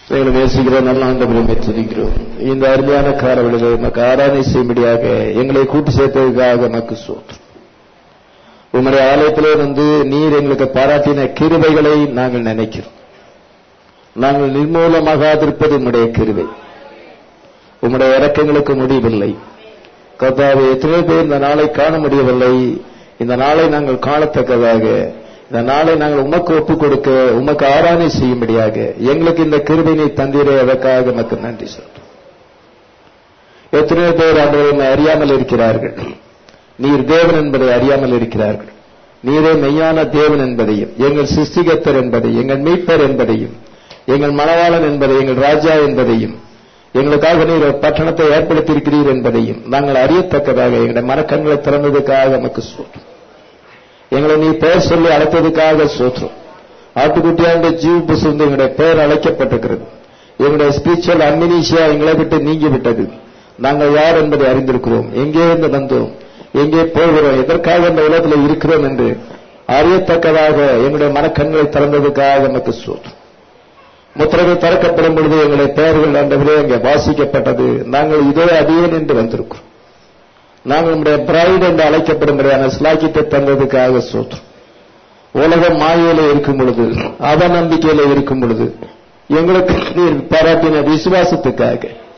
எங்களை நேசிக்கிற நல்ல ஆண்டவரை துதிக்கிறோம். இந்த அருமையான காலவெளியிலே நமக்கு ஆராதனை செய்யும்படியாக எங்களை கூட்டி சேர்த்ததுக்காக நமக்கு ஸ்தோத்திரம். உம்முடைய ஆலயத்திலே வந்து நீர் எங்களுக்கு பாராட்டின கிருபைகளை நாங்கள் நினைக்கிறோம். நாங்கள் நிர்மூலமாகாதிருப்பது உம்முடைய கிருபை. உம்முடைய இரக்கங்களுக்கு முடிவில்லை. கர்த்தாவே, எத்தனை பேர் இந்த நாளை காண முடியவில்லை. இந்த நாளை நாங்கள் காணத்தக்கதாக, இந்த நாளை நாங்கள் உமக்கு ஒப்புக் கொடுக்க, உமக்கு ஆராதனை செய்யும்படியாக எங்களுக்கு இந்த கிருபையை தந்தீரே, அதற்காக நமக்கு நன்றி சொல்றோம். எத்தனையோ பேர் ஆண்டவரை அறியாமல் இருக்கிறார்கள். நீர் தேவன் என்பதை அறியாமல் இருக்கிறார்கள். நீரே மெய்யான தேவன் என்பதையும், எங்கள் சிருஷ்டிகர்த்தர் என்பதையும், எங்கள் மீட்பர் என்பதையும், எங்கள் மணவாளன் என்பதை, எங்கள் ராஜா என்பதையும், எங்களுக்காக நீர் பட்டணத்தை ஏற்படுத்தியிருக்கிறீர் என்பதையும் நாங்கள் அறியத்தக்கதாக எங்களுடைய மனக்கண்களை திறந்ததுக்காக நமக்கு சோற்றம். எங்களை நீ பெயர் சொல்லி அழைத்ததுக்காக சோற்றம். ஆட்டுக்குட்டியாண்ட ஜீவ புஸ்தகம் எங்களுடைய பெயர் அழைக்கப்பட்டிருக்கிறது. எங்களுடைய ஸ்பிரிச்சுவல் அம்னீசியா எங்களை விட்டு நீங்கிவிட்டது. நாங்கள் யார் என்பதை அறிந்திருக்கிறோம். எங்கே இருந்து வந்தோம், எங்கே போகிறோம், எதற்காக இந்த உலகத்தில் இருக்கிறோம் என்று அறியத்தக்கதாக எங்களுடைய மனக்கண்களை திறந்ததுக்காக நமக்கு சோற்றம். முத்திரைகள் திறக்கப்படும் பொழுது எங்களுடைய பெயர்கள் ஆண்டவரே அங்கே வாசிக்கப்பட்டது. நாங்கள் இதோ அதிகன் என்று வந்திருக்கிறோம். நாங்கள் நம்முடைய பிரைட் என்று அழைக்கப்படும்படியான ஸ்லாக்கியத்தை தந்ததுக்காக சோற்றம். உலகம் மாயையில இருக்கும் பொழுது, அவநம்பிக்கையில இருக்கும் பொழுது எங்களுக்கு நீர் பாராட்டின விசுவாசத்துக்காக,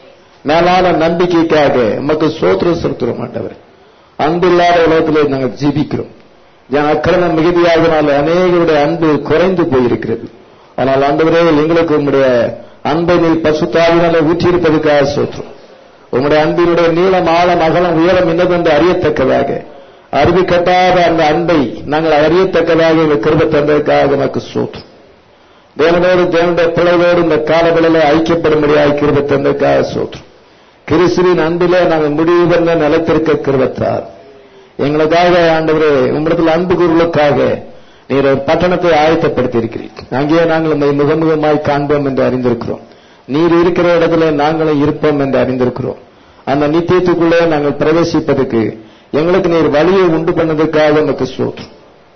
மேலான நம்பிக்கைக்காக உமக்கு சோத்திரம் செலுத்துகிறோம் ஆண்டவரே. அன்பில்லாத உலகத்திலே நாங்கள் ஜீவிக்கிறோம். அக்கிரமம் மிகுதியாகினால அநேகருடைய அன்பு குறைந்து போயிருக்கிறது. ஆனால் ஆண்டவரே, எங்களுக்கு உம்முடைய அன்பை நீர் பரிசுத்த ஆவியினாலே ஊற்றியிருப்பதற்காக சோத்திரம். உம்முடைய அன்பினுடைய நீளம், ஆழம், அகலம், உயரம் என்னதென்று அறியத்தக்கதாக, அறிவு கட்டாத அந்த அன்பை நாங்கள் அறியத்தக்கதாக எங்கள் கிருபை தந்ததற்காக நமக்கு சோத்திரம். தேவனோடு, தேவனுடைய பிள்ளைகளோடு இந்த காலங்களிலே ஐக்கியப்படும்படியாக கிருபை தந்ததற்காக சோத்திரம். கிறிஸ்துவின் அன்பிலே நாங்கள் முடிவு பண்ண நிலைத்திருக்க கிருபைத்தார். எங்களுக்காக ஆண்டவரே, உம்மிடத்தில் அன்பு கூறுவதற்காக நீர் ஒரு பட்டணத்தை ஆயத்தப்படுத்தி இருக்கிறீர். அங்கே நாங்கள் உம்மை முகமுகமாய் காண்போம் என்று அறிந்திருக்கிறோம். நீர் இருக்கிற இடத்துல நாங்களும் இருப்போம் என்று அறிந்திருக்கிறோம். அந்த நித்தியத்துக்குள்ளே நாங்கள் பிரவேசிப்பதற்கு எங்களுக்கு நீர் வழியை உண்டு பண்ணதுக்காக நமக்கு சோத்திரம்.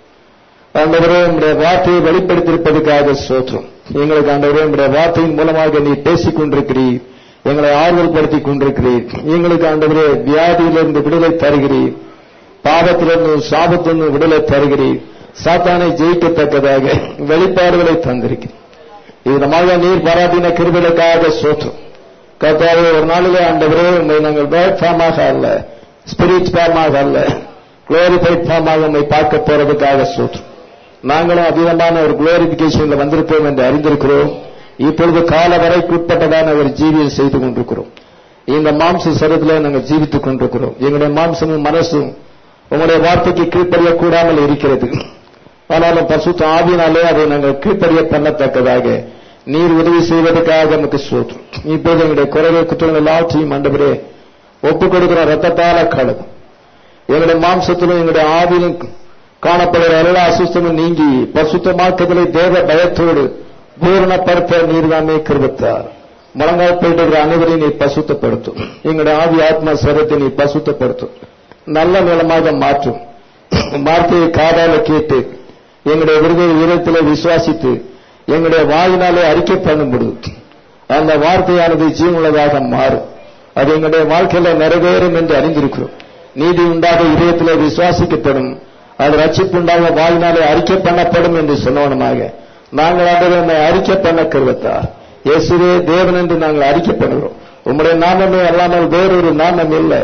ஆண்டவரே, உம்முடைய வார்த்தையை வெளிப்படுத்தியிருப்பதற்காக சோத்திரம். எங்களுக்கு ஆண்டவரே, உம்முடைய வார்த்தையின் மூலமாக நீர் பேசிக் கொண்டிருக்கிறீர். எங்களை ஆறுதல்படுத்திக் கொண்டிருக்கிறீர். எங்களுக்கு ஆண்டவரே, வியாதியிலிருந்து விடுதலை தருகிறீர். பாவத்திலிருந்து, சாபத்திலிருந்து விடுதலை தருகிறீர். சாத்தானை ஜெயிக்கத்தக்கதாக வெளிப்பாடுகளை தந்திருக்கிறேன். இதமாக நீர் பாராட்டின கிருபைகளுக்காக சோற்றம். கர்த்தாவே, ஒரு நாளிலே ஆண்டவரே, உண்மை நாங்கள் வேர்ட் ஃபார்மாக அல்ல, ஸ்பிரிட் ஃபார்மாக அல்ல, குளோரிஃபைட் ஃபார்மாக உண்மை பார்க்க போறதுக்காக சோற்றம். நாங்களும் அதிகமான ஒரு குளோரிபிகேஷன்ல வந்திருப்போம் என்று அறிந்திருக்கிறோம். இப்பொழுது கால வரைக்குட்பட்டதான ஒரு ஜீவியம் செய்து கொண்டிருக்கிறோம். இந்த மாம்ச சரீரத்தில் நாங்கள் ஜீவித்துக் கொண்டிருக்கிறோம். எங்களுடைய மாம்சமும் மனசும் உங்களுடைய வார்த்தைக்கு கீழ்ப்படிய கூடாமல் இருக்கிறது. ஆனாலும் பரிசுத்த ஆவியினாலே அதை நாங்கள் கீழ்ப்படிய பண்ணத்தக்கதாக நீர் உதவி செய்வதற்காக நமக்கு சோத்திரம். இப்போது எங்களுடைய குறைகள் குற்றங்கள் எல்லாத்தையும் ஆண்டவரே ஒப்புக் கொடுக்கிற ரத்தத்தால கழுவும். எங்களுடைய மாம்சத்திலும் எங்களுடைய ஆவியிலும் காணப்படுகிற எல்லா அசுத்தமும் நீங்கி பரிசுத்தமாக்குதலை தேவ பயத்தோடு பூரணப்படுத்த நீர்தாமே கிருபைத்தார். முழங்கால் போயிட்டு அனைவரையும் நீ பசுத்தப்படுத்தும். எங்களுடைய ஆவி ஆத்மா சரீரத்தை நீ பசுத்தப்படுத்தும். நல்ல நிலமாக மாற்றும். வார்த்தையை காதால கேட்டு எங்களுடைய விருதை வீரத்திலே விசுவாசித்து எங்களுடைய வாயினாலே அறிக்கை பண்ணும்பொழுது அந்த வார்த்தையானது ஜீவனுள்ளதாக மாறும். அது எங்களுடைய வாழ்க்கையில நிறைவேறும் என்று அறிந்திருக்கிறோம். நீதி உண்டாக இதயத்திலே விசுவாசிக்கப்படும். அது ரட்சிப்புண்டாக வாயினாலே அறிக்கை பண்ணப்படும் என்று சொன்னவனமாக நாங்கள் ஆண்டவரை அறிக்கை பண்ண கருவத்தார். இயேசுவே தேவன் என்று நாங்கள் அறிக்கை பண்ணுகிறோம். உம்முடைய நாமமே அல்லாமல் வேறொரு நாமம் இல்லை.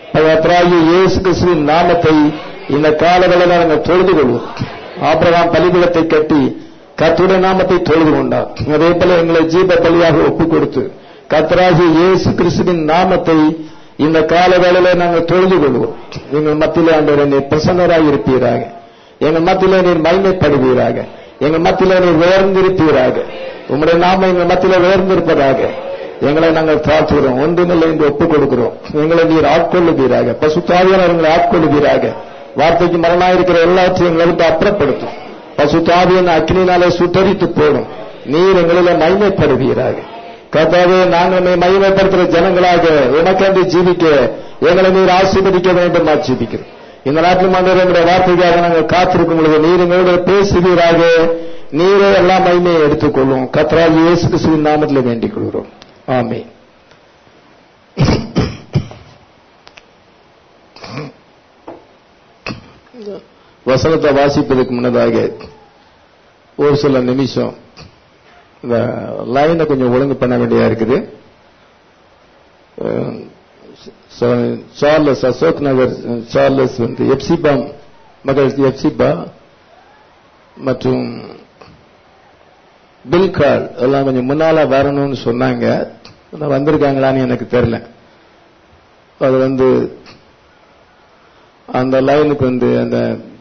இயேசு கிறிஸ்துவின் நாமத்தை இந்த காலங்களில் நாங்கள் தொழுது கொள்வோம். ஆபிரகாம் பலிபீடத்தை கட்டி கர்த்தருடைய நாமத்தை தொழுது கொண்டார். அதே போல எங்களை ஜீவ பலியாக ஒப்புக் கொடுத்து கர்த்தராகிய இயேசு கிறிஸ்துவின் நாமத்தை இந்த காலங்களிலே நாங்கள் தொழுது கொள்வோம். எங்கள் மத்தியிலே ஆண்டவரே நீர் பிரசன்னராக இருப்பீராக. எங்கள் மத்தியிலே நீர் மகிமைப்படுவீராக. எங்கள் மத்தியிலே நீர் உயர்ந்திருப்பீராக. உம்முடைய நாமம் எங்கள் மத்தியிலே உயர்ந்திருப்பதாக எங்களை நாங்கள் தாழ்த்துகிறோம். ஒன்றுமில்லை என்று ஒப்புக் கொடுக்கிறோம். எங்களை நீர் ஆட்கொள்ளுவீராக. பசுத்த ஆவியானவர் எங்களை ஆட்கொள்ளுவீராக. வார்த்தைக்கு மரணாயிருக்கிற எல்லாத்தையும் எங்களை விட்டு அப்புறப்படுத்தும். பசுத்த ஆவியான அக்கினியினாலே சுட்டரித்து போடும். நீர் எங்களிலே மகிமைப்படுவீராக. கர்த்தாவே, நாங்கள் மகிமைப்படுத்துகிற ஜனங்களாக உனக்கென்று ஜீவிக்க எங்களை நீர் ஆசீர்வதிக்க வேண்டும். ஜீவிக்கிறோம். இந்த நாட்டில் மன்னர் எங்களுடைய வார்த்தைக்காக நாங்கள் காத்திருக்கும் பொழுது நீர் எங்களோட பேசுவீராக. நீரே எல்லா மகிமையை எடுத்துக்கொள்ளும். கர்த்தராகிய இயேசு கிறிஸ்துவின் நாமத்தில் வேண்டிக் கொள்கிறோம். ஆமென். வசனத்தை வாசிப்பதற்கு முன்னதாக ஒரு சில நிமிஷம் இந்த லைனை கொஞ்சம் ஒழுங்கு பண்ண வேண்டியதா இருக்குது. Charles, Ashok Nagar Charles Hephzibah மகள் எப்சிபா மற்றும் பில்கால் எல்லாம் கொஞ்சம் முன்னால வரணும்னு சொன்னாங்க. வந்திருக்காங்களான்னு எனக்கு தெரியல. அது அந்த லைனுக்கு அந்த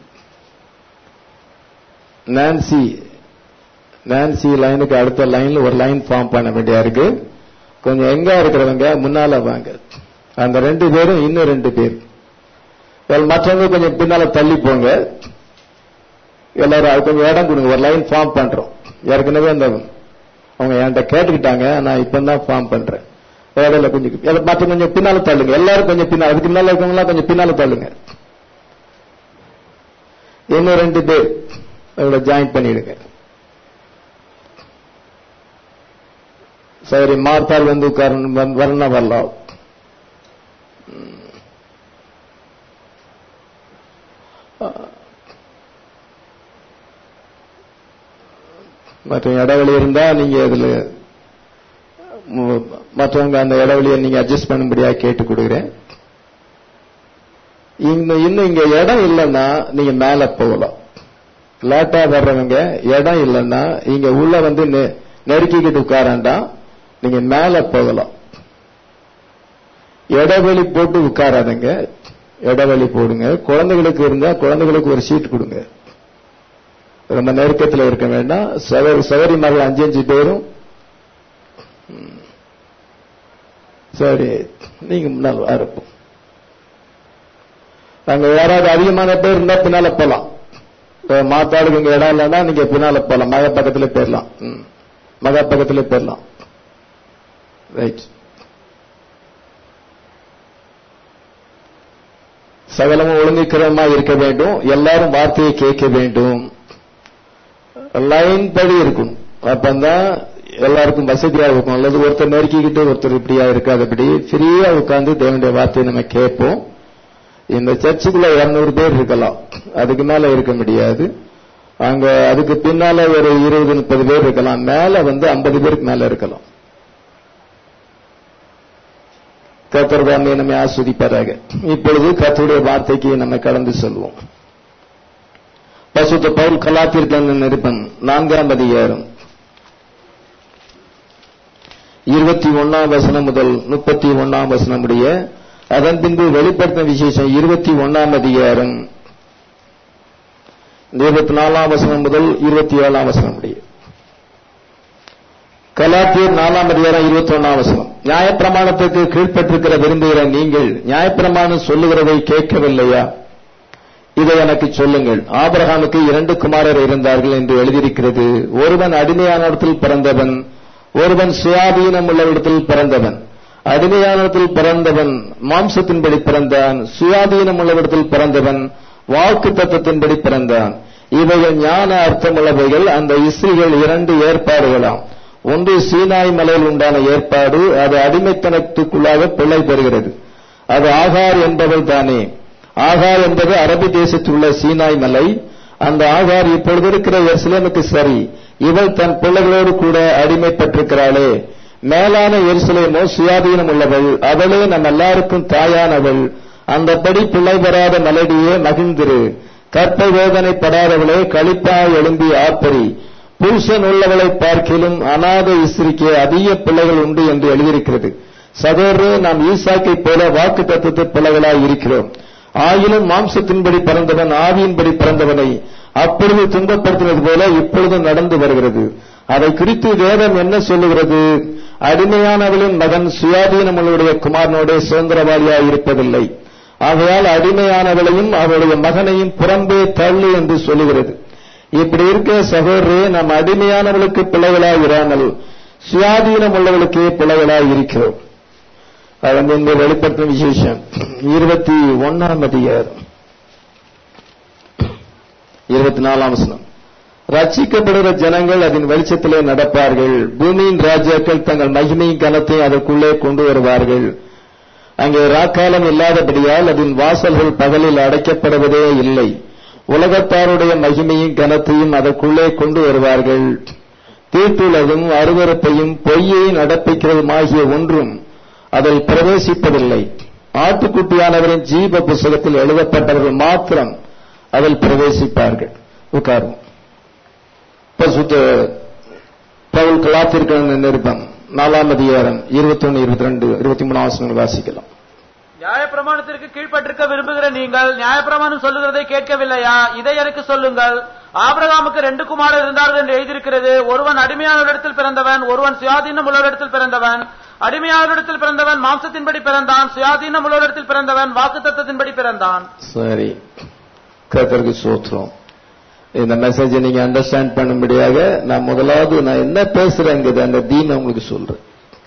நான்சி லைனுக்கு அடுத்த லைன்ல ஒரு லைன் ஃபார்ம் பண்ண வேண்டியா இருக்கு. கொஞ்சம் எங்க இருக்கிறவங்க முன்னால வாங்க. அந்த 2 பேரும் இன்னும் 2 பேர் மற்றவங்க கொஞ்சம் பின்னால தள்ளி போங்க. எல்லாரும் அது கொஞ்சம் இடம் கொடுங்க. ஒரு லைன் ஃபார்ம் பண்றோம். ஏற்கனவே அவங்க என்கிட்ட கேட்டுக்கிட்டாங்க, நான் இப்பதான் ஃபார்ம் பண்றேன். இடையில கொஞ்சம் மற்ற கொஞ்சம் பின்னால தள்ளுங்க. எல்லாரும் கொஞ்சம் பின்னால, அதுக்கு முன்னால இருக்கவங்க கொஞ்சம் பின்னால தள்ளுங்க. இன்னும் 2 பேர் அதோட ஜாயின் பண்ணிடுங்க. சரி, மார்த்தால் வரணும் வரலாம். மற்ற இடைவெளி இருந்தா நீங்க இதுல மற்றவங்க அந்த இடைவெளியை நீங்க அட்ஜஸ்ட் பண்ணும்படியா கேட்டுக் கொடுக்கிறேன். இன்னும் இங்க இடம் இல்லைன்னா நீங்க மேல போகலாம். லேட்டா வர்றவங்க இடம் இல்லைன்னா இங்க உள்ள நெருக்கிக்கிட்டு உட்காராண்டா நீங்க மேல போகலாம். இடைவெளி போட்டு உட்காராதுங்க, இடைவெளி போடுங்க. குழந்தைகளுக்கு இருந்தா குழந்தைகளுக்கு ஒரு சீட் கொடுங்க. ரொம்ப நெருக்கத்தில் இருக்க வேண்டாம். சவரி மகள் 5 பேரும் சரி, நீங்க முன்னால் இருப்போம். அங்க யாராவது அதிகமான பேர் இருந்தா பின்னால போலாம். மாத்தாளுக்கு இங்க இடம் இல்லைன்னா நீங்க பின்னால போலாம். மக பக்கத்துல போயிடலாம். மகா பக்கத்துல போயிடலாம். ரைட். சகலமும் ஒழுங்கிக்கிறமா இருக்க வேண்டும். எல்லாரும் வார்த்தையை கேட்க வேண்டும். லைன் படி இருக்கும். அப்பந்தான் எல்லாருக்கும் வசதியா இருக்கும். அல்லது ஒருத்தர் நெருக்கிக்கிட்டு ஒருத்தர் இப்படியா இருக்காதபடி ஃப்ரீயா உட்கார்ந்து தேவனுடைய வார்த்தையை நம்ம கேட்போம். இந்த சர்ச்சுக்குள்ள 200 பேர் இருக்கலாம், அதுக்கு மேல இருக்க முடியாது. அங்க அதுக்கு பின்னால ஒரு 20-30 பேர் இருக்கலாம். மேல 50 பேருக்கு மேல இருக்கலாம். கர்த்தர் தாமே நம்மை ஆஸ்வதிப்பாராக. இப்பொழுது கர்த்தருடைய வார்த்தைக்கு நம்ம கடந்து செல்வோம். பரிசுத்த பவுல் கலாத்தியர் நிருபம் 4ஆம் அதிகாரம் 21ஆம் வசனம் முதல் 31ஆம் வசனம் முடிய, அதன் பின்பு வெளிப்படுத்தின விசேஷம் 21ஆம் அதிகாரம் 24ஆம் வசனம் முதல் 27ஆம் வசனம் முடிய. கலாத்தியர் 4ஆம் அதிகாரம் 21ஆம் வசனம். நியாயப்பிரமாணத்துக்கு கீழ்ப்பட்டிருக்கிற விரும்புகிற நீங்கள் நியாயப்பிரமாணம் சொல்லுகிறதை கேட்கவில்லையா? இதை எனக்கு சொல்லுங்கள். ஆபிரகாமுக்கு 2 குமாரர் இருந்தார்கள் என்று எழுதியிருக்கிறது. ஒருவன் அடிமையான இடத்தில் பிறந்தவன், ஒருவன் சுயாதீனம் உள்ள இடத்தில் பிறந்தவன். அடிமையான இடத்தில் பிறந்தவன் மாம்சத்தின்படி பிறந்தான், சுயாதீனம் உள்ள இடத்தில் பிறந்தவன் வாக்கு தத்தத்தின்படி பிறந்தான். இவைகள் ஞான அர்த்தமுள்ளவைகள். அந்த இஸ்ரேல் 2 ஏற்பாடுகளாம். ஒன்று சீனாய் மலையில் உண்டான ஏற்பாடு, அது அடிமைத்தனத்துக்குள்ளாக பிள்ளை பெறுகிறது. அது ஆகார் என்பவள் தானே. ஆகார் என்பது அரபி தேசத்தில் உள்ள சீனாய் மலை. அந்த ஆகார் இப்பொழுது இருக்கிற எருசலேமுக்கு சரி. இவள் தன் பிள்ளைகளோடு கூட அடிமைப்பட்டிருக்கிறாளே. மேலான எருசலேமோ சுயாதீனம் உள்ளவள், அவளே நம் எல்லாருக்கும் தாயானவள். அந்தபடி பிள்ளை பெறாத மலடியே மகிழ்ந்திரு. கற்ப வேதனைப்படாதவளே களிப்பாய் எழும்பி ஆர்ப்பரி. புருஷன் உள்ளவளை பார்க்கிலும் அநாத இஸ்திரிக்கு அதிக பிள்ளைகள் உண்டு என்று எழுதியிருக்கிறது. சகோதரரே, நாம் ஈசாக்கை போல வாக்கு தத்தத்து பிள்ளைகளாய் இருக்கிறோம். ஆயினும் மாம்சத்தின்படி பிறந்தவன் ஆவியின்படி பிறந்தவனை அப்பொழுது துன்பப்படுத்தினது போல இப்பொழுது நடந்து வருகிறது. அதை குறித்து வேதம் என்ன சொல்லுகிறது? அடிமையானவளின் மகன் சுயாதீனமுடைய குமாரனோட சுதந்திரவாளியாய் இருப்பதில்லை. ஆகையால் அடிமையானவளையும் அவருடைய மகனையும் புறம்பே தள்ளு என்று சொல்லுகிறது. இப்படி இருக்க சகோதரரே, நாம் அடிமையானவளுக்கு பிள்ளைகளாய் இராமல் சுயாதீனம் உள்ளவளுக்கே பிள்ளைகளாய் இருக்கிறோம். அதன் பின்பு வெளிப்படுத்தும் விசேஷம் 21ஆம் அதிகாரம் 24ஆம் வசனம். ரட்சிக்கப்படுகிற ஜனங்கள் அதன் வெளிச்சத்திலே நடப்பார்கள். பூமியின் ராஜாக்கள் தங்கள் மகிமையின் கனத்தை அதற்குள்ளே கொண்டு வருவார்கள். அங்கே ராக்காலம் இல்லாதபடியால் அதன் வாசல்கள் பகலில் அடைக்கப்படுவதே இல்லை. உலகத்தாருடைய மகிமையும் கனத்தையும் அதற்குள்ளே கொண்டு வருவார்கள். தீட்டுள்ளதும் அருவருப்பையும் பொய்யை நடப்பிக்கிறதுமாகிய ஒன்றும் அதில் பிரவேசிப்பதில்லை. ஆட்டுக்குட்டியானவரின் ஜீவ புஸ்தகத்தில் எழுதப்பட்டவர்கள் மாத்திரம் அதில் பிரவேசிப்பார்கள். உட்காரும். பரிசுத்த பவுல் கலாத்திற்கு நிருபம் 4ஆம் அதிகாரம் 21, 22, 23 வசனங்கள் வாசிக்கலாம். நியாயப்பிரமாணத்திற்கு கீழ்ப்பட்டிருக்க விரும்புகிற நீங்கள் நியாயப்பிரமாணம் சொல்லுகிறதை கேட்கவில்லையா? இதை எனக்கு சொல்லுங்கள். ஆபிரகாமுக்கு 2 குமாரர் இருந்தார்கள் என்று எழுதியிருக்கிறது. ஒருவன் அடிமையானவரிடத்தில் பிறந்தவன், ஒருவன் சுயாதீனம் உள்ளவரிடத்தில் பிறந்தவன். அடிமையானவரிடத்தில் பிறந்தவன் மாம்சத்தின்படி பிறந்தான், சுயாதீனம் உள்ளவரிடத்தில் பிறந்தவன் வாக்குத்தத்தத்தின்படி பிறந்தான். சரி, கர்த்தருக்கு ஸ்தோத்திரம். இந்த மெசேஜை நீங்க அண்டர்ஸ்டாண்ட் பண்ணும்படியாக நான் முதலாவது நான் என்ன பேசுறேங்கிறது அந்த தீமை உங்களுக்கு சொல்றேன்.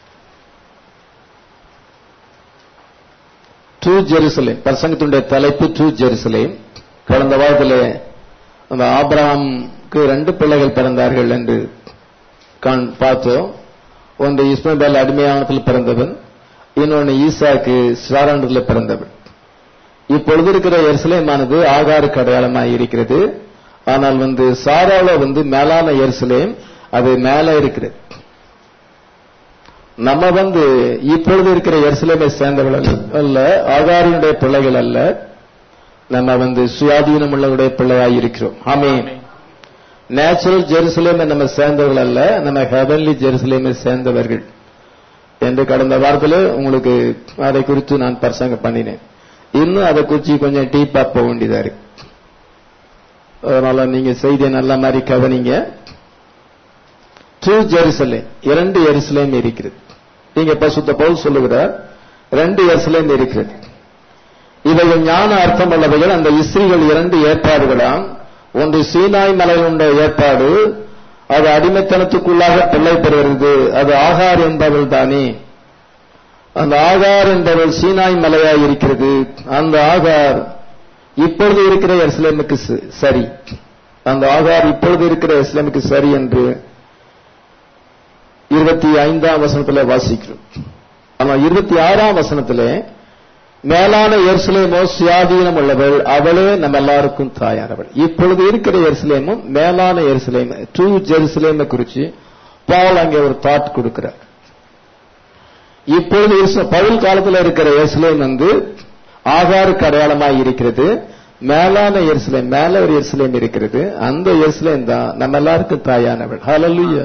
டு ஜெருசலேம் பிரசங்கத்தினுடைய தலைப்பு டு ஜெருசலேம். கடந்த வாரத்திலே அந்த ஆபிரகாமுக்கு 2 பிள்ளைகள் பிறந்தார்கள் என்று பார்த்தோம். ஒன்று இஸ்மவேல் அடிமையானத்தில் பிறந்தவன், இன்னொன்று ஈசாக்கு சாராண்டத்தில் பிறந்தவன். இப்பொழுது இருக்கிற எருசலேமானது ஆகாருக்கு அடையாளமாக இருக்கிறது. ஆனால் சாராள மேலான எருசலேம் அது மேல இருக்கிறது. நம்ம இப்பொழுது இருக்கிற எருசலேமை சேர்ந்தவர்கள் அல்ல, ஆகாரினுடைய பிள்ளைகள் அல்ல. நம்ம சுயாதீனம் உள்ளவருடைய பிள்ளையாய் இருக்கிறோம். ஆமென். நேச்சுரல் ஜெருசலேமை நம்ம சேர்ந்தவர்கள் அல்ல, நம்ம ஹெவன்லி ஜெருசலேமை சேர்ந்தவர்கள் என்று கடந்த வாரத்தில் உங்களுக்கு அதை குறித்து நான் பிரசங்கம் பண்ணினேன். இன்னும் அதை குறித்து கொஞ்சம் டீப்பா போக வேண்டியதா இருக்கு. அதனால நீங்க செய்தியை நல்ல மாதிரி கவனிங்க. ட்ரூ ஜெருசலேம் 2 எருசலேம் இருக்கிறது. நீங்க பரிசுத்த பவுல் சொல்லுகிறார் 2 எருசலேம் இருக்கிறது. இவைகள் ஞான அர்த்தம் உள்ளவைகள். அந்த இஸ்ரீகள் 2 ஏற்பாடுகளாம். ஒன்று சீனாய் மலையிலுள்ள ஏற்பாடு, அது அடிமைத்தனத்துக்குள்ளாக பிள்ளை பெறுகிறது. அது ஆகார் என்பவள் தானே. அந்த ஆகார் என்பவள் சீனாய் மலையாய் இருக்கிறது. அந்த ஆகார் இப்பொழுது இருக்கிற எருசலேமுக்கு சரி. அந்த ஆகார் இப்பொழுது இருக்கிற எருசலேமுக்கு சரி என்று 25ஆம் வசனத்திலே வாசிக்கிறோம். ஆனால் 26ஆம் வசனத்திலே மேலான எருசலேமோ சுயாதீனம் உள்ளவள், அவளே நம்ம எல்லாருக்கும் தாயானவள். இப்பொழுது இருக்கிற எருசலேமும் மேலான எருசலேம் ட்ரூ ஜெருசலேமை குறித்து பவுல் அங்கே ஒரு தாட் கொடுக்கிறார். இப்பொழுது பவுல் காலத்தில் இருக்கிற எருசலேம் ஆகாருக்கு அடையாளமாய் இருக்கிறது. மேலான எருசலேம், மேல ஒரு எருசலேம் இருக்கிறது. அந்த எருசலேம் தான் நம்ம எல்லாருக்கும் தாயானவள். ஹல்லேலூயா.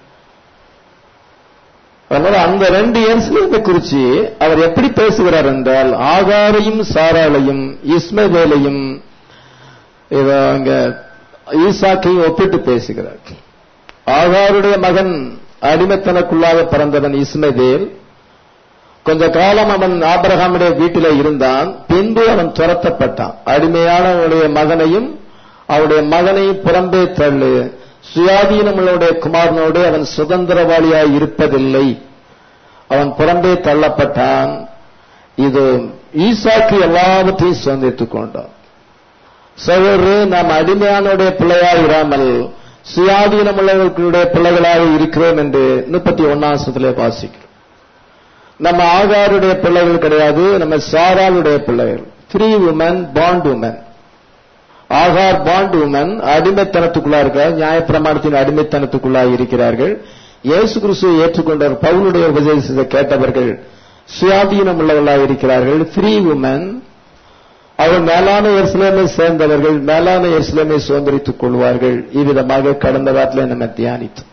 அதனால அந்த 2 எருசலேமை குறித்து அவர் எப்படி பேசுகிறார் என்றால், ஆகாரையும் சாராளையும் இஸ்மவேலையும் அங்க ஈசாக்கையும் ஒப்பிட்டு பேசுகிறார். ஆகாருடைய மகன் அடிமைத்தனக்குள்ளாக பிறந்தவன் இஸ்மவேல். கொஞ்ச காலம் அவன் ஆபிரகாமுடைய வீட்டிலே இருந்தான். பின்பு அவன் துரத்தப்பட்டான். அடிமையானவனுடைய மகனையும் அவருடைய மகனையும் புறம்பே தள்ளு, சுயாதீனமுடைய குமாரனோடு அவன் சுதந்திரவாளியாய் இருப்பதில்லை. அவன் புறம்பே தள்ளப்பட்டான். இது ஈசாக்கு எல்லாவற்றையும் சுதந்திரித்துக் கொண்டான். சகோதரரே, நாம் அடிமையானுடைய பிள்ளையாய் இராமல் சுயாதீனமுள்ளவர்களுடைய பிள்ளைகளாக இருக்கிறோம் என்று 31ஆம் வசனத்திலே வாசிக்கிறோம். நம்ம ஆகாருடைய பிள்ளைகள் கிடையாது, நம்ம சாராளுடைய பிள்ளைகள். 3 women bond women. Hagar bond woman அடிமைத்தனத்துக்குள்ளா இருக்கிறார், நியாயப்பிரமாணத்தின் அடிமைத்தனத்துக்குள்ளா இருக்கிறார்கள். இயேசு கிறிஸ்துவை ஏற்றுக்கொண்டவர் பவுலுடைய உபதேசத்தை கேட்டவர்கள் சுயாதீனம் உள்ளவர்களாக இருக்கிறார்கள். 3 women அவர் மேலான எருசலேமை சேர்ந்தவர்கள், மேலான எருசலேமை சுதந்திரித்துக் கொள்வார்கள். இவ்விதமாக கடந்த வாரத்திலே நம்ம தியானித்தோம்.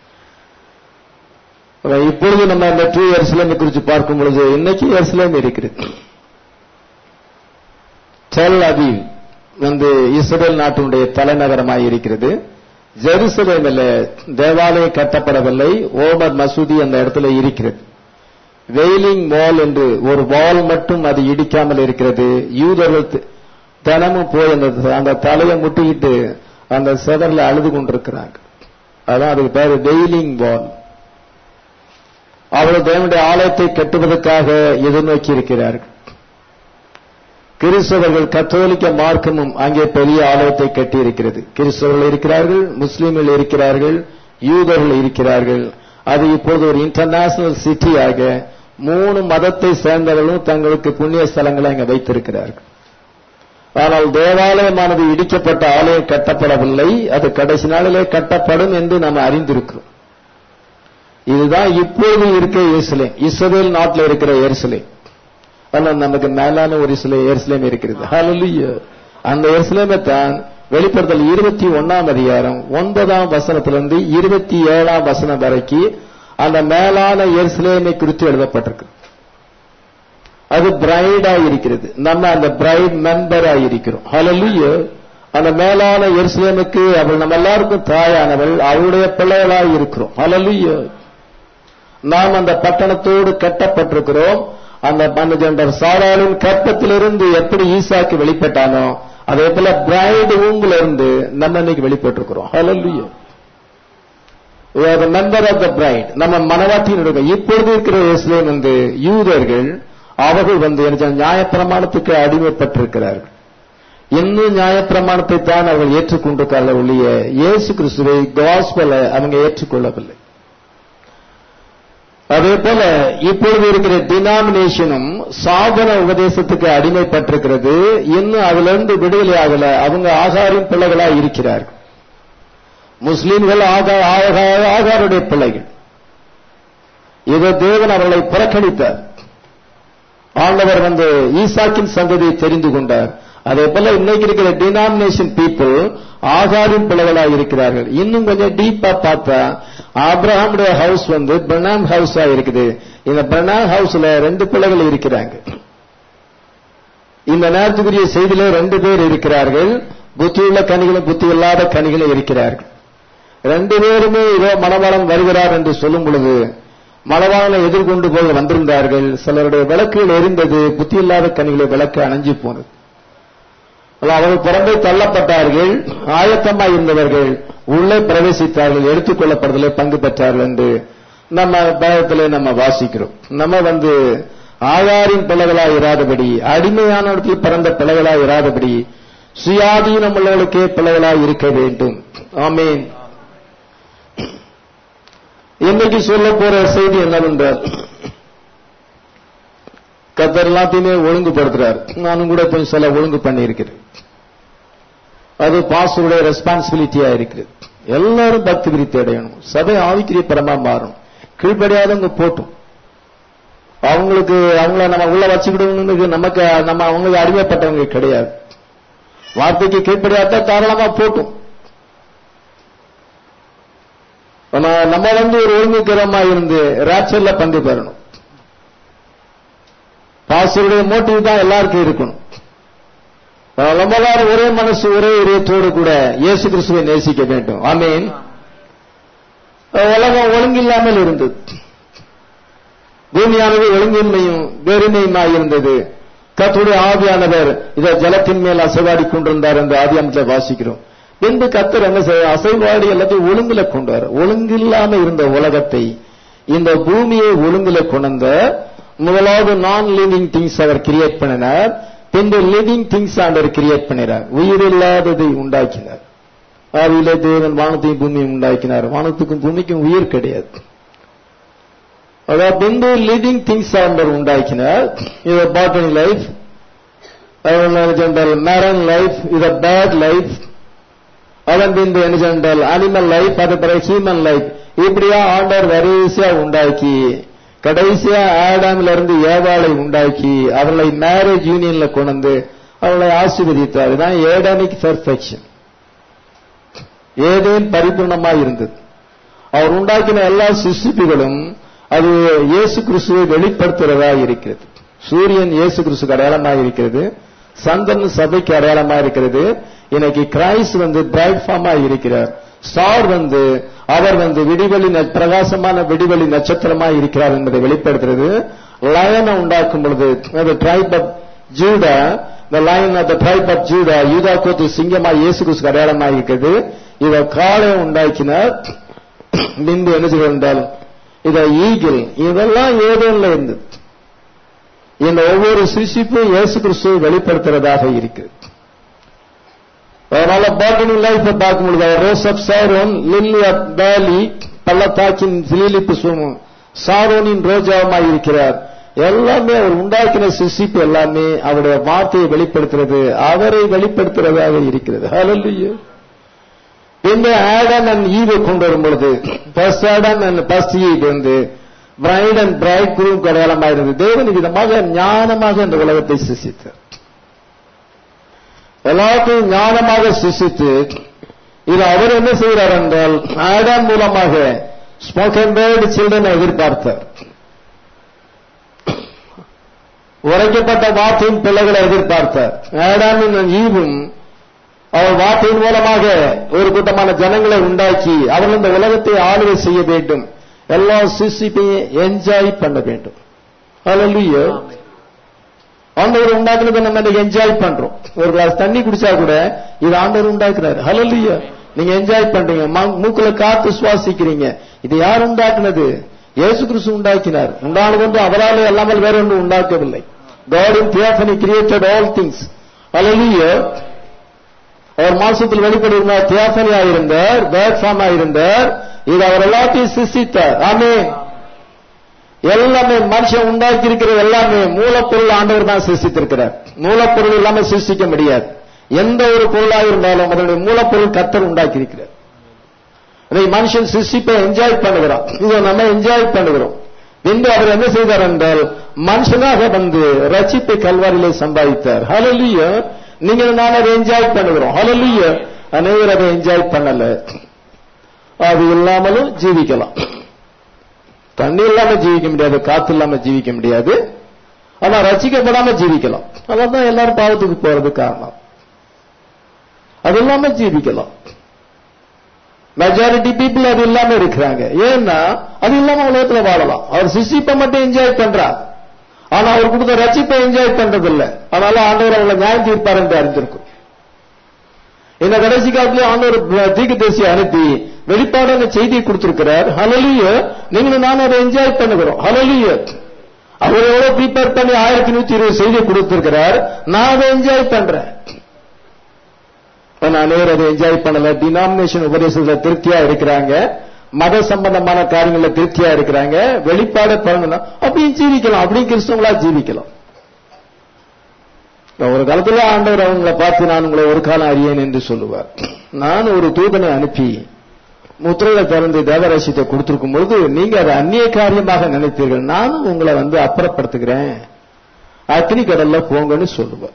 இப்பொழுது நம்ம அந்த 2 எருசலேமை குறித்து பார்க்கும் பொழுது இன்னைக்கு எருசலேம் இருக்கிறது. டெல் அவீவ் இஸ்ரேல் நாட்டினுடைய தலைநகரமாக இருக்கிறது. ஜெருசலேமில் தேவாலயம் கட்டப்படவில்லை. ஓமர் மசூதி அந்த இடத்துல இருக்கிறது. வெயிலிங் வால் என்று ஒரு வால் மட்டும் அது இடிக்காமல் இருக்கிறது. யூதர்கள் தினமும் போய் அந்த தலையை முட்டிக்கிட்டு அந்த செதறில் அழுது கொண்டிருக்கிறாங்க. அதான் அதுக்கு பேரு வெயிலிங் வால். அவர்கள் தேவனுடைய ஆலயத்தை கட்டுவதற்காக எதிர்நோக்கி இருக்கிறார்கள். கிறிஸ்தவர்கள் கத்தோலிக்க மார்க்கமும் அங்கே பெரிய ஆலயத்தை கட்டி இருக்கிறது. கிறிஸ்தவர்கள் இருக்கிறார்கள், முஸ்லீம்கள் இருக்கிறார்கள், யூதர்கள் இருக்கிறார்கள். அது இப்பொழுது ஒரு இன்டர்நேஷனல் சிட்டியாக 3 மதத்தை சேர்ந்தவர்களும் தங்களுக்கு புண்ணிய ஸ்தலங்களை அங்கே வைத்திருக்கிறார்கள். ஆனால் தேவாலயமானது இடிக்கப்பட்ட ஆலயம் கட்டப்படவில்லை. அது கடைசி நாளிலே கட்டப்படும் என்று நாம் அறிந்திருக்கிறோம். இதுதான் இப்போது இருக்க எருசலேம், இஸ்ரவேல் நாட்டில் இருக்கிற எருசலேம். ஆனால் நமக்கு மேலான ஒரு எருசலேம் இருக்கிறது. ஹல்லேலூயா. அந்த எருசலேமை தான் வெளிப்படுத்தல் 21ஆம் அதிகாரம் 9ஆம் வசனத்திலிருந்து 27ஆம் வசனம் வரைக்கும் அந்த மேலான எருசலேமை குறித்து எழுதப்பட்டிருக்கு. அது பிரைடா இருக்கிறது. நம்ம அந்த பிரைட் மெம்பரா இருக்கிறோம். ஹல்லேலூயா. அந்த மேலான எருசலேமுக்கு அவள் நம்ம எல்லாருக்கும் தாயானவள், அவளுடைய பிள்ளைகளாய் இருக்கிறோம். ஹல்லேலூயா. நாம் அந்த பட்டணத்தோடு கட்டப்பட்டிருக்கிறோம். அந்த மன்னஜெண்டர் சாராளின் கற்பத்திலிருந்து எப்படி ஈசாக்கு வெளிப்பட்டானோ அதே போல பிரைட் ஊம்புல இருந்து நம்ம இன்னைக்கு வெளிப்பட்டிருக்கிறோம். ஹல்லேலூயா. we are the member of the bride. நம்ம மனவாட்டியினுடைய இப்பொழுது இருக்கிற எருசலேம் வந்து யூதர்கள் அவர்கள் நியாயப்பிரமாணத்துக்கு அடிமைப்பட்டிருக்கிறார்கள். இன்னும் நியாயப்பிரமாணத்தை தான் அவர்கள் ஏற்றுக்கொண்டிருக்கிறார்கள் ஒழிய இயேசு கிறிஸ்துவை காஸ்பலை அவங்க ஏற்றுக்கொள்ளவில்லை. அதே போல இப்பொழுது இருக்கிற டினாமினேஷனும் சாதன உபதேசத்துக்கு அடிமைப்பட்டிருக்கிறது. இன்னும் அதிலிருந்து விடுதலை ஆகல. அவங்க ஆகாரின் பிள்ளைகளாக இருக்கிறார்கள். முஸ்லீம்கள் ஆகாருடைய பிள்ளைகள். இதை தேவன் அவர்களை புறக்கணித்தார். ஆண்டவர் வந்து ஈசாக்கின் சந்ததியை தெரிந்து கொண்டார். அதே போல இன்னைக்கு இருக்கிற டினாமினேஷன் பீப்புள் ஆகாரின் பிள்ளைகளாக இருக்கிறார்கள். இன்னும் கொஞ்சம் டீப்பா பார்த்தா ஆபிரகாமுடைய ஹவுஸ் வந்து பிரணாம் ஹவுஸா இருக்குது. இந்த பிரணாம் ஹவுஸ்ல 2 பிள்ளைகள் இருக்கிறாங்க. இந்த நேரத்துக்குரிய செய்தியில 2 பேர் இருக்கிறார்கள். புத்தியுள்ள கனிகளும் புத்தி இல்லாத கனிகளும் இருக்கிறார்கள். 2 பேருமே இதோ மணவாளன் வருகிறார் என்று சொல்லும் பொழுது மணவாளனை எதிர்கொண்டு போய் வந்திருந்தார்கள். சிலருடைய விளக்குகள் எரிந்தது, புத்தி இல்லாத கனிகளை விளக்கு அணைஞ்சு போனது. அவர்கள் புறம்பே தள்ளப்பட்டார்கள். ஆயத்தமாய் இருந்தவர்கள் உள்ளே பிரவேசித்தார்கள், எடுத்துக் கொள்ளப்படுதலை பங்கு பெற்றார்கள் என்று நம்ம வேதத்திலே நம்ம வாசிக்கிறோம். நம்ம வந்து ஆகாரின் பிள்ளைகளாய் இராதபடி, அடிமையான இடத்தில் பிறந்த பிள்ளைகளாய் இராதபடி சுயாதீனம் உள்ளவர்களுக்கே பிள்ளைகளாய் இருக்க வேண்டும். ஆமென். இன்னைக்கு சொல்ல போற செய்தி என்னவென்றால், கர்த்தர் எல்லாத்தையுமே ஒழுங்குபடுத்துறார். நானும் கூட கொஞ்சம் சில ஒழுங்கு பண்ணி இருக்கிறேன். அது பாஸ்டருடைய ரெஸ்பான்சிபிலிட்டியா இருக்குது. எல்லாரும் பக்தி விருத்தி அடையணும், சபை ஆவிக்குரிய பரமா மாறும். கீழ்படியாதவங்க போட்டும், அவங்களுக்கு அவங்கள நம்ம உள்ள வச்சுக்கிடணும்னு நமக்கு நம்ம அவங்களுக்கு அடிமைப்பட்டவங்க கிடையாது. வார்த்தைக்கு கீழ்படியாத தாராளமா போட்டும். நம்ம வந்து ஒரு ஒழுங்குக்கிரமா இருந்து ராப்சர்ல பங்கு பெறணும். பாஸ்டருடைய மோட்டிவ் தான் எல்லாருக்கும் இருக்கணும். நம்ம எல்லாரும் ஒரே மனசு ஒரே இதயத்தோடு கூட இயேசு கிறிஸ்துவை நேசிக்க வேண்டும். ஆமென். உலகம் ஒழுங்கில்லாமல் இருந்தது. பூமியானது ஒழுங்கின்மையும் வெறுமையுமாய் இருந்தது. கர்த்தருடைய ஆவியானவர் இதை ஜலத்தின் மேல் அசைவாடி கொண்டிருந்தார் என்று ஆதியாகமத்தில் வாசிக்கிறோம். பின்பு கர்த்தர் என்ன செய்ய அசைவாடி எல்லாத்தையும் ஒழுங்குல கொண்டார். ஒழுங்கில்லாம இருந்த உலகத்தை இந்த பூமியை ஒழுங்குல கொண்ட முதலாவது நான் லிவிங் திங்ஸ் அவர் கிரியேட் பண்ணினார். பின்பு லிவிங் திங்ஸ் ஆண்டவர் கிரியேட் பண்ணினார். உயிரில்லாததை உண்டாக்கினார். ஆவியிலே தேவன் வானத்தையும் பூமியும் உண்டாக்கினார். வானத்துக்கும் பூமிக்கும் உயிர் கிடையாது. அதாவது பின்பு லிவிங் திங்ஸ் ஆண்டவர் உண்டாக்கினார். இது பாட்டனி லைஃப், மேரன் லைஃப், இது பேட் லைஃப். அதன் பின்பு என்ன சொன்னால் அனிமல் லைஃப், அது பிறகு ஹியூமன் லைஃப். இப்படியா ஆண்டவர் வரிசையா உண்டாக்கி கடைசியா ஆடாமில இருந்து ஏவாளை உண்டாக்கி அவர்களை மேரேஜ் யூனியன்ல கொண்டு அவர்களை ஆசீர்வதித்தார். இதுதான் ஏடாமிக் பெர்ஃபெக்ஷன். ஏதேன் பரிபூர்ணமாய் இருந்தது. அவர் உண்டாக்கின எல்லா சிருஷ்டிப்புகளும் அது இயேசு கிறிஸ்துவை வெளிப்படுத்துறதா இருக்கிறது. சூரியன் இயேசு கிறிஸ்துக்கு அடையாளமாக இருக்கிறது. சந்திரன் சபைக்கு அடையாளமா இருக்கிறது. இன்னைக்கு கிரைஸ்ட் வந்து பிரைட் ஃபார்மா இருக்கிறார். ஸ்டார் வந்து அவர் வந்து விடிவெளி பிரகாசமான விடிவெளி நட்சத்திரமா இருக்கிறார் என்பதை வெளிப்படுத்துறது. லயனை உண்டாக்கும் பொழுது tribe of Judah, the lion of the tribe of Judah, யூதா கோத்து சிங்கமா இயேசு கிறிஸ்துக்கு அடையாளமா இருக்கிறது. இத காளை உண்டாக்கினார். பின்பு என்ன செய்ய என்றால் இத ஈகிள், இதெல்லாம் ஏதேன்ல இருந்தது. இந்த ஒவ்வொரு சிருஷ்டிப்பும் இயேசு கிறிஸ்துவை வெளிப்படுத்துறதாக இருக்கு. அதனால பாட்டினிங் லைஃப் பார்க்கும் பொழுது rose of Sharon, lily of valley, பள்ளத்தாக்கின் சிலிலிப்பு சுமம், சாரோனின் ரோஜாவுமாய் இருக்கிறார். எல்லாமே அவர் உண்டாக்கின சிருஷ்டிப்பு எல்லாமே அவருடைய வார்த்தையை வெளிப்படுத்துறது, அவரை வெளிப்படுத்துறதாக இருக்கிறது. ஹல்லேலூயா. இந்த ஆடம் அண்ட் ஈவை கொண்டு வரும் பொழுது first Adam and first Eve வந்து பிரைட் அண்ட் பிரைட் குரூப் அடையாளமாக இருந்தது. தேவன் விதமாக ஞானமாக இந்த உலகத்தை சிருஷ்டித்தார். எல்லாத்தையும் ஞானமாக சிருஷ்டித்து இது அவர் என்ன செய்கிறார் என்றால் ஆடம் மூலமாக ஸ்போக்கன் வேர்ட் சில்ட்ரனை எதிர்பார்த்தார். உரைக்கப்பட்ட வார்த்தையின் பிள்ளைகளை எதிர்பார்த்தார். ஆடாமும் ஈவும் அவர் வார்த்தையின் மூலமாக ஒரு கூட்டமான ஜனங்களை உண்டாக்கி அவர்கள் இந்த உலகத்தை ஆளுகை செய்ய வேண்டும், எல்லா சிருஷ்டிப்பையும் என்ஜாய் பண்ண வேண்டும். ஹல்லேலூயா. ஆண்டவர் உண்டாக்குனதை நம்ம என்ஜாய் பண்றோம். ஒரு கிளாஸ் தண்ணி குடிச்சா கூட இது ஆண்டவர் உண்டாக்குறாரு. ஹல்லேலூயா. நீங்க என்ஜாய் பண்றீங்க, மூக்குல காத்து சுவாசிக்கிறீங்க. இது யார் உண்டாக்குனது? இயேசு கிறிஸ்து உண்டாக்கினார். உண்டானது ஒன்று அவரால் அல்லாமல் வேற ஒன்று உண்டாக்கவில்லை. God in theophany created all things. Hallelujah. அவர் மாம்சத்தில் வெளிப்படுகிறார், தியோபனி ஆயிருந்தார், வேர்ட் ஃபார்ம் ஆயிருந்தார். இது அவர் எல்லாத்தையும் சிருஷ்டித்தார். ஆமென். எல்லாமே மனுஷன் உண்டாக்கி இருக்கிற எல்லாமே மூலப்பொருள் ஆண்டவர் தான் சிருஷ்டித்திருக்கிறார். மூலப்பொருள் இல்லாம சிருஷ்டிக்க முடியாது. எந்த ஒரு பொருளாக இருந்தாலும் அதனுடைய மூலப்பொருள் கர்த்தர் உண்டாக்கி இருக்கிறார். அதை மனுஷன் சிருஷ்டிப்பை என்ஜாய் பண்ணுகிறான். இதை நம்ம என்ஜாய் பண்ணுகிறோம். என்று அவர் என்ன செய்தார் என்றால் மனுஷனாக வந்து ரட்சிப்பை கல்வாரியிலே சம்பாதித்தார். ஹல்லேலூயா. நீங்க நான் அதை என்ஜாய் பண்ணுகிறோம். ஹல்லேலூயா. அனைவரும் அதை என்ஜாய் பண்ணல. அது இல்லாமலும் ஜீவிக்கலாம். தண்ணி இல்லாம ஜீவிக்க முடியாது, காத்து இல்லாம ஜீவிக்க முடியாது. ஆனா ரட்சிக்கப்படாம ஜீவிக்கலாம். அதான் எல்லாரும் பாவத்துக்கு போறது காரணம். அது இல்லாம ஜீவிக்கலாம். மெஜாரிட்டி பீப்புள் அது இல்லாம இருக்கிறாங்க. ஏன்னா அது இல்லாம உலகத்துல வாழலாம். அவர் சிருஷ்டிப்பை மட்டும் என்ஜாய் பண்றார், ஆனா அவர் கொடுத்த ரட்சிப்பை என்ஜாய் பண்றது இல்லை. அதனால ஆண்டவர் அவங்களை நியாயம் தீர்ப்பார் என்று அறிந்திருக்கும். இந்த கடைசி காலத்திலே ஆண்டவர் தீர்க்கதரிசியை அனுப்பி வெளிப்பாடான செய்தியை கொடுத்திருக்கிறார். ஹல்லேலூயா. நீங்களும் நானும் அதை என்ஜாய் பண்ணுகிறோம். ஹல்லேலூயா. அவர் எவ்வளவு ப்ரிப்பேர் பண்ணி 1120 செய்தியை கொடுத்திருக்கிறார். நான் அதை என்ஜாய் பண்றேன். அனைவரும் அதை என்ஜாய் பண்ணல. டினாமினேஷன் உபதேசத்துல திருப்தியா இருக்கிறாங்க, மத சம்பந்தமான காரியங்கள்ல திருப்தியா இருக்கிறாங்க. வெளிப்பாடு பண்ணணும் அப்படியும் ஜீவிக்கலாம், அப்படியும் கிறிஸ்தவங்களா ஜீவிக்கலாம். ஒரு காலத்துல ஆண்டவர் அவங்களை பார்த்து நான் உங்களை ஒரு காலம் அறியேன் என்று சொல்லுவார். நான் ஒரு தூதனை அனுப்பி முத்திரையில திறந்து தேவராசியத்தை கொடுத்திருக்கும் பொழுது நீங்க அதை அந்நிய காரியமாக நினைத்தீர்கள், நானும் உங்களை அப்புறப்படுத்துகிறேன், அக்னி கடல்ல போங்கன்னு சொல்லுவார்.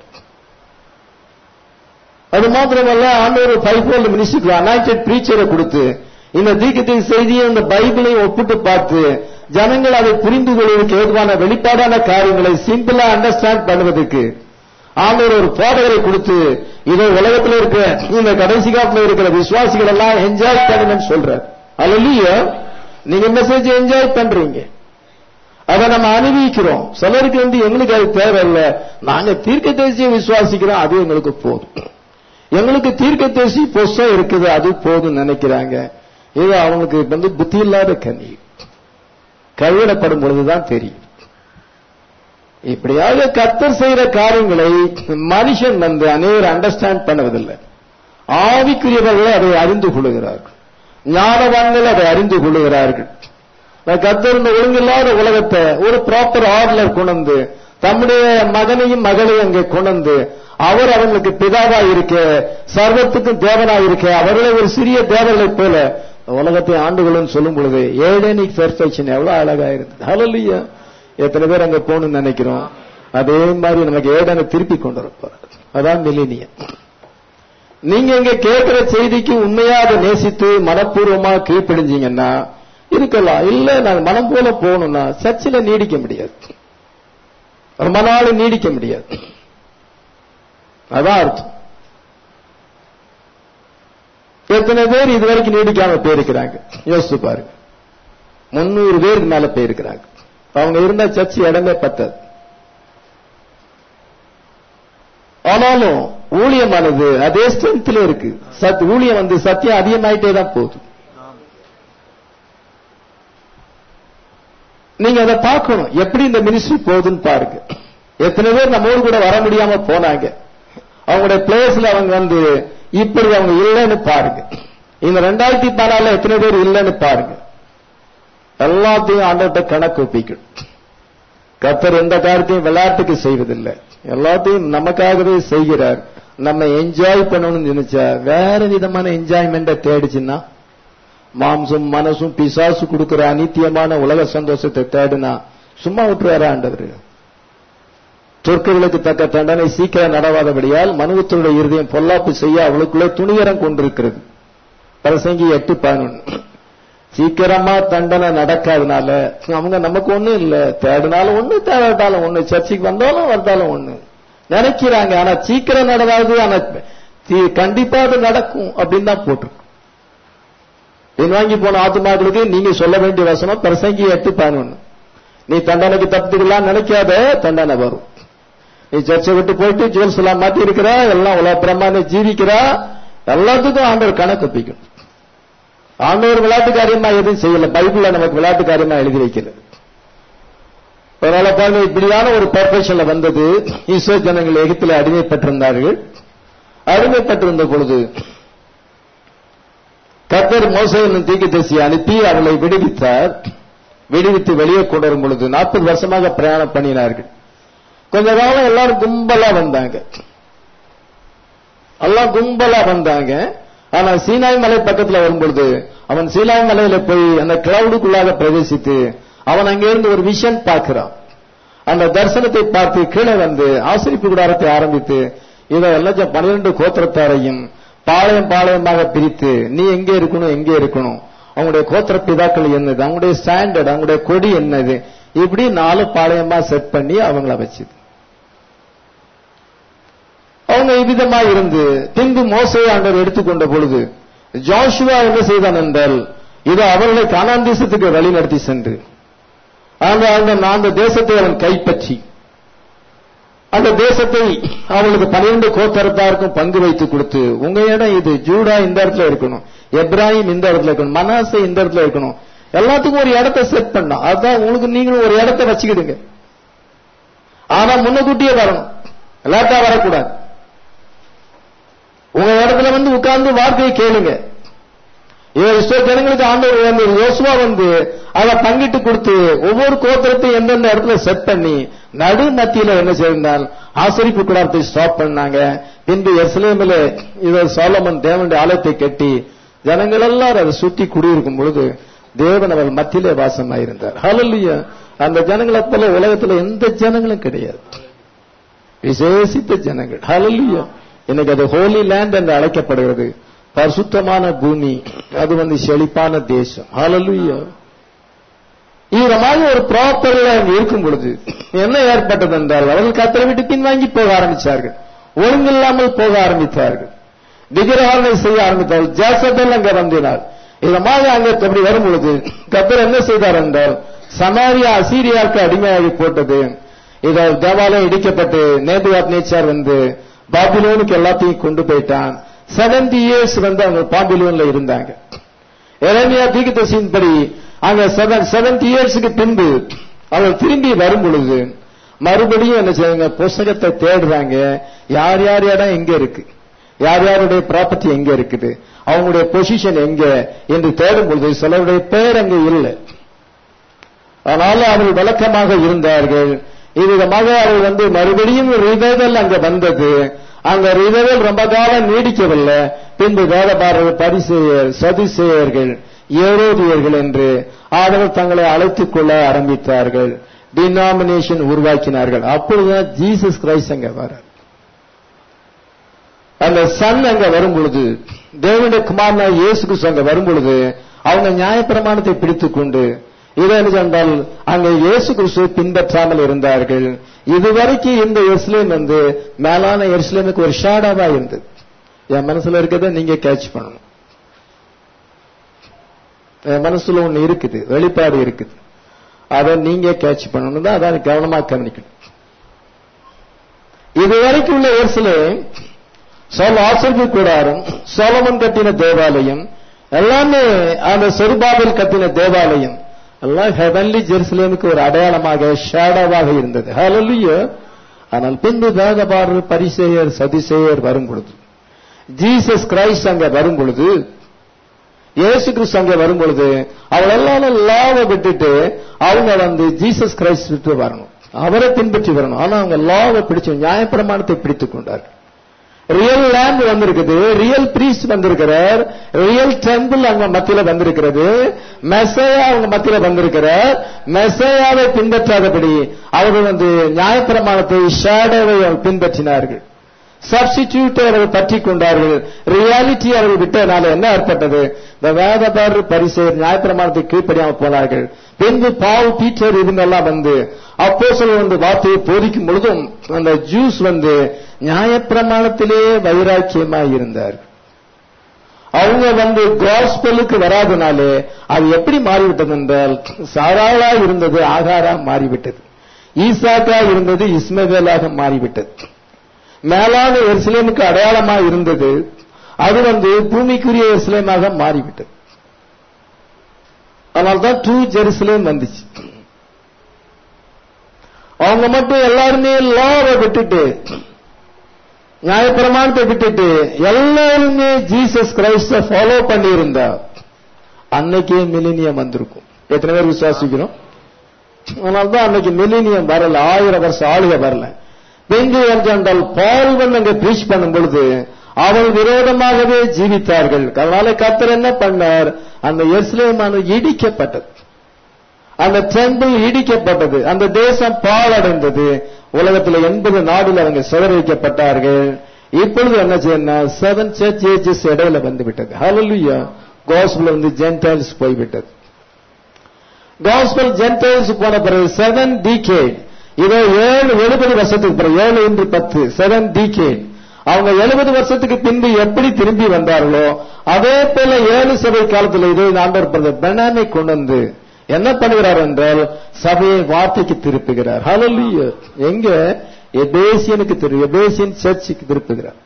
அது மாத்திரமல்ல ஆண்டவர் ஃபைவ்ஃபோல்ட் மினிஸ்ட்ரி அனாயிண்டட் பிரீச்சரை கொடுத்து இந்த தீர்க்கதரிசி செய்தியை இந்த பைபிளையும் ஒப்பிட்டு பார்த்து ஜனங்கள் அதை புரிந்து கொள்வதற்கு ஏதுவான வெளிப்பாடான காரியங்களை சிம்பிளா அண்டர்ஸ்டாண்ட் பண்ணுவதற்கு ஆண்டவர் ஒரு பாடகரை கொடுத்து இதோ உலகத்தில் இருக்கிற இந்த கடைசி காலத்தில் இருக்கிற விசுவாசிகள் எல்லாம் என்ஜாய் பண்ணுங்கன்னு சொல்றார். அல்லேலூயா. நீங்க மெசேஜ் என்ஜாய் பண்றீங்க, அதை நம்ம அனுபவிக்கிறோம். சிலருக்கு எங்களுக்கு அது தேவையில்லை, நாங்க தீர்க்கதரிசியை விசுவாசிக்கிறோம், அது எங்களுக்கு போதும், எங்களுக்கு தீர்க்கதரிசி பொசம் இருக்குது, அது போதும் நினைக்கிறாங்க. இது அவங்களுக்கு புத்தி இல்லாத கனி. கைவிடப்படும் பொழுதுதான் தெரியும். இப்படியாக கர்த்தர் செய்கிற காரியங்களை மனுஷன் அனைவரும் அண்டர்ஸ்டாண்ட் பண்ணுவதில்லை. ஆவிக்குரியவர்கள் அதை அறிந்து கொள்கிறார்கள், ஞானவான்கள் அதை அறிந்து கொள்கிறார்கள். கர்த்தர் இந்த ஒழுங்கில்லாத உலகத்தை ஒரு ப்ராப்பர் ஆர்டர் கொண்டு தம்முடைய மகனையும் மகளையும் அங்கே கொண்டு அவர் அவங்களுக்கு பிதாவா இருக்க, சர்வத்துக்கும் தேவனா இருக்க, அவர்களை ஒரு சிறிய தேவர்களை போல உலகத்தை ஆண்டுகளும் சொல்லும் பொழுது ஏடனிக் பெர்ஃபெக்ஷன் எவ்வளவு அழகா இருந்தது. ஹல்லேலூயா. எத்தனை பேர் அங்க போகணும்னு நினைக்கிறோம், அதே மாதிரி நமக்கு ஏடனை திருப்பி கொண்டு வரப்போறார். அதான் மில்லேனியம். நீங்க இங்க கேட்கிற செய்திக்கு உண்மையா அதை நேசித்து மனப்பூர்வமா கீழ்ப்படிஞ்சீங்கன்னா இருக்கலாம். இல்ல நாங்க மனம் போல போகணும்னா சர்ச்சில் நீடிக்க முடியாது, ரொம்ப நாள் நீடிக்க முடியாது. அதான் அர்த்தம். எத்தனை பேர் இதுவரைக்கும் நீடிக்காம போயிருக்கிறாங்க யோசிச்சு பாருங்க. 300 பேருக்கு மேல போயிருக்கிறாங்க. அவங்க இருந்த சர்ச்சு இடமே பத்தாது. ஆனாலும் ஊழியமானது அதே ஸ்ட்ரென்த்ல இருக்கு. ஊழியம் சத்தியம் அதிகமாயிட்டே தான் போகுது. நீங்க அதை பார்க்கணும், எப்படி இந்த மினிஸ்ட்ரி போகுதுன்னு பாருங்க. எத்தனை பேர் நம்மோடு கூட வர முடியாம போனாங்க. அவங்களுடைய பிளேஸ்ல அவங்க வந்து இப்படி அவங்க இல்லைன்னு பாருங்க. இந்த 2014 எத்தனை பேர் இல்லைன்னு பாருங்க. எல்லாத்தையும் ஆண்டவர்கிட்ட கணக்கு ஒப்பிக்கணும். கர்த்தர் எந்த காரியத்தையும் விளையாட்டுக்கு செய்வதில்லை, எல்லாத்தையும் நமக்காகவே செய்கிறார். நம்ம என்ஜாய் பண்ணணும்னு நினைச்சா வேற விதமான என்ஜாய்மெண்ட தேடிச்சுன்னா, மாம்சம் மனசும் பிசாசு கொடுக்கிற அநித்தியமான உலக சந்தோஷத்தை தேடுனா சும்மா விட்டுறாரா ஆண்டவர்? சொற்களுக்கு தக்க தண்டனை சீக்கிரம் நடவாதபடியால் மனுவத்தருடைய இருதயம் பொல்லாப்பு செய்ய அவளுக்குள்ளே துணிகரம் கொண்டிருக்கிறது. பிரசங்கி 8:11. சீக்கிரமா தண்டனை நடக்காதனால அவங்க நமக்கு ஒண்ணும் இல்ல, தேடினாலும் ஒண்ணு தேடாட்டாலும் ஒண்ணு, சர்ச்சைக்கு வந்தாலும் வந்தாலும் ஒண்ணு நினைக்கிறாங்க. ஆனா சீக்கிரம் நடவாது, ஆனா கண்டிப்பா அது நடக்கும் அப்படின்னு தான் போட்டிருக்கு. பின்வாங்கி போன ஆத்துமாக்களுக்கு நீங்க சொல்ல வேண்டிய வசனம் பிரசங்கி 8:11. நீ தண்டனைக்கு தப்பிக்கலாம் நினைக்காத, தண்டனை வரும். நீ சர்ச்சை விட்டு போயிட்டு ஜுவல்ஸ் எல்லாம் மாட்டி இருக்கிறா, எல்லாம் உலகப்புறமா ஜீவிக்கிறா, எல்லாத்துக்கும் ஆண்டவர் கணக்கு ஒப்பிக்கணும். ஆண்டவர் விளையாட்டு காரியமா எதுவும் செய்யல, பைபிள்ல நமக்கு விளையாட்டு காரியமா எழுதி வைக்கல. அதனால பாருங்க, இப்படியான ஒரு பர்பஷன்ல வந்தது. இஸ்ரவேல் ஜனங்கள் எகிப்தில் அடிமைப்பட்டிருந்தார்கள். அடிமைப்பட்டிருந்த பொழுது கர்த்தர் மோசே என்னும் தீர்க்கதரிசியை அனுப்பி அவளை விடுவித்தார். விடுவித்து வெளியே கொண்டு வரும் பொழுது 40 வருஷமாக பிரயாணம் பண்ணினார்கள். கொஞ்ச காலம் எல்லாரும் கும்பலா வந்தாங்க, எல்லாம் கும்பலா வந்தாங்க. ஆனா சீனாய் மலை பக்கத்துல வரும்பொழுது அவன் சீனாய் மலையில போய் அந்த கிளவுடுக்குள்ளாக பிரவேசித்து அவன் அங்கிருந்து ஒரு விஷன் பார்க்கிறான். அந்த தரிசனத்தை பார்த்து கீழே வந்து ஆசரிப்பு கூடாரத்தை ஆரம்பித்து இதெல்லாம் 12 கோத்திரத்தாரையும் பாளையம் பாளையமாக பிரித்து நீ எங்கே இருக்கணும் எங்கே இருக்கணும், அவங்களுடைய கோத்திர பிதாக்கள் என்னது, அவங்களுடைய ஸ்டாண்டர்ட், அவங்களுடைய கொடி என்னது, இப்படி 4 பாளையமா செட் பண்ணி அவங்கள வச்சுது. அவங்க இவ்விதமா இருந்து பின்பு மோசேயை ஆண்டவர் எடுத்துக்கொண்ட பொழுது ஜோஷுவா என்ன செய்தான் என்றால், இது அவர்களை கானான் தேசத்துக்கு வழி நடத்தி சென்று அந்த தேசத்தை அவன் கைப்பற்றி அந்த தேசத்தை அவளுக்கு 12 கோத்திரத்தாருக்கும் பங்கு வைத்து கொடுத்து, உங்க இடம் இது, ஜூடா இந்த இடத்துல இருக்கணும், எப்ராஹிம் இந்த இடத்துல இருக்கணும், மனாசே இந்த இடத்துல இருக்கணும், எல்லாத்துக்கும் ஒரு இடத்தை செட் பண்ணா. அதுதான் உங்களுக்கு நீங்களும் ஒரு இடத்தை வச்சுக்கிடுங்க. ஆனா முன்னக்கூட்டியே வரணும், லேட்டா வரக்கூடாது. உங்க இடத்துல வந்து உட்கார்ந்து வார்த்தையை கேளுங்க. இஸ்ரவேல் ஜனங்களுக்கு ஆண்டவர் யோசுவா வந்து அதை பங்கிட்டு கொடுத்து ஒவ்வொரு கோத்திரத்தையும் எந்தெந்த இடத்துல செட் பண்ணி நடு மத்தியில என்ன செய்தால் ஆசரிப்பு கூடாரத்தை ஸ்டாப் பண்ணாங்க. பின்பு எருசலேமில் இதை சாலமன் தேவனுடைய ஆலயத்தை கட்டி ஜனங்கள் எல்லாரும் அதை சுற்றி குடியிருக்கும் பொழுது தேவன் அவள் மத்தியிலே வாசமாயிருந்தார். ஹல்லேலூயா. அந்த ஜனங்களை போல உலகத்துல எந்த ஜனங்களும் கிடையாது, விசேஷித்த ஜனங்கள். ஹல்லேலூயா. இன்னைக்கு அது ஹோலி லேண்ட் என்று அழைக்கப்படுகிறது, பரிசுத்தமான பூமி, அது வந்து செழிப்பான தேசம். ஹல்லேலூயா. ஒரு ப்ராப்பர்ல இருக்கும் பொழுது என்ன ஏற்பட்டது என்றால், அவர்கள் கர்த்தரை விட்டு பின்வாங்கி போக ஆரம்பித்தார்கள், ஒழுங்கில்லாமல் போக ஆரம்பித்தார்கள், விக்கிரகாராதனை செய்ய ஆரம்பித்தார்கள். ஜேசபேல் அங்க வந்தினார். இதமாக அங்க அப்படி வரும் பொழுது கர்த்தர் என்ன செய்தார் என்றால், சமாரியா அசீரியாவுக்கு அடிமையாகி போட்டது. இதால் தேவாலயம் இடிக்கப்பட்டு நேபுகாத் நேச்சார் வந்து பாபிலோனுக்கு எல்லாத்தையும் கொண்டு போயிட்டான். 70 years வந்து அவங்க பாபிலோன்ல இருந்தாங்க. எரேமியா தீர்க்கதரிசியின்படி அங்க 70 yearsக்கு பின்பு அவர்கள் திரும்பி வரும் பொழுது மறுபடியும் என்ன செய்வாங்க, புஸ்தகத்தை தேடுறாங்க. யார் யார் இடம் எங்க இருக்கு, யார் யாருடைய ப்ராப்பர்ட்டி எங்க இருக்குது, அவங்களுடைய பொசிஷன் எங்க என்று தேடும் பொழுது சிலருடைய பேர் அங்க இல்லை. அதனால அவர்கள் விளக்கமாக இருந்தார்கள். இவ்விதமாக அவர்கள் வந்து மறுபடியும் ரிவைவல் அங்க வந்தது. அந்த ரிவைவல் ரொம்ப காலம் நீடிக்கவில்லை. பின்பு வேதபாரர்கள், பரிசேயர், சதுசேயர்கள், ஏரோதியர்கள் என்று அவர்கள் தங்களை அழைத்துக் கொள்ள ஆரம்பித்தார்கள். டினாமினேஷன் உருவாக்கினார்கள். அப்பொழுதுதான் ஜீசஸ் கிரைஸ்ட் அங்க வர, அந்த சன் அங்க வரும் பொழுது, தேவனுடைய குமாரனான இயேசு கிறிஸ்து அங்க வரும் பொழுது அவங்க நியாயப்பிரமாணத்தை பிடித்துக் கொண்டு இதை என்ன சொன்னால் அங்க இயேசு கிறிஸ்துவை பின்பற்றாமல் இருந்தார்கள். இதுவரைக்கும் இந்த எருசலேம் வந்து மேலான எருசலேமுக்கு ஒரு ஷேடோவா இருந்தது. என் மனசுல இருக்கிறத நீங்க கேட்ச் பண்ணணும். என் மனசுல ஒண்ணு இருக்குது, வெளிப்பாடு இருக்குது, அதை நீங்க கேட்ச் பண்ணணும் தான், அதை கவனமா கவனிக்கணும். இதுவரைக்கும் உள்ள எருசலேம் ஆசரிப்பு கூடாரம், சோலமன் கட்டின தேவாலயம் எல்லாமே, அந்த செருபாபேல் கட்டின தேவாலயம் எல்லாம் ஹெவன்லி ஜெருசலேமுக்கு ஒரு அடையாளமாக ஷேடோவாக இருந்தது. ஹல்லேலூயா. ஆனால் பின்பு வேதபாரர் பரிசேயர் சதுசேயர் வரும் பொழுது, ஜீசஸ் கிரைஸ்ட் அங்க வரும் பொழுது, இயேசு கிறிஸ்து அங்க வரும் பொழுது, அவள் எல்லாரும் லாவை விட்டுட்டு அவங்க ஜீசஸ் கிரைஸ்ட் விட்டு வரணும், அவரை பின்பற்றி வரணும். ஆனா அவங்க லாவை பிடிச்சு நியாயப்பிரமாணத்தை பிடித்துக் கொண்டார்கள். ரியல் லேண்ட் வந்திருக்குது, ரியல் பிரீஸ்ட் வந்திருக்கிறார், ரியல் டெம்பிள் அவங்க மத்தியில வந்திருக்கிறது, மெசையா அவங்க மத்தியில வந்திருக்கிறார். மெசையாவை பின்பற்றாதபடி அவர்கள் நியாயப்பிரமாணத்தை ஷேடோவை பின்பற்றினார்கள். சப்ஸ்டிடியூட்டை அவர்கள் பற்றி கொண்டார்கள். ரியாலிட்டி அவர்கள் விட்டதனால என்ன ஏற்பட்டது? இந்த வேதபாரர் பரிசேயர் நியாயப்பிரமாணத்தை கீழ்ப்படியாமல் போனார்கள். பின்பு பால் பீட்டர் இவங்கெல்லாம் அப்போஸ்தலர் வார்த்தையை போதிக்கும் பொழுதும் அந்த ஜூஸ் நியாயப்பிரமாணத்திலே வைராக்கியமாய் இருந்தார். அவங்க காஸ்பலுக்கு வராதனாலே அது எப்படி மாறிவிட்டது என்றால், சாராளா இருந்தது ஆகாரா மாறிவிட்டது, ஈசாக்கா இருந்தது இஸ்மவேலாக மாறிவிட்டது. மேலான எருசலேமுக்கு அடையாளமாக இருந்தது, அது பூமிக்குரிய எருசலேமாக மாறிவிட்டது. அதனால்தான் டூ ஜெருசலேம் வந்துச்சு. அவங்க மட்டும் எல்லாருமே லாவை விட்டுட்டு, நியாயப்பிரமாணத்தை விட்டுட்டு எல்லாருமே ஜீசஸ் கிரைஸ்ட ஃபாலோ பண்ணி இருந்தா அன்னைக்கே மில்லேனியம் வந்திருக்கும். எத்தனை பேர் விசுவாசிக்கிறோம்? அதனால்தான் அன்னைக்கு மில்லேனியம் வரல, 1000 வருஷம் ஆளுக வரல. எங்கு என்றால் பால் அங்க பிரீச் பண்ணும் பொழுது அவள் விரோதமாகவே ஜீவித்தார்கள். அதனால கர்த்தர் என்ன பண்ணார்? அந்த எருசலேமானது இடிக்கப்பட்டது, அந்த டெம்பிள் இடிக்கப்பட்டது, அந்த தேசம் பாழடைந்தது. உலகத்தில் 80 நாடுல அவங்க சிதறடிக்கப்பட்டார்கள். இப்பொழுது என்ன செய்யணும்? 7 சர்ச் ஏஜஸ் இடையில வந்துவிட்டது. ஹல்லேலூயா. காஸ்பல் ஜென்டைல்ஸ் போய்விட்டது. காஸ்பல் ஜென்டைல்ஸ் போன பிறகு 7 டிகேட், இதோ 70 வருஷத்துக்கு பிறகு 7 into 10 7 டிகேட். அவங்க 70 வருஷத்துக்கு பின்பு எப்படி திரும்பி வந்தார்களோ அதே போல 7 சபை காலத்தில் இதே ஆண்டவர் பெனாமை கொண்டு என்ன பண்ணுகிறார் என்றால் சபையை வார்த்தைக்கு திருப்புகிறார். ஹல்லேலூயா. எங்க? எபேசியனுக்கு எபேசியன் சர்ச்சுக்கு திருப்புகிறார்,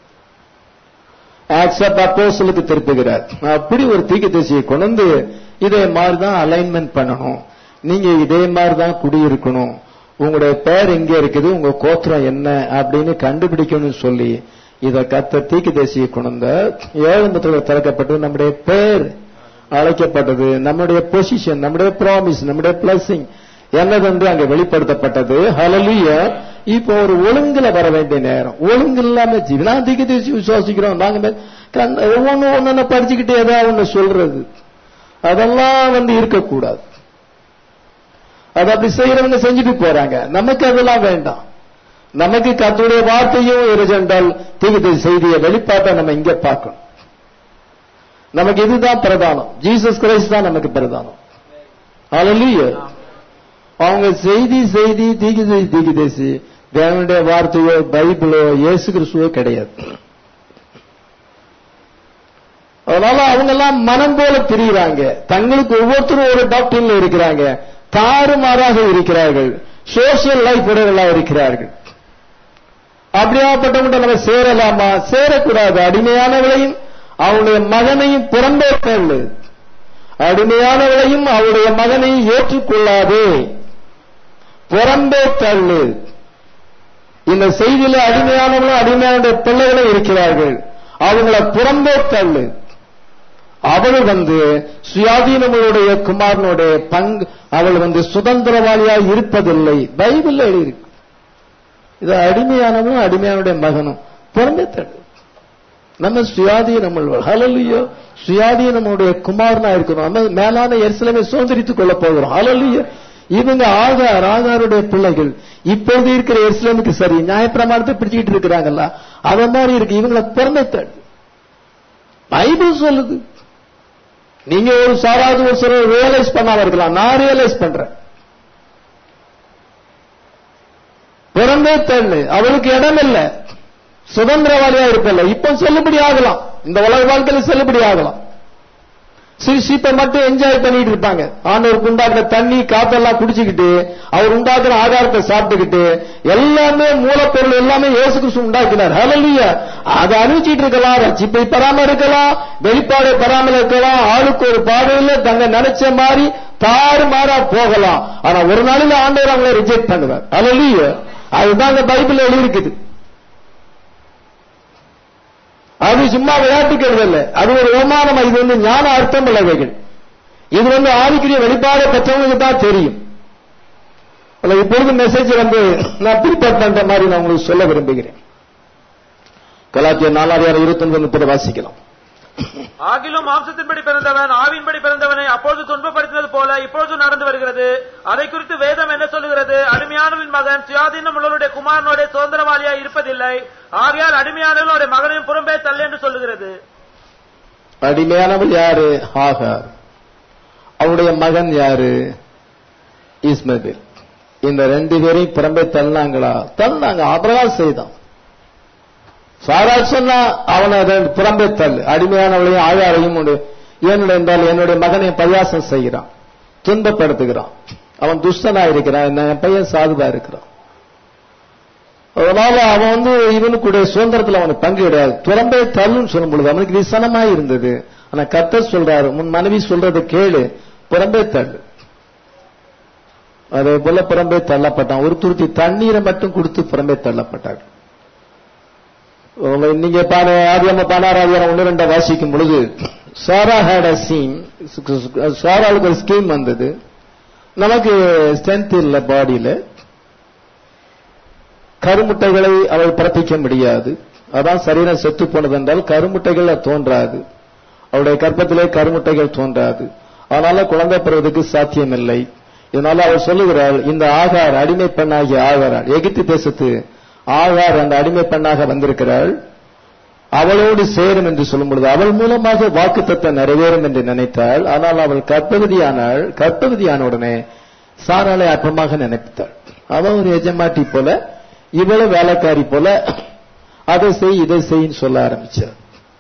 ஆக்ட்ஸ் ஆஃப் அப்போஸ்தலருக்கு திருப்புகிறார். அப்படி ஒரு தீர்க்கதரிசியை கொண்டு இதே மாதிரிதான் அலைன்மெண்ட் பண்ணணும், நீங்க இதே மாதிரிதான் குடியிருக்கணும், உங்களுடைய பெயர் எங்க இருக்குது, உங்க கோத்திரம் என்ன அப்படின்னு கண்டுபிடிக்கணும்னு சொல்லி இத கர்த்தர் தீர்க்கதரிசியை கொண்டு 7 திறக்கப்பட்டு நம்முடைய பெயர் அழைக்கப்பட்டது, நம்முடைய பொசிஷன், நம்முடைய ப்ராமிஸ், நம்முடைய பிளஸிங் என்னதென்று அங்க வெளிப்படுத்தப்பட்டது. ஹல்லேலூயா. இப்போ ஒரு ஒழுங்குல வர வேண்டிய நேரம். ஒழுங்கு இல்லாம நான் தீர்க்கதரிசி விசுவாசிக்கிறோம், நாங்க ஒவ்வொன்னு படிச்சுக்கிட்டே ஏதாவது ஒண்ணு சொல்றது, அதெல்லாம் இருக்கக்கூடாது. அது அப்படி செய்யறவங்க செஞ்சுட்டு போறாங்க. நமக்கு அதெல்லாம் வேண்டாம். நமக்கு கர்த்தருடைய வார்த்தையும் இருந்தால் தீர்க்கதரிசி செய்தியை வெளிப்பாட்டை நம்ம இங்க பார்க்கணும். நமக்கு இதுதான் பிரதானம், ஜீசஸ் கிரைஸ்ட் தான் நமக்கு பிரதானம். ஹல்லேலூயா. அவங்க செய்தி தீர்க்கதரிசி தேவனுடைய வார்த்தையோ பைபிளோ இயேசு கிறிஸ்துவோ கிடையாது. அதனால அவங்க எல்லாம் மனம் போல திரிகிறாங்க, தங்களுக்கு ஒவ்வொருத்தரும் ஒரு டாக்டர்ல இருக்கிறாங்க, தாறுமாறாக இருக்கிறார்கள், சோசியல் லைஃப் உடையவர்களாக இருக்கிறார்கள். அப்படியாப்பட்டவங்க நம்ம சேரலாமா? சேரக்கூடாது. அடிமையானவளையும் அவனுடைய மகனையும் புறம்பே தள்ளு, அடிமையானவளையும் அவருடைய மகனையும் ஏற்றுக்கொள்ளாதே, புறம்பே தள்ளு. இந்த செய்தியில அடிமையானவர்களும் அடிமையான பிள்ளைகளும் இருக்கிறார்கள், அவங்களை புறம்பே தள்ளு. அவள் சுயாதீனங்களுடைய குமாரனுடைய பங்கு, அவள் சுதந்திரவாளியாக இருப்பதில்லை. பைபிள்ல எழுதியிருக்கு. இது அடிமையானவனும் அடிமையானுடைய மகனும் புறம்பே தள்ளு. நம்ம சுயாதீனம், ஹல்லேலூயா, சுயாதீனமுடைய குமாரனா இருக்கணும். நம்ம மேலான எருசலேமை சுதந்திரித்துக் கொள்ள போகிறோம். ஹல்லேலூயா. இவங்க ஆகாருடைய பிள்ளைகள் இப்போது இருக்கிற எருசலேமுக்கு சரி நியாயப்பிரமாணத்தை பிடிச்சிட்டு இருக்கிறாங்கல்ல, அத மாதிரி இருக்கு. இவங்களை புறம்பே தள்ளு. பைபிள் சொல்லுது. நீங்க ஒரு சாராவது ஒரு சில ரியலைஸ் பண்ணாம இருக்கலாம், நான் ரியலைஸ் பண்றேன். புறம்பே தள்ளு. அவளுக்கு இடம் இல்லை, சுதந்திரவாளியா இருப்பல்ல. இப்ப செல்லுபடி ஆகலாம், இந்த உலக வாழ்க்கையில செல்லுபடி ஆகலாம். சிரிப்பை மட்டும் என்ஜாய் பண்ணிட்டு இருப்பாங்க. ஆண்டவருக்கு உண்டாக்குற தண்ணி காத்தெல்லாம் குடிச்சுக்கிட்டு, அவர் உண்டாக்குற ஆகாரத்தை சாப்பிட்டுக்கிட்டு, எல்லாமே மூலப்பொருள் எல்லாமே இயேசு கிறிஸ்து உண்டாக்கினார். ஹல்லேலூயா. அதை அனுப்பிச்சிட்டு இருக்கலாம், ரட்சிப்பை பெறாம இருக்கலாம், வெளிப்பாடை பெறாமல் இருக்கலாம், ஆளுக்கு ஒரு பாதையில தங்க நினைச்ச மாதிரி தாறுமாறா போகலாம். ஆனா ஒரு நாளில் ஆண்டவர் அவங்களை ரிஜெக்ட் பண்ணுவார். ஹல்லேலூயா. அதுதான் அந்த பைபிள் எழுதியிருக்குது. அது சும்மா விளையாட்டுக்கிறது இல்லை, அது ஒரு ஓமானம். இது ஞான அர்த்தம் உள்ளவைகள். இது ஆவிக்குரிய வெளிப்பாடு பெற்றவங்களுக்கு தான் தெரியும். இப்பொழுது மெசேஜ் நான் ப்ரிப்பேர் பண்ற மாதிரி நான் உங்களுக்கு சொல்ல விரும்புகிறேன். கலாத்தியர் 4:29 வாசிக்கலாம். ஆகிலும் மாம்சத்தின்படி பிறந்தவன் ஆவியின்படி பிறந்தவனை அப்பொழுது துன்பப்படுத்தினது போல இப்பொழுது நடந்து வருகிறது. அதை குறித்து வேதம் என்ன சொல்லுகிறது? அடிமையானவரின் மகன் சுயாதீனம் உள்ளவருடைய குமாரனோட சுதந்திரவாளியா இருப்பதில்லை, ஆகையால் அடிமையானவர்களுடைய மகனையும் புறம்பே தள்ளு என்று சொல்லுகிறது. அடிமையானவள் யாரு? ஆகார். அவருடைய மகன் யாரு? இஸ்மவேல். இந்த 2 பேரையும் புறம்பே தள்ளினாங்களா? தள்ளினாங்க. ஆபிரகாம் செய்தான். சாரா சொன்னா அவனை புறம்பே தள்ளு, அடிமையானவளையும் ஆயாரையும் ஏனென்றால் என்னுடைய மகனை பரியாசம் செய்கிறான், துன்பப்படுத்துகிறான், அவன் துஷ்டனா இருக்கிறான், என் பையன் சாதுவா இருக்கிறான். அதனால அவன் இவனுக்குடைய சுதந்திரத்தில் அவனுக்கு பங்கு கிடையாது. புறம்பே தள்ளுன்னு சொல்லும் பொழுது அவனுக்கு விசனமா இருந்தது. ஆனா கர்த்தர் சொல்றாரு, உன் மனைவி சொல்றதை கேளு, புறம்பே தள்ளு. அதே போல புறம்பே தள்ளப்பட்டான். ஒரு துருத்தி தண்ணீரை மட்டும் கொடுத்து புறம்பே தள்ளப்பட்டார். நீங்க ஆதியாகமம் 16:1-2 வாசிக்கும் பொழுது சாரா ஹேட் அ ஸ்கீம். சாராளுக்கு ஒரு ஸ்கீம் வந்தது. நமக்கு ஸ்ட்ரென்த் இல்ல, பாடியில கருமுட்டைகளை அவள் பிறப்பிக்க முடியாது. அதான் சரீரம் செத்து போனது என்றால் கருமுட்டைகள் தோன்றாது, அவருடைய கர்ப்பத்திலே கருமுட்டைகள் தோன்றாது. அதனால குழந்தை பெறுவதற்கு சாத்தியம் இல்லை. இதனால அவர் சொல்லுகிறாள், இந்த ஆகார் அடிமை பெண்ணாகிய ஆகார், எகிப்து தேசத்து ஆகார் அந்த அடிமை பெண்ணாக வந்திருக்கிறாள், அவளோடு சேரும் என்று சொல்லும் பொழுது அவள் மூலமாக வாக்குத்தத்தம் நிறைவேறும் என்று நினைத்தாள். ஆனால் அவள் கர்ப்பவதியானாள். கர்ப்பவதியான உடனே சாராளை அற்பமாக நினைத்தாள். அவள் ஒரு எஜமாட்டி போல, இவ்வளவு வேலைக்காரி போல, அதை செய் இதை செய்ன்னு சொல்ல ஆரம்பிச்சாள்.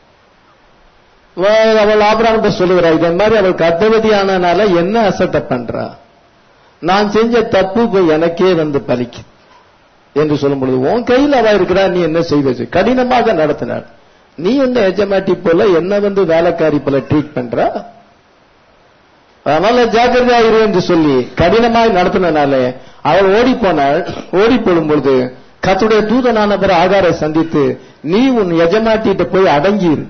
அவள் ஆபிரகாம் சொல்லுகிறாள், இதே மாதிரி அவள் கர்ப்பவதியானால என்ன அசட்டை பண்றா, நான் செஞ்ச தப்பு போய் எனக்கே பலிக்கு என்று சொல்லும் பொழுது உன் கையில் அவ இருக்கிறா, நீ என்ன செய்வது? கடினமாக நடத்தினாள். நீ எஜமாட்டி போல என்ன வேலைக்காரி போல ட்ரீட் பண்ற, அதனால ஜாக்கிரதையாயிரு என்று சொல்லி கடினமாய் நடத்தினால அவள் ஓடி போனாள். ஓடி போடும் பொழுது கர்த்தருடைய தூதனானவர் ஆகாரை சந்தித்து, நீ உன் எஜமாட்டிட்ட போய் அடங்கிரு.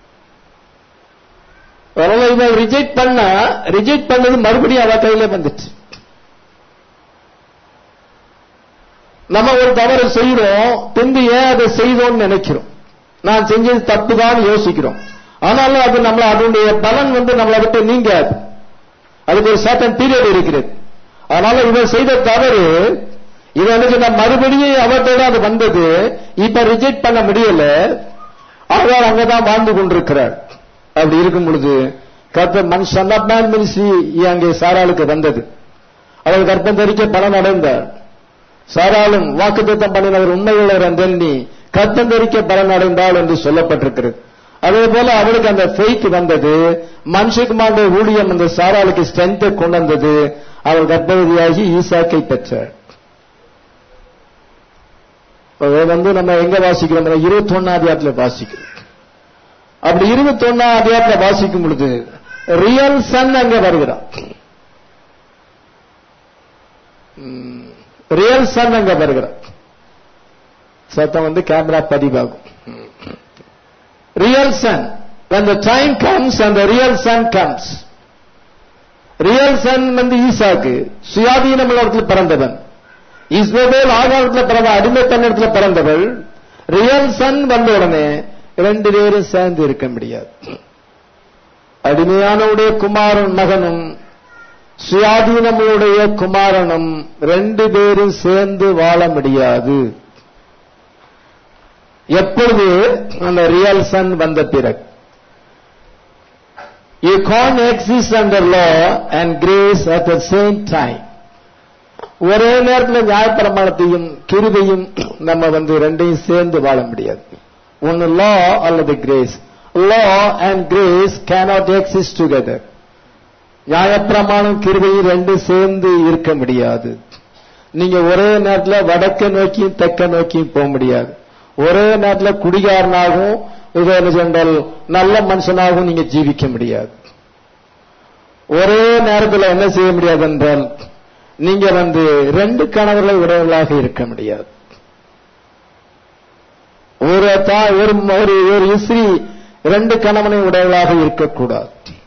அதனால இவன் ரிஜெக்ட் பண்ணது மறுபடியும் அவ கையில வந்துச்சு. நம்ம ஒரு தவறு செய்யறோம், பின்பு ஏன் அதை செய்தோம்னு நினைக்கிறோம், நான் செஞ்சது தப்புதான் யோசிக்கிறோம். ஆனாலும் அது நம்மள அதனுடைய பலன் நம்மளை விட்டு நீங்காது, அதுக்கு ஒரு சர்டன் பீரியட் இருக்கிறது. அதனால இவன் செய்த தவறு இவனுக்கு நான் மறுபடியும் அவர்கிட்ட அது வந்தது, இப்ப ரிஜெக்ட் பண்ண முடியல. அவர் அங்கதான் வாழ்ந்து கொண்டிருக்கிறார். அப்படி இருக்கும் பொழுது கர்த்தர் சன் ஆஃப் மேன் மினிஸ்ட்ரி அங்கே சாராளுக்கு வந்தது. அவள் கர்ப்பம் தரிக்க பலன் அடைந்தார். சாராளும் வாக்குத்தத்தம் பண்ணினவர் உண்மையுள்ளவர் என்றெண்ணி கர்ப்பம் தரிக்க பலன் அடைந்தாள் என்று சொல்லப்பட்டிருக்கிறது. அதே போல அவளுக்கு அந்த ஃபெய்த் வந்தது. மனுஷகுமாருடைய ஊழியம் அந்த சாராளுக்கு ஸ்ட்ரென்த்தை கொண்டு வந்தது. அவள் கர்ப்பவதியாகி ஈசாக்கை பெற்றாள். நம்ம எங்க வாசிக்கிறோம்? 21ஆம் அதிகாரத்தில் வாசிக்கிறோம். அப்படி 21ஆம் அதிகாரத்தில் வாசிக்கும் பொழுது ரியல் சன் அங்க வருகிறான். ரியல் சன் அங்க வருகிறான். சத்தம் கேமரா பதிவாகும். Real son, when the time comes and the real son comes. Real son ஈசாக்கு சுயாதீனம் இடத்துல பிறந்தவன். இஸ்மவேல் ஆகாரத்தில் பிறந்த அடிமை பெண்ணிடத்தில் பிறந்தவள். ரியல் சன் வந்த உடனே 2 பேரும் சேர்ந்து இருக்க முடியாது. அடிமையானுடைய குமாரன் மகனும் சுயாதீனமுடைய குமாரனும் 2 பேரும் சேர்ந்து வாழ முடியாது. எப்பொழுது? அந்த ரியல் சன் வந்த பிறகு. You can't exist under law and grace at the same time. ஒரே நேரத்தில் நியாயப்பிரமாணத்தையும் கிருபையும் நம்ம 2ஐயும் சேர்ந்து வாழ முடியாது. ஒன்னு லா அல்லது grace. Law and grace cannot exist together. நியாயப்பிரமாணம் கிருபையும் 2 சேர்ந்து இருக்க முடியாது. நீங்க ஒரே நேரத்தில் வடக்க நோக்கியும் தெற்க நோக்கியும் போக முடியாது. ஒரே நேரத்தில் குடிகாரனாகவும் சென்றால் நல்ல மனுஷனாகவும் நீங்க ஜீவிக்க முடியாது. ஒரே நேரத்தில் என்ன செய்ய முடியாது என்றால் நீங்க ரெண்டு கணவர்களை உடையவர்களாக இருக்க முடியாது. ஒரு இஸ்ரீ ரெண்டு கணவனை உடையவர்களாக இருக்கக்கூடாது.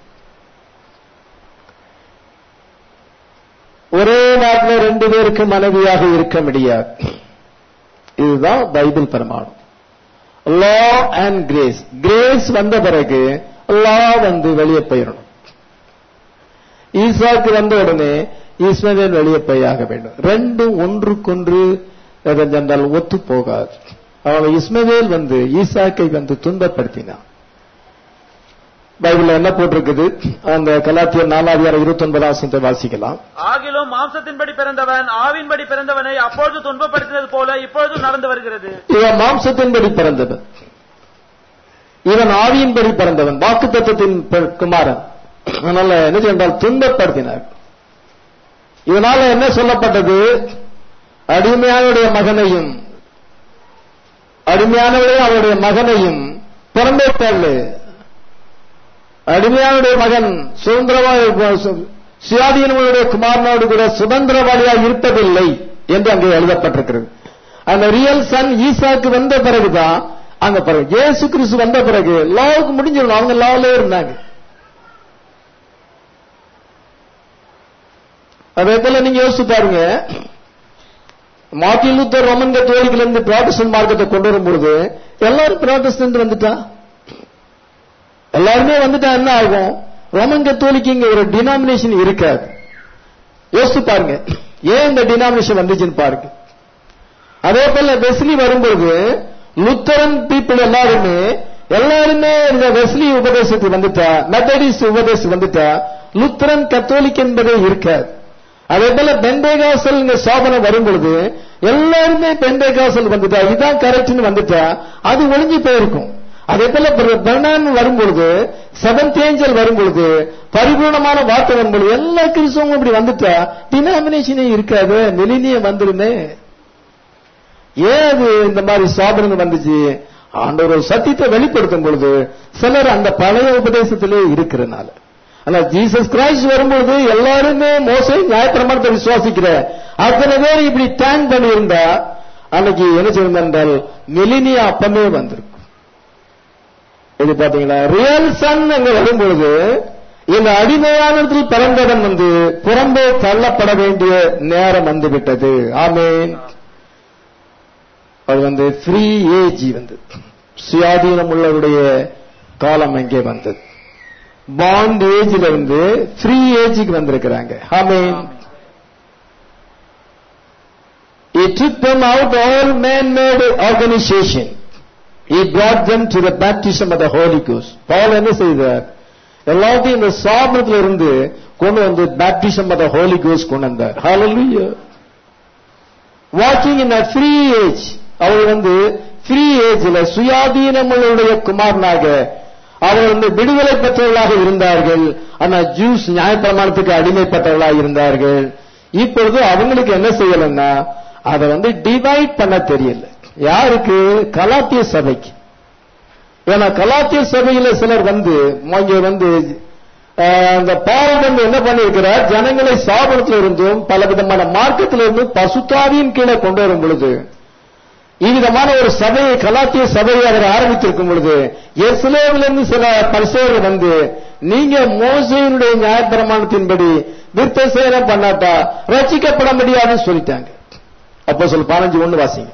ஒரே நாட்டில் ரெண்டு பேருக்கு மனைவியாக இருக்க முடியாது. இதுதான் பைபிள் பிரமாணம். லா அண்ட் கிரேஸ். கிரேஸ் வந்த பிறகு லா வெளியே போயிடணும். ஈசாக்கு வந்த உடனே இஸ்மவேல் வெளியே போயாக வேண்டும். ரெண்டும் ஒன்றுக்கொன்று என்றால் ஒத்து போகாது. அவன் இஸ்மவேல் ஈசாக்கை துன்பப்படுத்தினான். பைபிள் என்ன போட்டிருக்குது? அந்த கலாத்தியர் 4:29 வாசிக்கலாம். ஆகிலும் மாம்சத்தின்படி பிறந்தவன் ஆவின்படி பிறந்தவனை அப்பொழுது துன்பப்படுத்தினது போல இப்பொழுது நடந்து வருகிறது. இவன் மாம்சத்தின்படி பிறந்தவன், இவன் ஆவியின்படி பிறந்தவன், வாக்குத்தத்தத்தின் குமாரன். அதனால என்ன செய்தால் துன்பப்படுத்தினார். இதனால என்ன சொல்லப்பட்டது? அடிமையானுடைய மகனையும் அவருடைய மகனையும் பிறந்தேற்றாள். அடிமையானுடைய மகன் சுயாதீனமுடைய குமாரனோடு கூட சுதந்திரவாளியாக இருப்பதில்லை என்று அங்கே எழுதப்பட்டிருக்கிறது. அந்த ரியல் சன் ஈசாக்கு வந்த பிறகுதான் அங்க பிறகு இயேசு கிறிஸ்து வந்த பிறகு லாவுக்கு முடிஞ்சிடணும். அவங்க லாவிலே இருந்தாங்க. அதே போல நீங்க யோசிச்சு பாருங்க, மார்ட்டின் லூத்தர் ரோமன் கத்தோலிக்கிலிருந்து புராட்டஸ்டன்ட் மார்க்கத்தை கொண்டு வரும்பொழுது எல்லாரும் புராட்டஸ்டன்ட் வந்துட்டா, எல்லாருமே வந்துட்டா என்ன ஆகும்? ரோமன் கத்தோலிக்கு இங்க ஒரு டினாமினேஷன் இருக்காது. யோசிச்சு பாருங்க, ஏன் இந்த டினாமினேஷன் வந்துச்சுன்னு பாருங்க. அதே போல வெஸ்லி வரும்பொழுது லுத்தரன் பீப்புள் எல்லாருமே இந்த வெஸ்லி உபதேசத்துக்கு வந்துட்டா, மெத்தடிஸ்ட் உபதேசம் வந்துட்டா, லுத்தரன் கத்தோலிக் என்பதே இருக்காது. அதே போல பெண்டேகாசல் சாதனை வரும்பொழுது எல்லாருமே பெண்டேகாசல் வந்துட்டா, இதுதான் கரெக்ட்னு வந்துட்டா அது ஒளிஞ்சு போயிருக்கும். அதே போல பெர்னான் வரும்பொழுது, செவன்த் ஏஞ்சல் வரும்பொழுது, பரிபூர்ணமான வார்த்தை வரும்பொழுது எல்லா கிறிஸ்தவங்களும் இப்படி வந்துட்டா டினாமினேஷனே இருக்காது, மிலினியம் வந்துருமே. ஏன் அது இந்த மாதிரி சாதனை வந்துச்சு? ஆண்டவர் சத்தியத்தை வெளிப்படுத்தும் பொழுது சிலர் அந்த பழைய உபதேசத்திலே இருக்கிறனால. ஆனா ஜீசஸ் கிரைஸ்ட் வரும்பொழுது எல்லாருமே மோசே நியாயப்பிரமாணத்தை விசுவாசிக்கிற அத்தனை பேர் இப்படி டேன் பண்ணி இருந்தா அன்னைக்கு என்ன செய்யணும்? மிலினியா அப்பமே வந்திருக்கும். இது பாத்தீங்களா? ரியல் சன் அங்க வரும்பொழுது இந்த அடிமையானத்தில் பிறந்தவன் புறம்பே தள்ளப்பட வேண்டிய நேரம் வந்துவிட்டது. ஆமென். அது ஃப்ரீ ஏஜ் சுயாதீனம் உள்ளவருடைய காலம் எங்கே வந்தது? பாண்ட் ஏஜ்ல இருந்து ஃப்ரீ ஏஜுக்கு வந்திருக்கிறாங்க. ஆமென். He took them out all man-made organization. He brought them to the baptism of the Holy Ghost. Paul என்ன செய்தார்? எல்லாத்தையும் இந்த சாபத்துல இருந்து கொண்டு baptism of the Holy Ghost கொண்டு வந்தார். Hallelujah. Walking in a free age. அவர் ஃப்ரீ ஏஜ்ல சுயாதீனமுடைய குமாரனாக அவர் விடுதலை பெற்றவர்களாக இருந்தார்கள். ஆனா ஜூஸ் நியாயப்பிரமாணத்துக்கு அடிமைப்பட்டவர்களாக இருந்தார்கள். இப்பொழுது அவங்களுக்கு என்ன செய்யலன்னா அதை டிவைட் பண்ண தெரியல. யாருக்கு? கலாத்திய சபைக்கு. ஏன்னா கலாத்திய சபையில சிலர் அந்த பாவம் என்ன பண்ணிருக்கிறார்? ஜனங்களை சாபனத்தில் இருந்தும் பல விதமான மார்க்கத்திலிருந்தும் பசுத்தாவியின் கீழே கொண்டு வரும் பொழுது இவ்விதமான ஒரு சபையை, கலாத்திய சபையை அவர் ஆரம்பித்திருக்கும் பொழுது எருசலேமிலிருந்து சில பரிசேயர்கள் நீங்க மோசேயினுடைய நியாயப்பிரமாணத்தின்படி விருத்தசேதனம் பண்ணாட்டா ரட்சிக்கப்பட முடியாதுன்னு சொல்லிட்டாங்க. அப்போஸ்தலர் 15:1 வாசிங்க.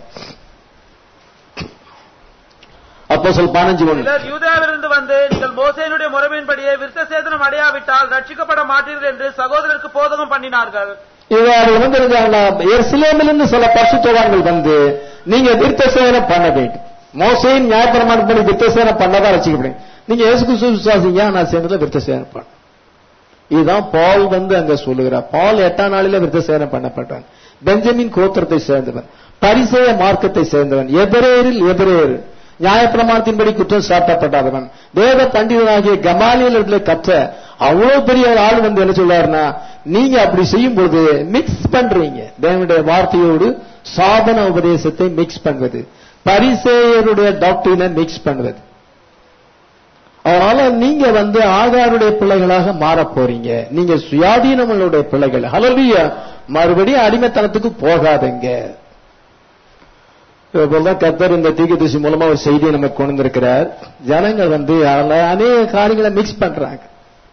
அப்போஸ்தலர் 15:1. யூதேயாவிலிருந்து நீங்கள் மோசேயினுடைய முறைமையின்படியே விருத்தசேதனம் அடையாவிட்டால் ரட்சிக்கப்பட மாட்டீர்கள் என்று சகோதரருக்கு போதகம் பண்ணினார்கள். எருசலேமிலிருந்து சில பரிசுத்தவான்கள் நீங்க விருத்தசேதனம் பண்ண வேண்டும், மோசேயின் நியாயப்பிரமாணப்படி விருத்தசேதனம் பண்ணதான் ரட்சிக்கப்படும். நீங்க இயேசு கிறிஸ்துவை விசுவாசிங்க, நான் சேர்ந்ததுல விருத்தசேதனம் பண்ண. இதுதான் பால் அங்க சொல்லுகிறார். பால் 8ஆம் நாளில விருத்தசேதனம் பண்ணப்பட்டான். பெஞ்சமின் கோத்திரத்தை சேர்ந்தவன், பரிசேய மார்க்கத்தை சேர்ந்தவன், எபிரேயர் நியாயப்பிரமாணத்தின்படி குற்றம் சாட்டப்பட்டவன், வேத பண்டிதனாகிய கமாலியல் கற்ற அவ்வளவு பெரிய ஆள் என்ன சொல்றாருன்னா, நீங்க அப்படி செய்யும் பொழுது மிக்ஸ் பண்றீங்க. தேவனுடைய வார்த்தையோடு சாதன உபதேசத்தை மிக்ஸ் பண்ணுவது, பரிசேயருடைய டாக்டரினை மிக்ஸ் பண்ணுவது. அதனால நீங்க ஆகாருடைய பிள்ளைகளாக மாற போறீங்க. நீங்க சுயாதீனங்களுடைய பிள்ளைகள். ஹல்லேலூயா. மறுபடியும் அடிமைத்தனத்துக்கு போகாதங்க. இப்போதான் கர்த்தர் இந்த தீர்க்கதரிசி மூலமா ஒரு செய்தியை நமக்கு கொண்டு வந்திருக்கிறார். ஜனங்கள் அநேக காரியங்களை மிக்ஸ் பண்றாங்க.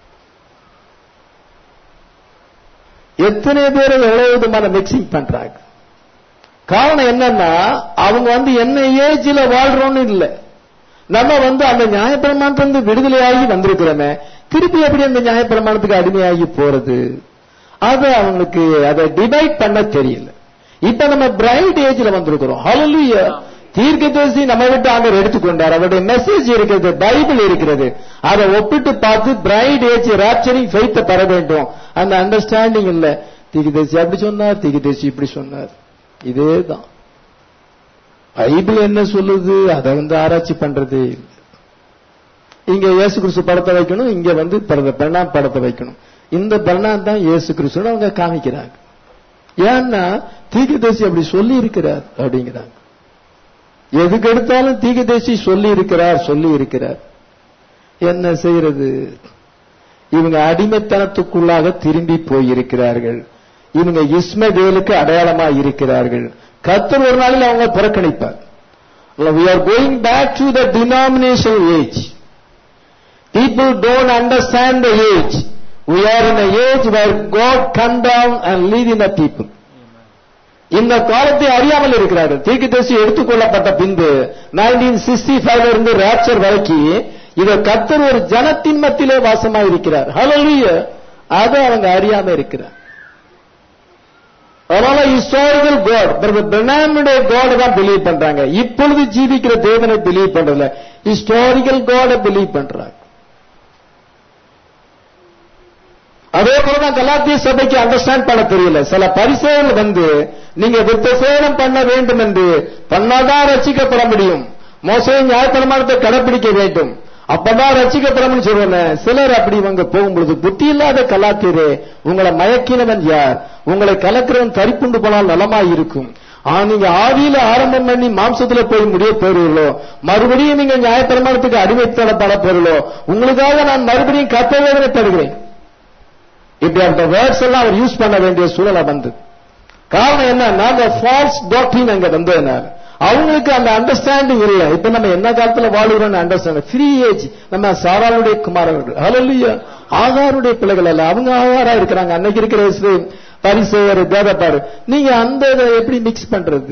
எத்தனை பேர் எவ்வளவு விதமான மிக்சிங் பண்றாங்க. காரணம் என்னன்னா அவங்க என்ன ஏஜ்ல வாழ்றோம்னு இல்ல, நம்ம அந்த நியாயப்பிரமாணத்திலிருந்து விடுதலையாகி வந்திருக்கிறோமே, திருப்பி எப்படி அந்த நியாயப்பிரமாணத்துக்கு அடிமையாகி போறது, அது அவங்களுக்கு அதை டிவைட் பண்ண தெரியல. இப்ப நம்ம பிரைட் ஏஜ்ல வந்திருக்கிறோம். ஹல்லேலூயா. தீர்க்கதரிசி நம்ம விட்டு ஆண்டவர் எடுத்துக்கொண்டார். அவருடைய மெசேஜ் இருக்கிறது, பைபிள் இருக்கிறது. அதை ஒப்பிட்டு பார்த்து பிரைட் ஏஜ் ராப்சரிங் ஃபெய்த் பெற வேண்டும். அந்த அண்டர்ஸ்டாண்டிங் இல்ல. தீர்க்கதரிசி அப்படி சொன்னார், தீர்க்கதரிசி இப்படி சொன்னார். இதேதான் பைபிள் என்ன சொல்லுது, அதை ஆராய்ச்சி பண்றது. இங்க இயேசு கிறிஸ்து படத்தை வைக்கணும், இங்க பெர்னாம் படத்தை வைக்கணும். இந்த பெர்னாம் தான் இயேசு கிறிஸ்து அவங்க காமிக்கிறாங்க. ஏன்னா தீர்க்கதரிசி அப்படி சொல்லி இருக்கிறார் அப்படிங்கிறாங்க. எதுக்கு எடுத்தாலும் தீர்க்கதரிசி சொல்லி இருக்கிறார். என்ன செய்யறது? இவங்க அடிமைத்தனத்துக்குள்ளாக திரும்பி போயிருக்கிறார்கள். இவங்க இஸ்மவேலுக்கு அடையாளமா இருக்கிறார்கள். கர்த்தர் ஒரு நாளில் அவங்க புறக்கணிப்பார். We are going back to the denominational age. People don't understand the age. We are in an age where God come down and live in the people. இந்த காலத்தை அறியாமல் இருக்கிறார்கள். தீர்க்கதரிசி எடுத்துக்கொள்ளப்பட்ட பின்பு 1965 இருந்து ராப்சர் வரைக்கும் இத கர்த்தர் ஒரு ஜனத்தின் மத்தியிலே வாசமா இருக்கிறார். ஹல்லேலூயா. அதை அவங்க அறியாம இருக்கிறார். அதனால ஹிஸ்டாரிக்கல் காட், பிரணாமுடைய காட் தான் பிலீவ் பண்றாங்க. இப்பொழுது ஜீவிக்கிற தேவனை பிலீவ் பண்றதுல ஹிஸ்டாரிக்கல் காட பிலீவ் பண்றாங்க. அதே போலதான் கலாத்திய சபைக்கு அண்டர்ஸ்டாண்ட் பண்ண தெரியல. சில பரிசேயர்கள் நீங்க விருத்தசேதனம் பண்ண வேண்டும் என்று பண்ணாதான் ரட்சிக்கப்பட முடியும், மோசேயின் நியாயப்பிரமாணத்தை கடைபிடிக்க வேண்டும், அப்பதான் ரட்சிக்கப்படும் சொல்லுவேன். சிலர் அப்படி போகும்பொழுது புத்தி இல்லாத கலாத்தியரே, உங்களை மயக்கினவன் யார்? உங்களை கலக்கிறவன் தரிப்புண்டு போனால் நலமாய் இருக்கும். நீங்க ஆவியில ஆரம்பம் பண்ணி மாம்சத்துல போய் முடிய போறீர்களோ, மறுபடியும் நீங்க நியாயப்பிரமாணத்துக்கு அடிமைத்தனப்பட போறீர்களோ, உங்களுக்காக நான் மறுபடியும் கர்த்தவேதனை தருகிறேன். இப்படி அந்த வேர்ட்ஸ் எல்லாம் அவர் யூஸ் பண்ண வேண்டிய சூழலை காரணம் என்னன்னா அந்த ஃபால்ஸ் டாக்டரின் அங்க வந்ததுனால அவங்களுக்கு அந்த அண்டர்ஸ்டாண்டிங் இல்லை. இப்ப நம்ம என்ன காலத்துல வாழுகிறோம் அண்டர்ஸ்டாண்டிங். Free age. நம்ம சாராளுடைய குமாரர்கள், ஹல்லேலூயா, ஆகாருடைய பிள்ளைகள் அல்ல, அவங்க ஆகாரா இருக்கிறாங்க. அன்னைக்கு இருக்கிற பரிசேயர் தேவப்பாரு, நீங்க அந்த எப்படி மிக்ஸ் பண்றது?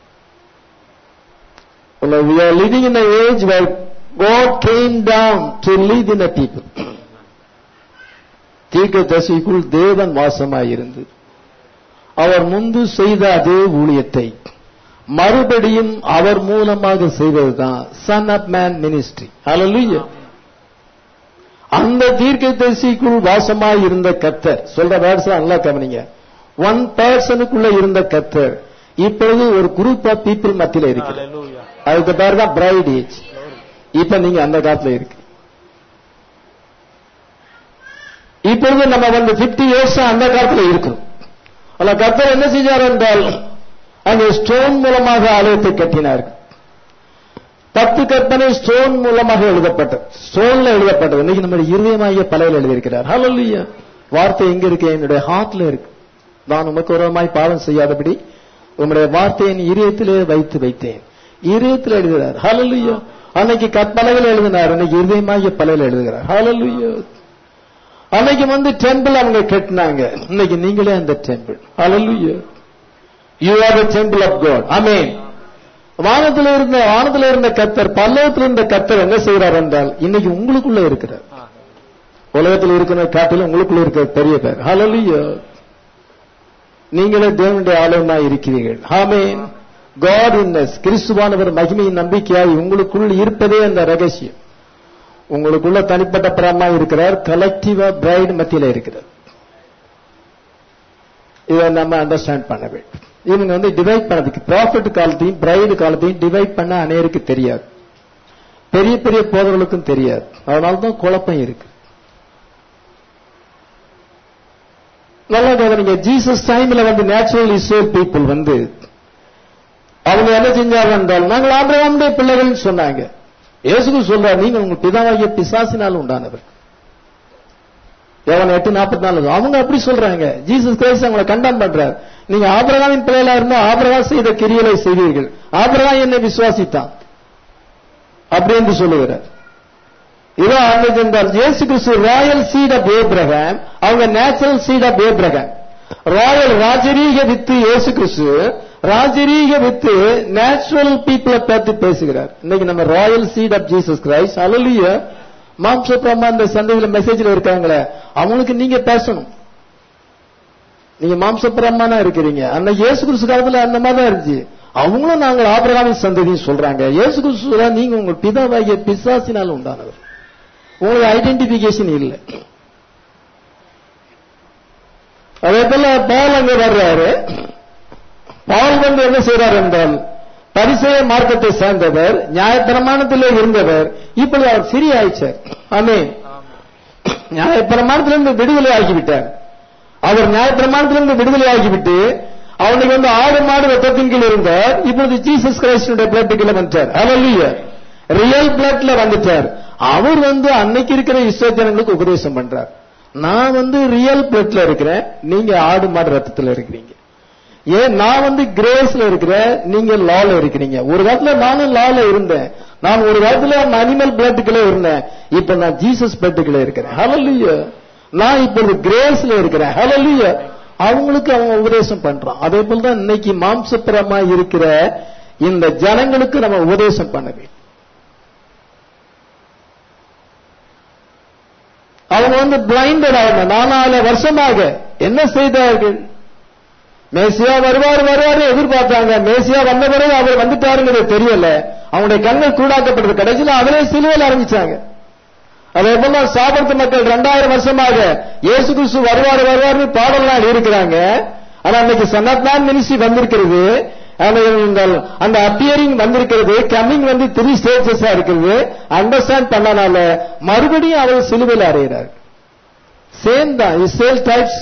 We are living in an age where God came down to live in the people. தீர்க்கதரிசிக்குள் தேவன் வாசமாயிருந்து அவர் முன்பு செய்த அதே ஊழியத்தை மறுபடியும் அவர் மூலமாக செய்வதுதான் son of man ministry. Hallelujah. அந்த தீர்க்கதரிசிக்குள் வாசமாய் இருந்த கர்த்தர் சொல்ற வேர்ட்ஸ் நல்லா கவனிங்க. ஒன் பர்சனுக்குள்ள இருந்த கர்த்தர் இப்பொழுது ஒரு குரூப் ஆஃப் பீப்புள் மத்தியில இருக்கிறார். அதுக்கு பேர் தான் பிரைட் ஏஜ். இப்ப நீங்க அந்த காலத்துல இருக்கு. இப்பொழுது நம்ம 50 இயர்ஸ் அந்த காலத்துல இருக்கிறோம். அல்ல கர்த்தர் என்ன செஞ்சார் என்றால் அந்த ஸ்டோன் மூலமாக ஆலயத்தை கட்டினார்கள். 10 கற்பனை ஸ்டோன் மூலமாக எழுதப்பட்டது, ஸ்டோன்ல எழுதப்பட்டது. இன்னைக்கு நம்முடைய இருதயமாகிய பலகையில் எழுதியிருக்கிறார். ஹல்லேலூயா. வார்த்தை எங்க இருக்கு? என்னுடைய ஹார்ட்ல இருக்கு. நான் உமக்கு ஒருவமாய் பாவம் செய்யாதபடி உம்முடைய வார்த்தையை இதயத்திலே வைத்தேன். இதயத்தில் எழுதுகிறார். ஹல்லேலூயா. அன்னைக்கு கற்பலகையில் எழுதினார், இன்னைக்கு இருதயமாகிய பலகையில் எழுதுகிறார். ஹல்லேலூயா. அன்னைக்கு டெம்பிள் அவங்க கட்டினாங்க, இன்னைக்கு நீங்களே அந்த temple. Hallelujah. You are the temple of God. Amen. வானத்தில் இருந்த கர்த்தர், பல்லவத்தில் இருந்த கர்த்தர் என்ன செய்கிறார் என்றால் இன்னைக்கு உங்களுக்குள்ள இருக்கிறார். உலகத்தில் இருக்கிற காட்டிலும் உங்களுக்குள்ள இருக்கிற பெரிய பேர். ஹல்லேலூயா. நீங்களே தேவனுடைய ஆலயமாய் இருக்கிறீர்கள். ஆமென். God in us, கிறிஸ்துவானவர் மகிமையின் நம்பிக்கையாய் உங்களுக்குள் இருப்பதே அந்த ரகசியம். உங்களுக்குள்ள தனிப்பட்ட பிரமாய் இருக்கிறார், கலெக்டிவா பிரைட் மத்தியில இருக்கிறார். இதை நம்ம அண்டர்ஸ்டாண்ட் பண்ண வேண்டும். இவங்க டிவைட் பண்ணதுக்கு ப்ராஃபிட் காலத்தையும் பிரைடு காலத்தையும் டிவைட் பண்ண அநேருக்கு தெரியாது, பெரிய பெரிய போதவர்களுக்கும் தெரியாது. அதனால்தான் குழப்பம் இருக்கு. நல்லா கவனிங்க. ஜீசஸ் டைம்ல நேச்சுரல் இஸ்ரேல் பீப்புள் அவங்க என்ன செஞ்சாங்க என்றால் நாங்கள் ஆபிரகாமுடைய பிள்ளைகள் சொன்னாங்க. இயேசு சொல்றார், நீங்க உங்க பிதாவாகிய பிசாசினால் உண்டானவர். யோவான் 8:44. அவங்க அப்படி சொல்றாங்க. ஜீசஸ் கிரைஸ்ட் அவங்களை கண்டம் பண்றார். நீங்க ஆபிரகாமின் பிள்ளைகளா இருந்தா ஆபிரகாம் செய்த கிரியைகளை செய்வீர்கள், ஆபிரகாம் என்னை விசுவாசித்தான் அப்படி என்று சொல்லுகிறார். இதோ அன்னைக்கு என்றால் இயேசு கிறிஸ்து ராயல் சீட் ஆஃப் ஏப்ரகாம், அவங்க natural seed of Abraham. Royal ராஜரீக வித்து இயேசு கிறிஸ்து, ராஜரீக வித்து நேச்சுரல் பீப்புளை பார்த்து பேசுகிறார். இன்னைக்கு நம்ம royal seed of Jesus Christ. Hallelujah. மாம்சப்பிரமா இந்த சந்தையில மெசேஜ்ல இருக்காங்களே அவங்களுக்கு நீங்க பேசணும். நீங்க மாம்சப்பிரமானா இருக்கிறீங்க. அன்னைக்கு இயேசு கிறிஸ்து காலத்துல அந்த மாதிரி தான் இருந்துச்சு. அவங்களும் நாங்கள் ஆபிரகாமின் சந்ததின்னு சொல்றாங்க. இயேசு கிறிஸ்து நீங்க உங்க பிதாவாகிய பிசாசினால் உண்டானவர், உங்களுக்கு ஐடென்டிபிகேஷன் இல்லை. அதே போல பவுல் அங்க வர்றாரு. பவுல் வந்து என்ன செய்றார் என்றால் பரிசேய மார்க்கத்தை சேர்ந்தவர், நியாயப்பிரமாணத்திலே இருந்தவர். இப்படி அவர் ஃப்ரீ ஆயிச்சார். ஆமென். நியாயப்பிரமாணத்திலிருந்து விடுதலை ஆகிவிட்டார். அவர் நியாயப்பிரமாணத்திலிருந்து விடுதலை ஆகிவிட்டு அவனுக்கு வந்து ஆடு மாடு ரத்தத்தின் கீழ் இருந்தார். இப்பொழுது ஜீசஸ் கிரைஸ்டுடைய பிளட் கீழே வந்துட்டார். ஹல்லேலூயா. ரியல் பிளட்ல வந்துட்டார். அவர் வந்து அன்னைக்கு இருக்கிற இஸ்ரவேலர்களுக்கு உபதேசம் பண்றார். நான் வந்து ரியல் பிளட்ல இருக்கிறேன், நீங்க ஆடு மாடு ரத்தத்துல இருக்கிறீங்க. ஏன் நான் வந்து கிரேஸ்ல இருக்கிறேன், நீங்க லால இருக்கிறீங்க. ஒரு காலத்துல நானும் லால இருந்தேன். நான் ஒரு காலத்துல அனிமல் பிளட்டுக்குள்ள இருந்தேன். இப்ப நான் ஜீசஸ் பிளட்டுக்குள்ள இருக்கிறேன். ஹல்லேலூயா. நான் இப்பொழுது கிரேஸ்ல இருக்கிறேன். ஹல்லேலூயா. அவங்களுக்கு அவங்க உபதேசம் பண்றான். அதே போலதான் இன்னைக்கு மாம்சப்பிரமா இருக்கிற இந்த ஜனங்களுக்கு நம்ம உபதேசம் பண்ண வேண்டும். அவங்க வந்து பிளைண்டட் ஆக 4 வருஷமாக என்ன செய்தார்கள்? மேசியா வருவார் எதிர்பார்த்தாங்க. மேசியா வந்த பிறகு அவர் வந்துட்டாருங்கிறது தெரியல. அவங்களுடைய கண்கள் கூடாக்கப்பட்டது. கடைசியில் அவரே சிலுவையில் ஆரம்பிச்சாங்க. அதே போல சாபத்து மக்கள் 2000 வருஷமாக இயேசு கிறிஸ்து வருவார் பாடலாம் இருக்கிறாங்க. ஆனா அன்னைக்கு சனத்தான் மினிஸ்ட்ரி வந்திருக்கிறது. அந்த அப்பியரிங் வந்திருக்கிறது. கம்மிங் வந்து 3 ஸ்டேஜஸா இருக்கிறது. அண்டர்ஸ்டாண்ட் பண்ணனால மறுபடியும் அவர் சிலுவையில் அறையிறார். சேம் தான் இஸ்ரேல் டைப்ஸ்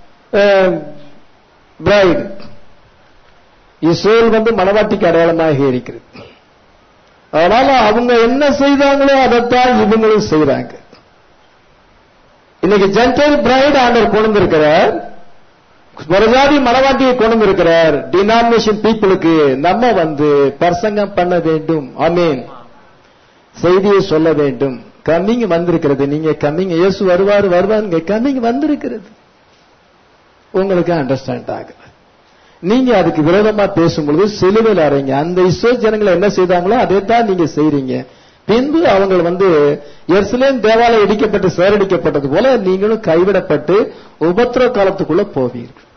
பிரைட். இஸ்ரேல் வந்து மணவாட்டிக்கு அடையாளமாக இருக்கிறது. அதனால அவங்க என்ன செய்தாங்களோ அதைத்தான் இவங்களும் செய்றாங்க. இன்னைக்கு ஜென்டைல் பிரைட் ஆண்டவர் கொண்டு இருக்கிறார், புறஜாதி மணவாட்டியை கொண்டு இருக்கிறார். டினாமினேஷன் பீப்புளுக்கு நம்ம வந்து பிரசங்கம் பண்ண வேண்டும். ஆமென். செய்தியை சொல்ல வேண்டும். கம்மிங் வந்திருக்கிறது. நீங்க கம்மிங் இயேசு வருவாருங்க. கம்மிங் வந்திருக்கிறது. உங்களுக்கு அண்டர்ஸ்டாண்ட் ஆகுது. நீங்க அதுக்கு விரோதமா பேசும்பொழுது சிலுவையில் அறைங்க. அந்த இஸ்ரவேல் ஜனங்களை என்ன செய்தாங்களோ அதை தான் நீங்க செய்றீங்க. பின்பு அவங்க வந்து எருசலேம் தேவாலயம் இடிக்கப்பட்டு சேரடிக்கப்பட்டது போல நீங்களும் கைவிடப்பட்டு உபத்திரவ காலத்துக்குள்ள போவீர்கள்.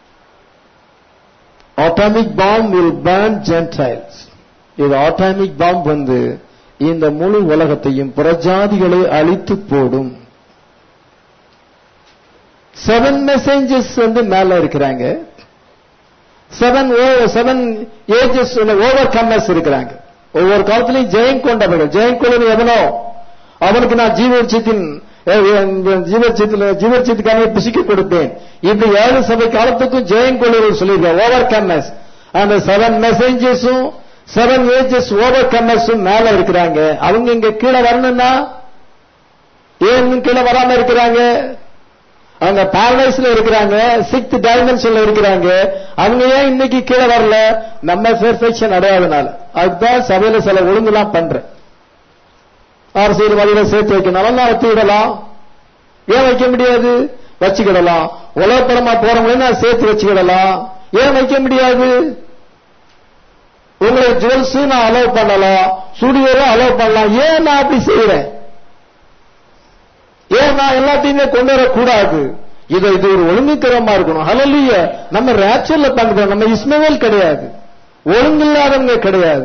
Atomic bomb will burn Gentiles. இது ஆட்டாமிக் பாம் வந்து இந்த முழு உலகத்தையும் புறஜாதிகளை அழித்து போடும். 7 மெசேஞ்சர்ஸ் வந்து மேல இருக்கிறாங்க. 7 ஏஜஸ் ஓவர் கம்மர்ஸ் இருக்கிறாங்க. ஒவ்வொரு காலத்திலையும் ஜெயம் கொண்டவர்கள். ஜெயம் கொள்வது எவனோ அவனுக்கு நான் ஜீவச்சித்துக்காக புசிக்க கொடுப்பேன். இப்படி 7 சபை காலத்துக்கும் ஜெயம் கொள்வது சொல்லியிருக்காங்க. Overcomers. அந்த 7 மெசேஞ்சர்ஸும் 7 ஏஜஸ் ஓவர் கம்மர்ஸும் மேல இருக்கிறாங்க. அவங்க இங்க கீழே வரணும்னா ஏன் கீழே வராம இருக்கிறாங்க? அவங்க பாரடைஸ்ல இருக்கிறாங்க, 6th டைமென்ஷன்ல இருக்கிறாங்க. அவங்க ஏன் இன்னைக்கு கீழே வரல? நம்ம பெர்ஃபெக்ஷன் அடையாதனால. அதுதான் சபையில சில ஒழுங்குலாம் பண்றேன். அரசியல்வாதிகளை சேர்த்து வைக்கணும், வச்சு விடலாம். ஏன் வைக்க முடியாது? வச்சுக்கிடலாம். உலகப்படமா போறவங்களையும் நான் சேர்த்து வச்சுக்கிடலாம். ஏன் வைக்க முடியாது? உங்களை ஜுவல்ஸ் நான் அலோவ் பண்ணலாம், ஸ்டுடியோவும் அலோவ் பண்ணலாம். ஏன் நான் அப்படி செய்யறேன்? ஏன் நான் எல்லாத்தையுமே கொண்டு வரக்கூடாது? இது ஒரு ஒழுங்குக்கிரமா இருக்கணும். ஹல்லேலூயா. நம்ம ராப்சர்ல பண்றோம். நம்ம இஸ்மவேல் கிடையாது, ஒழுங்கில்லாதவங்க கிடையாது.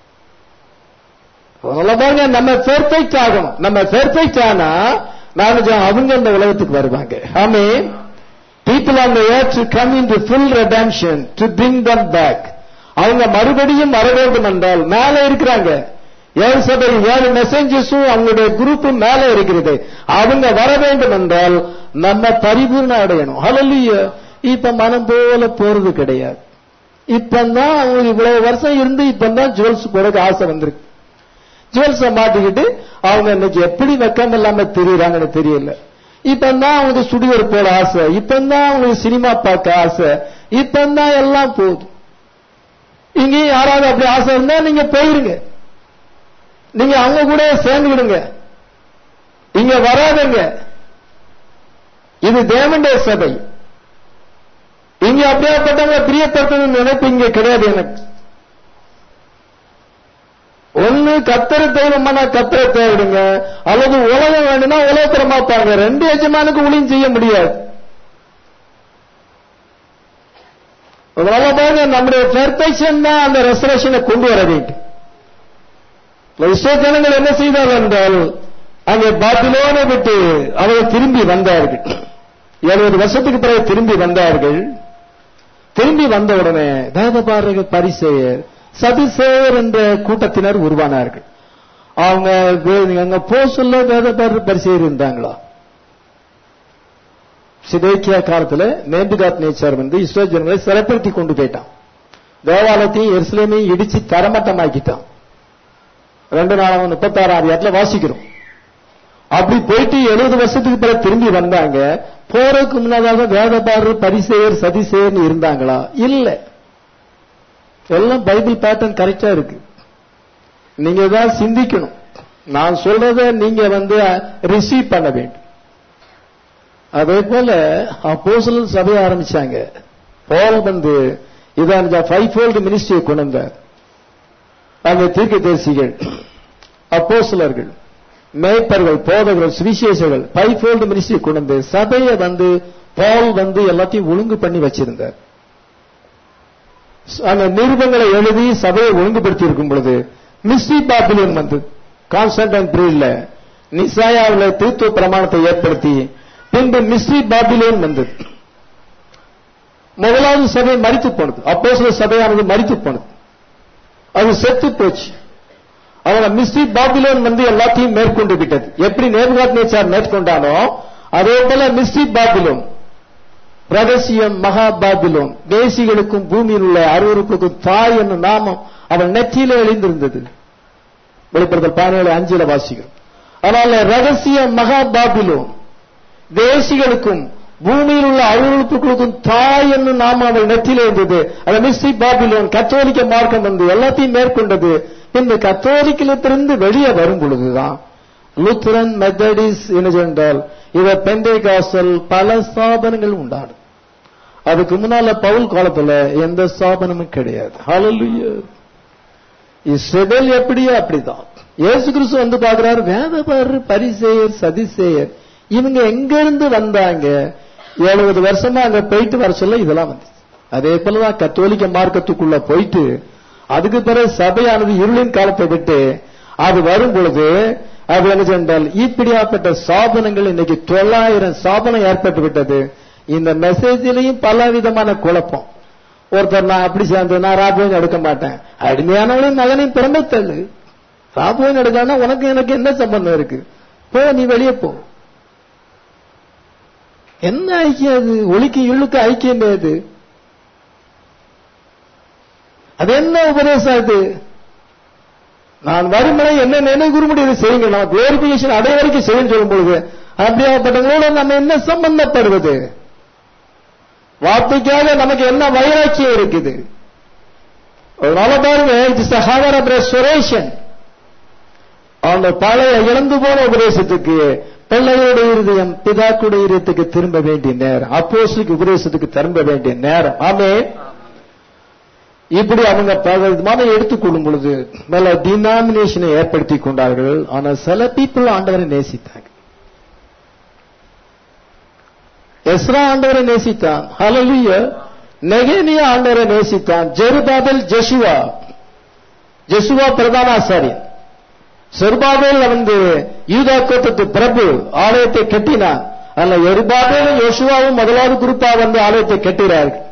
பாருங்க, நம்ம பெர்ஃபெக்ட் ஆகணும். நம்ம பெர்ஃபெக்ட் ஆனா அவங்க இந்த உலகத்துக்கு வருவாங்க. ஆமென். People on the earth to come into full redemption to bring them back. அவங்க மறுபடியும் வர வேண்டும் என்றால் மேல இருக்கிறாங்க. 7 மெசேஞ்சர்ஸும் அவங்களுடைய குரூப்பும் மேல இருக்கிறது. அவங்க வர வேண்டும் என்றால் நம்ம பரிபூர்ணம் அடையணும். ஹல்லேலூயா. இப்ப மனம் போல போறது கிடையாது. இப்பதான் அவங்க இவ்வளவு வருஷம் இருந்து இப்பதான் ஜுவல்ஸ் போறதுக்கு ஆசை வந்திருக்கு. ஜுவல்ஸ மாட்டிக்கிட்டு அவங்க இன்னைக்கு எப்படி வெக்கம் இல்லாம தெரியுறாங்கன்னு தெரியல. இப்பதான் அவங்களுக்கு ஸ்டுடியோ போட ஆசை, இப்பதான் அவங்களுக்கு சினிமா பார்க்க ஆசை, இப்பதான் எல்லாம் போகுது. இங்கேயும் யாராவது அப்படி ஆசை இருந்தா நீங்க போயிருங்க, நீங்க அவங்க கூட சேர்ந்துக்கிடுங்க, இங்க வராதுங்க. இது தேவனுடைய சபை. இங்க அப்படியாப்பட்டவங்க பிரியப்படுத்தணும்னு நினைப்பு இங்க கிடையாது. எனக்கு ஒண்ணு கத்தரை தெய்வமான கத்தரை தேடுங்க, அல்லது உலகம் வேணும்னா உலகத்துல மாப்பாங்க. ரெண்டு எஜமானுக்கு ஊழியம் செய்ய முடியாது. அதனால பாருங்க, நம்முடைய பெர்ஃபெக்ஷன் தான் அந்த ரெசரேஷனை கொண்டு வர வேண்டும். ஜனங்கள் என்ன செய்தார்கள் என்றால், அங்கே பாபிலோனை விட்டு அவர்கள் திரும்பி வந்தார்கள். 70 வருஷத்துக்கு பிறகு திரும்பி வந்தார்கள். திரும்பி வந்த உடனே வேதபாரகர், பரிசேயர், சதுசேயர் என்ற கூட்டத்தினர் உருவானார்கள். அவங்க அங்க போக சொல்ல வேதபாரகர், பரிசேயர் இருந்தாங்களா? சிதேக்கியா காலத்துல நேபுகாத் நேச்சார் வந்து இஸ்ரவேல் ஜனங்களை சிறைப்படுத்தி கொண்டு போயிட்டான். தேவாலயத்தையும் எருசலேமையும் இடிச்சு தரமட்டமாக்கிட்டான். 2:36 வாசிக்கிறோம். அப்படி போயிட்டு 70 வருஷத்துக்கு பிறகு திரும்பி வந்தாங்க. போறதுக்கு முன்னதாக வேதபாரகர், பரிசேயர், சதுசேயர் இருந்தாங்களா? இல்ல. எல்லாம் பைபிள் பேட்டர்ன் கரெக்டா இருக்கு. நீங்க தான் சிந்திக்கணும். நான் சொல்றத நீங்க வந்து ரிசீவ் பண்ண வேண்டும். அதே போல அப்போஸ்தலர் சபையை ஆரம்பிச்சாங்க. பவுல் வந்து இதான் ஃபைவ்ஃபோல்ட் மினிஸ்ட்ரியை கொண்டு வந்தார். அந்த தீர்க்கதரிசிகள், அப்போஸ்தலர்கள், மேய்ப்பர்கள், போதகர்கள், சுவிசேஷகர்கள், ஃபைவ்ஃபோல்ட் மினிஸ்ட்ரி கொண்டு வந்து சபையை வந்து பவுல் வந்து எல்லாத்தையும் ஒழுங்கு பண்ணி வச்சிருந்தார். அந்த நிருபங்களை எழுதி சபையை ஒழுங்குபடுத்தி இருக்கும் பொழுது மிஸ்ட்ரி பாபிலோன் வந்து கான்ஸ்டன்டைன் பீரியட்ல நிசாயாவில் திருத்துவ பிரமாணத்தை ஏற்படுத்தி பின்பு மிஸ்ட்ரி பாபிலோன் வந்தது. முதலாவது சபை மரித்து போனது. அப்போஸ்தலர் சபையானது மரித்து போனது, அது செத்து போச்சு. அவங்க மிஸ்ட்ரி பாபிலோன் வந்து எல்லாத்தையும் மேற்கொண்டு விட்டது. எப்படி நேபுகாத்நேச்சார் மேற்கொண்டானோ அதே போல மிஸ்ட்ரி பாபிலோன், ரகசியம் மகா பாபிலோன், தேசிகளுக்கும் பூமியில் உள்ள அருவருப்புக்கும் தாய் என்னும் நாமம் அவன் நெற்றியிலே எழுந்திருந்தது. வெளிப்படுத்தல் 17:5 வாசிக்கிறோம். அதனால ரகசியம் மகா பாபிலோன், தேசிகளுக்கும் பூமியில் உள்ள அருவருப்புகளுக்கும் தாய் என்னும் நாமம் அவள் நெற்றியிலே இருந்தது. அந்த மிஸ்ட்ரி பாபிலோன் கத்தோலிக்க மார்க்கம் வந்து எல்லாத்தையும் மேற்கொண்டது. இந்த கத்தோலிக்கத்திலிருந்து வெளியே வரும் பொழுதுதான் லூத்தரன், மெத்தடிஸ் என்ன சென்றால் இவ பெண்டேகாஸ்டல் பல ஸ்தாபனங்கள் உண்டானது. அதுக்கு முன்னால பவுல் காலத்துல எந்த ஸ்தாபனமும் கிடையாது. ஹல்லேலூயா. இஸ்ரவேல் எப்படியோ அப்படிதான். இயேசு கிறிஸ்து வந்து பாக்குறாரு, வேதபாரகர், பரிசேயர், சதுசேயர் இவங்க எங்க இருந்து வந்தாங்க? 70 வருஷமா அங்க போயிட்டு வர சொல்ல இதெல்லாம் வந்து. அதே போலதான் கத்தோலிக்க மார்க்கத்துக்குள்ள போயிட்டு அதுக்கு பிறகு சபையானது இருளின் காலத்தை விட்டு அது வரும் பொழுது அது என்ன சென்றால் இப்படியாப்பட்ட சாபனங்கள் இன்னைக்கு 900 சாபனம் ஏற்பட்டு விட்டது. இந்த மெசேஜிலையும் பல விதமான குழப்பம். ஒருத்தர் நான் அப்படி சேர்ந்து நான் ராபோயின் எடுக்க மாட்டேன், அடிமையானவளையும் மகனையும் பிறந்த தள்ளு, ராபோயின் எடுக்கலன்னா உனக்கு எனக்கு என்ன சம்பந்தம் இருக்கு? போ, நீ வெளியே போ. என்ன ஐக்கியம் அது? ஒளிக்கு இழுக்கு ஐக்கியம் அது. அது என்ன உபதேசம் அது? நான் வருமுறை என்ன நினைவு கூறும்படி இதை செய்யுங்க, நான் குளோரிபிகேஷன் அடைய வரைக்கும் செய்யணும் சொல்லும் பொழுது அப்படியாப்பட்டவங்களோட நம்ம என்ன சம்பந்தப்படுவது? வார்த்தைக்காக நமக்கு என்ன வைராக்கியம் இருக்குது? அதனால பாருங்க, it's a hour of restoration. அந்த பழைய இழந்து போன உபதேசத்துக்கு பிள்ளைகளுடைய இருதயம் பிதாக்குடைய இருதயத்துக்கு திரும்ப வேண்டிய நேரம், அப்போஸ்தலிக் உபதேசத்துக்கு திரும்ப வேண்டிய நேரம். ஆமென். இப்படி அவங்க பலவிதமான எடுத்துக்கொள்ளும் பொழுது பல டினாமினேஷனை ஏற்படுத்தி கொண்டார்கள். ஆனால் சில பீப்புள் ஆண்டவரை நேசித்தாங்க. எஸ்ரா ஆண்டவரை நேசித்தான். ஹல்லேலூயா. நெகேமியா ஆண்டவரை நேசித்தான். ஜெருபாபேல், ஜெசுவா பிரதான ஆசாரியன். செருபாபேல் வந்து யூதா கோத்திரத்து பிரபு ஆலயத்தை கட்டினான். அல்ல, எருபாபேலும் யோசுவாவும் முதலாவது குரூப்பா வந்து ஆலயத்தை கட்டுகிறார்கள்.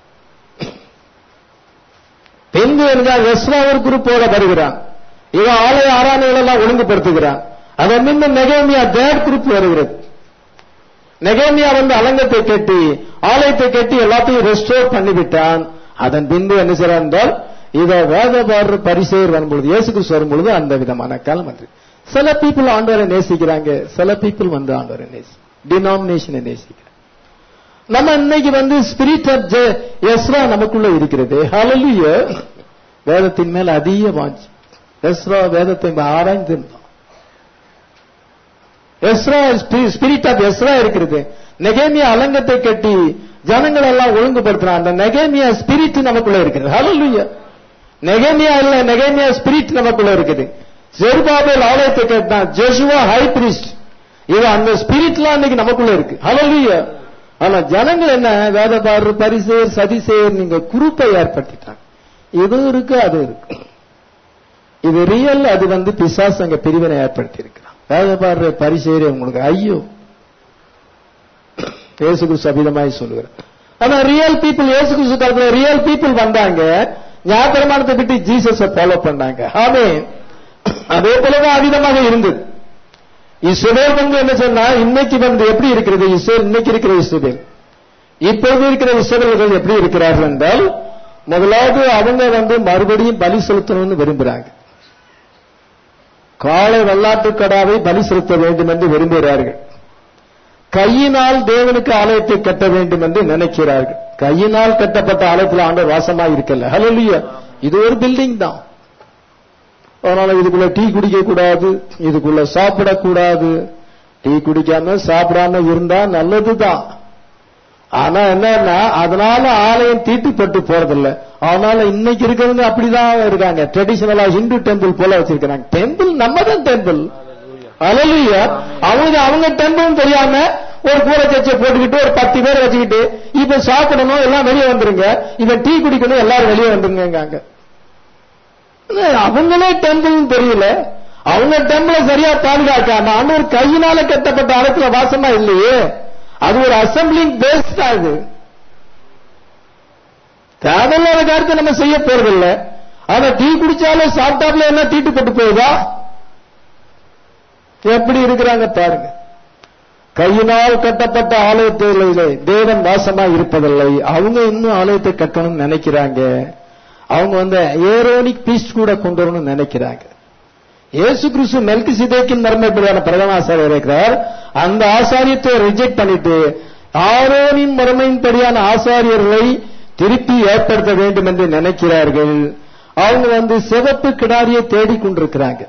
பின்பு என்றால் எஸ்ரா ஒரு குரூப்போட வருகிறான். இவன் ஆலய ஆராதனைகள் எல்லாம் ஒழுங்குபடுத்துகிறான். அதன் பின்பு நெகேமியா தேர்ட் குரூப் வருகிறது. நெகேமியா வந்து அலங்கத்தை கட்டி ஆலயத்தை கட்டி எல்லாத்தையும் ரெஸ்டோர் பண்ணிவிட்டான். அதன் பின்பு என்ன செய்யறான் என்றால் இதை வேதபாரகர், பரிசேயர் வரும்பொழுது, இயேசு கிறிஸ்து வரும்பொழுது அந்த விதமான காலம் வந்து சில பீப்புள் ஆண்டவரை நேசிக்கிறாங்க, சில பீப்புள் வந்து ஆண்டவரை நேசி. டினாமினேஷனை நேசிக்கிறேன். நம்ம இன்னைக்கு ஸ்பிரிட் ஆஃப் எஸ்ரா நமக்குள்ள இருக்கிறது. ஹல்லேலூயா. வேதத்தின் மேல் அதிக வாஞ்சி. எஸ்ரா வேதத்தை ஆராய்ந்திருந்தான். எஸ்ரா ஸ்பிரிட் ஆஃப் எஸ்ரா இருக்கிறது. நெகேமியா அலங்கத்தை கட்டி ஜனங்கள் எல்லாம் ஒழுங்குபடுத்துறான். அந்த நெகேமியா ஸ்பிரிட் நமக்குள்ள இருக்கிறது. ஹல்லேலூயா. நெகேமியா இல்ல, நெகேமியா ஸ்பிரிட் நமக்குள்ள இருக்குது. செருபாபேல் ஆலயத்தை கட்டினான். Joshua high priest. இது அந்த ஸ்பிரிட்லாம் இன்னைக்கு நமக்குள்ள இருக்கு. ஹல்லேலூயா. ஆனா ஜனங்கள் என்ன, வேதபாரர், பரிசேயர், சதிசேயர், நீங்க குரூப்பை ஏற்படுத்திட்டாங்க. இது இருக்கு, அது இருக்கு. இது ரியல், அது பிசாசு அங்க பிரிவினை ஏற்படுத்தி இருக்கிறான். வேதபாரர், பரிசேயர் உங்களுக்கு ஐயோ, இயேசு கிறிஸ்து அபிதமாய் சொல்லுகிறார். ஆனா ரியல் பீப்புள், இயேசு கிறிஸ்து காலத்துல ரியல் பீப்புள் வந்தாங்க, ஞாபகமானத்தை விட்டு ஜீசஸை ஃபாலோ பண்ணாங்க. ஆமென். அதே போலதான் அவிதமாக இருந்தது. இஸ்ரவேல் என்ன சொன்னா, இன்னைக்கு எப்படி இருக்கிறது இஸ்ரவேல், இன்னைக்கு இருக்கிற இஸ்ரவேல், இப்போது இருக்கிற இஸ்ரவேலர்கள் எப்படி இருக்கிறார்கள் என்றால், முதலாவது அவங்க மறுபடியும் பலி செலுத்தணும்னு விரும்புறாங்க. காளை வெள்ளாட்டுக்கடாவை பலி செலுத்த வேண்டும் என்று விரும்புகிறார்கள். கையினால் தேவனுக்கு ஆலயத்தை கட்ட வேண்டும் என்று நினைக்கிறார்கள். கையினால் கட்டப்பட்ட ஆலயத்தில் ஆண்டவர் வாசமாக இருக்கல. ஹல்லேலூயா. இது ஒரு பில்டிங் தான். அதனால இதுக்குள்ள டீ குடிக்க கூடாது, இதுக்குள்ள சாப்பிடக்கூடாது. டீ குடிக்காம சாப்பிடாம இருந்தா நல்லதுதான். ஆனா என்னன்னா, அதனால ஆலயம் தீட்டுப்பட்டு போறதில்ல. அதனால இன்னைக்கு இருக்கிறவங்க அப்படிதான் இருக்காங்க. ட்ரெடிஷனலா ஹிந்து டெம்பிள் போல வச்சிருக்காங்க. டெம்பிள் நம்ம தான் டெம்பிள். ஹல்லேலூயா. அவங்க டெம்பிள் தெரியாம ஒரு கூரை சர்ச்சை போட்டுக்கிட்டு ஒரு 10 பேர் வச்சுக்கிட்டு, இப்ப சாப்பிடணும் எல்லாம் வெளியே வந்துருங்க, இவன் டீ குடிக்கணும் எல்லாரும் வெளியே வந்துருங்க. அவங்களே டெம்பிள் தெரியல. அவங்க டெம்பிளை சரியா பாதுகாக்காம ஒரு கையினால கட்டப்பட்ட ஆலயத்துல வாசமா இல்லையே. அது ஒரு அசம்பிளிங் பேஸ் தான். இது தேவையில்லாத காரியத்தை நம்ம செய்ய போறதில்ல. ஆனா டீ குடிச்சாலும் சாப்பிட்டாப்ல என்ன தீட்டுப்பட்டு போகுதா? எப்படி இருக்கிறாங்க பாருங்க. கையினால் கட்டப்பட்ட ஆலயத்திலே தேவன் வாசமா இருப்பதில்லை. அவங்க இன்னும் ஆலயத்தை கட்டணும்னு நினைக்கிறாங்க. அவங்க ஏரோனிக் பீஸ்ட் கூட கொண்டு வரணும்னு நினைக்கிறாங்க. இயேசு கிறிஸ்து மெல்கிசேதேக்கின் மரபுப்படியான பிரதான ஆசாரியர் இருக்கிறார். அந்த ஆசாரியத்தை ரிஜெக்ட் பண்ணிட்டு ஆரோனின் மரபின்படியான ஆசாரியர்களை திருப்பி ஏற்படுத்த வேண்டும் என்று நினைக்கிறார்கள். அவங்க சிவப்பு கிடாரியை தேடிக்கொண்டிருக்கிறாங்க.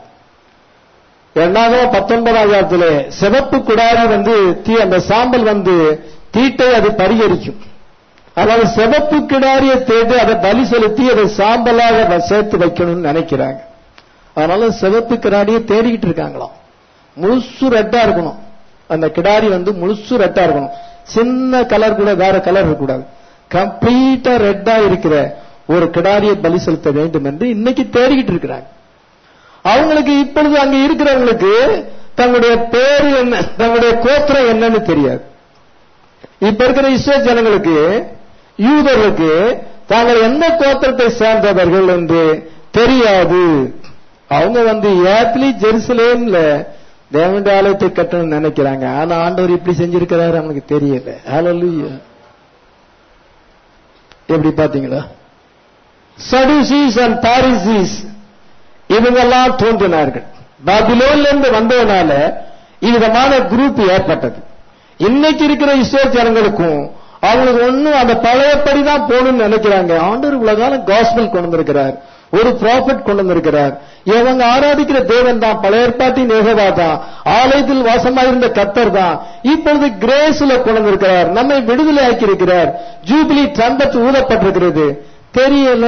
1919 சிவப்பு கிடாரி அந்த சாம்பல் தீட்டை அது பரிகரிக்கும். அதாவது சிவப்பு கிடாரியை தேடி அதை பலி செலுத்தி அதை சாம்பலாக சேர்த்து வைக்கணும்னு நினைக்கிறாங்க. அதனால சிவப்பு கிடாரியை தேடிக்கிட்டு இருக்காங்களாம். முழுசு ரெட்டா இருக்கணும். அந்த கிடாரி முழுசு ரெட்டா இருக்கணும். சின்ன கலர் கூட வேற கலர் இருக்கக்கூடாது. கம்ப்ளீட்டா ரெட்டா இருக்கிற ஒரு கிடாரியை பலி செலுத்த வேண்டும் என்று இன்னைக்கு தேடிக்கிட்டு இருக்கிறாங்க. அவங்களுக்கு இப்பொழுது அங்க இருக்கிறவங்களுக்கு தங்களுடைய பேரு என்ன, தங்களுடைய கோத்திரம் என்னன்னு தெரியாது. இப்ப இருக்கிற இஸ்ரேல் ஜனங்களுக்கு, யூதர்களுக்கு தாங்கள் எந்த கோத்திரத்தை சேர்ந்தவர்கள் என்று தெரியாது. அவங்க ஏத்லி ஜெருசலேம்ல தேவனுடைய ஆலயத்தை கட்டணும்னு நினைக்கிறாங்க. ஆனா ஆண்டவர் இப்படி செஞ்சிருக்கிறாரு அவனுக்கு தெரியல. ஹல்லேலூயா. எப்படி பாத்தீங்களா? சடுசீஸ் அண்ட் பாரிசீஸ் இவங்கெல்லாம் தோன்றினார்கள். பாபிலோன்ல இருந்து வந்ததுனால இவ்விதமான குரூப் ஏற்பட்டது. இன்னைக்கு இருக்கிற இஸ்ரேல் ஜனங்களுக்கும் அவங்களுக்கு ஒன்னும் அந்த பழையபடிதான் போகணும்னு நினைக்கிறாங்க. ஆண்டவர் உலகால காஸ்பல் கொண்டு வந்திருக்கிறார், ஒரு ப்ராஃபட் கொண்டு வந்திருக்கிறார். இவங்க ஆராதிக்கிற தேவன் தான் பழைய ஏற்பாட்டின் யெகோவா தான், ஆலயத்தில் வாசமாயிருந்த கர்த்தர் தான். இப்பொழுது கிரேஸ்ல கொண்டு வந்திருக்கிறார், நம்மை விடுதலை ஆக்கி இருக்கிறார். ஜூபிலி ட்ரம்பட் ஊதப்பட்டிருக்கிறது. தெரியல.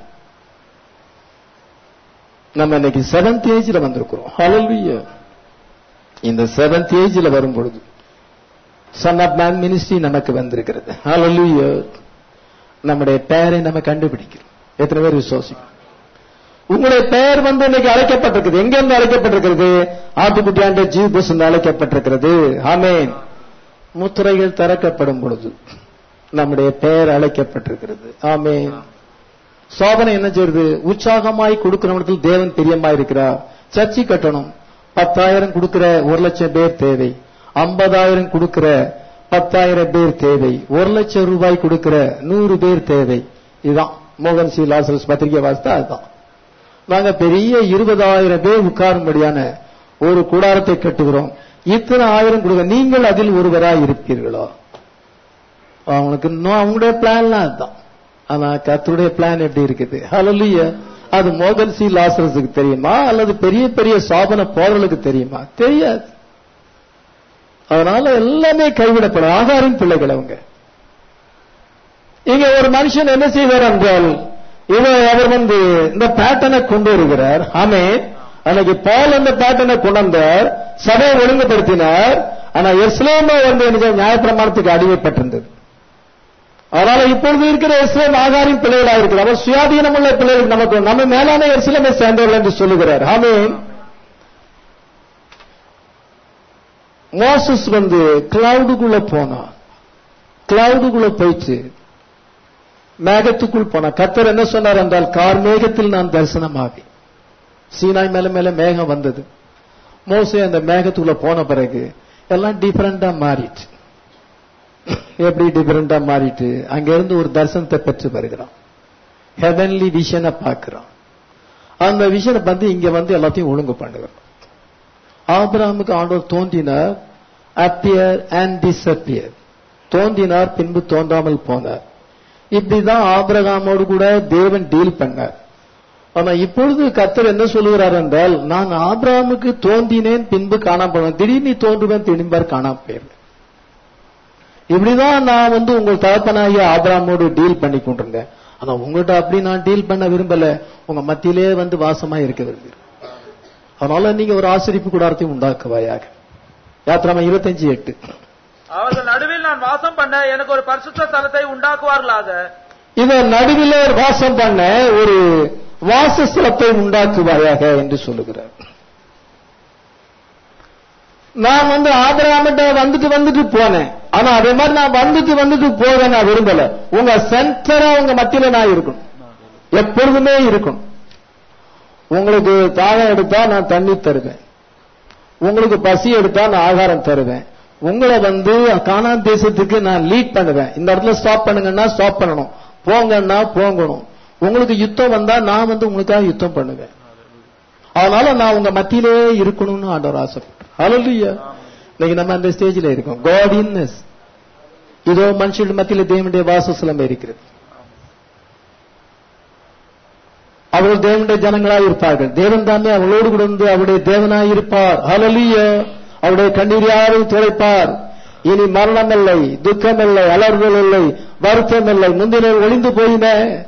நம்ம இன்னைக்கு 7th ஏஜ்ல வந்திருக்கிறோம். ஹல்லேலூயா. இந்த 7th ஏஜ்ல வரும் பொழுது சன் ஆஃப் மேன் மினிஸ்ட்ரி நமக்கு வந்திருக்கிறது. ஹல்லேலூயா. நம்முடைய பெயரை நம்ம கண்டுபிடிக்கிறோம். எத்தனை பேர் விசுவாசிக்கிறோம்? உங்களுடைய பெயர் இன்னைக்கு அழைக்கப்பட்டிருக்கிறது. எங்கிருந்து அழைக்கப்பட்டிருக்கிறது? ஆட்டுக்குட்டியாண்ட ஜீவஸ் அழைக்கப்பட்டிருக்கிறது. ஆமென். முத்திரைகள் திறக்கப்படும் பொழுது நம்முடைய பெயர் அழைக்கப்பட்டிருக்கிறது. ஆமென். சோதனை என்ன செய்யுது? உற்சாகமாய் கொடுக்கிறவனுக்கு தேவன் பிரியமாய் இருக்கிறார். சர்ச்சை கட்டணும். 10,000 கொடுக்கிற 1,00,000 பேர் தேவை. 50,000 கொடுக்கிற 10,000 பேர் தேவை. 1,00,000 ரூபாய் கொடுக்கிற 100 பேர் தேவை. இதுதான் மோகன் சி லாசரஸ் பத்திரிகை வாசித்தா அதுதான். நாங்க பெரிய 20,000 பேர் உட்காரும்படியான ஒரு கூடாரத்தை கட்டுகிறோம். இத்தனை 1000 கொடுக்க, நீங்கள் அதில் ஒருவராய் இருப்பீர்களோ? அவனுக்கு இன்னும் அவங்களுடைய பிளான்லாம் அதுதான். ஆனா கர்த்தருடைய பிளான் எப்படி இருக்குது? ஹல்லேலூயா. அது மோகன் சி லாசரஸுக்கு தெரியுமா அல்லது பெரிய பெரிய சாபன போர்களுக்கு தெரியுமா? தெரியாது. அதனால எல்லாமே கைவிடப்படும். ஆகாரின் பிள்ளைகள் அவங்க. இங்க ஒரு மனுஷன் என்ன செய்வார் என்றால், அவர் இந்த பேட்டர்னை கொண்டு வருகிறார். ஆமென். அன்னைக்கு பால் அந்த பேட்டர்னை கொண்டு வந்தார், சபையை ஒழுங்குபடுத்தினார். ஆனா எருசலேம் நியாயப்பிரமாணத்துக்கு அடிமைப்பட்டிருந்தது. அதனால இப்பொழுது இருக்கிற எருசலேம் ஆகாரின் பிள்ளைகளாக இருக்கிறார். அவர் சுயாதீனமுள்ள பிள்ளைகள், நமக்கு நம்ம மேலான எருசலேமை சேர்ந்தவர்கள் என்று சொல்லுகிறார். ஆமென். மோசஸ் கிளவுடுக்குள்ள போனான். கிளவுடுக்குள்ள போயிட்டு மேகத்துக்குள் போனான். கர்த்தர் என்ன சொன்னார் என்றால், கார் மேகத்தில் நான் தரிசனமாகி. சீனாய் மேல மேல மேகம் வந்தது. மோசே அந்த மேகத்துக்குள்ள போன பிறகு எல்லாம் டிஃபரெண்டா மாறிட்டு. எப்படி டிஃபரெண்டா மாறிட்டு அங்க இருந்து ஒரு தரிசனத்தை பெற்று வருகிறான். ஹெவன்லி விஷனை பார்க்கிறான். அந்த விஷனை இங்க எல்லாத்தையும் ஒழுங்கு பண்ணுகிறான். ஆபிரகாமுக்கு ஆண்டவர் தோன்றினார், அப்பியர் அண்ட் டிஸ்அப்பியர். தோன்றினார், பின்பு தோன்றாமல் போனார். இப்படிதான் ஆபிரகாமோடு கூட தேவன் டீல் பண்ணார். ஆனா இப்பொழுது கர்த்தர் என்ன சொல்லுகிறார் என்றால், நான் ஆபிரகாமுக்கு தோன்றினேன், பின்பு காணாம போனேன். திடீர்னு தோன்றுவேன், திரும்பார் காணாம போயிருவேன். இப்படிதான் நான் உங்கள் தகப்பனாகிய ஆபிரகாமோடு டீல் பண்ணி கொண்டிருந்தேன். ஆனா உங்கள்கிட்ட அப்படி நான் டீல் பண்ண விரும்பல. உங்க மத்தியிலே வாசமா இருக்க விரும்புகிறேன். அதனால நீங்க ஒரு ஆசரிப்பு கூடாரத்தையும் உண்டாக்குவாயாக. யாத்திராம 25:8. அவர்கள் நடுவில் நான் வாசம் பண்ண எனக்கு ஒரு பரிசுத்த ஸ்தலத்தை உண்டாக்குவார்களாக. இத நடுவில் வாசம் பண்ண ஒரு வாசஸ்தலத்தை உண்டாக்குவாயாக என்று சொல்லுகிறார். நான் ஆபிரகாமிட்ட வந்துட்டு போனேன். ஆனா அதே மாதிரி நான் வந்துட்டு போக நான் விரும்பல. உங்க சென்டரா உங்க மத்தியில நான் இருக்கணும், எப்பொழுதுமே இருக்கணும். உங்களுக்கு தாகம் எடுத்தா நான் தண்ணி தருவேன், உங்களுக்கு பசி எடுத்தா நான் ஆகாரம் தருவேன். உங்களை கானான் தேசத்துக்கு நான் லீட் பண்ணுவேன். இந்த இடத்துல ஸ்டாப் பண்ணுங்கன்னா ஸ்டாப் பண்ணணும், போங்கன்னா போங்கணும். உங்களுக்கு யுத்தம் வந்தா நான் உங்களுக்காக யுத்தம் பண்ணுவேன். அதனால நான் உங்க மத்தியிலே இருக்கணும்னு ஆண்டவர் ஆசைப்படுறேன். ஹல்லேலூயா. இன்னைக்கு நம்ம அந்த ஸ்டேஜில் இருக்கோம். காட் இன்னஸ். இதோ மனுஷன் மத்தியில தேவனுடைய வாசஸ்தலம் இருக்கிறது. அவர்கள் தேவனுடைய ஜனங்களாய் இருப்பார்கள். தேவன் தாமே அவளோடு கூட அவருடைய தேவனாய் இருப்பார். ஹல்லேலூயா. அவருடைய கண்ணீர் யாரும் துடைப்பார். இனி மரணம் இல்லை, துக்கம் இல்லை, அலறுதல் இல்லை, வருத்தம் இல்லை, முந்தின ஒளிந்து போயின.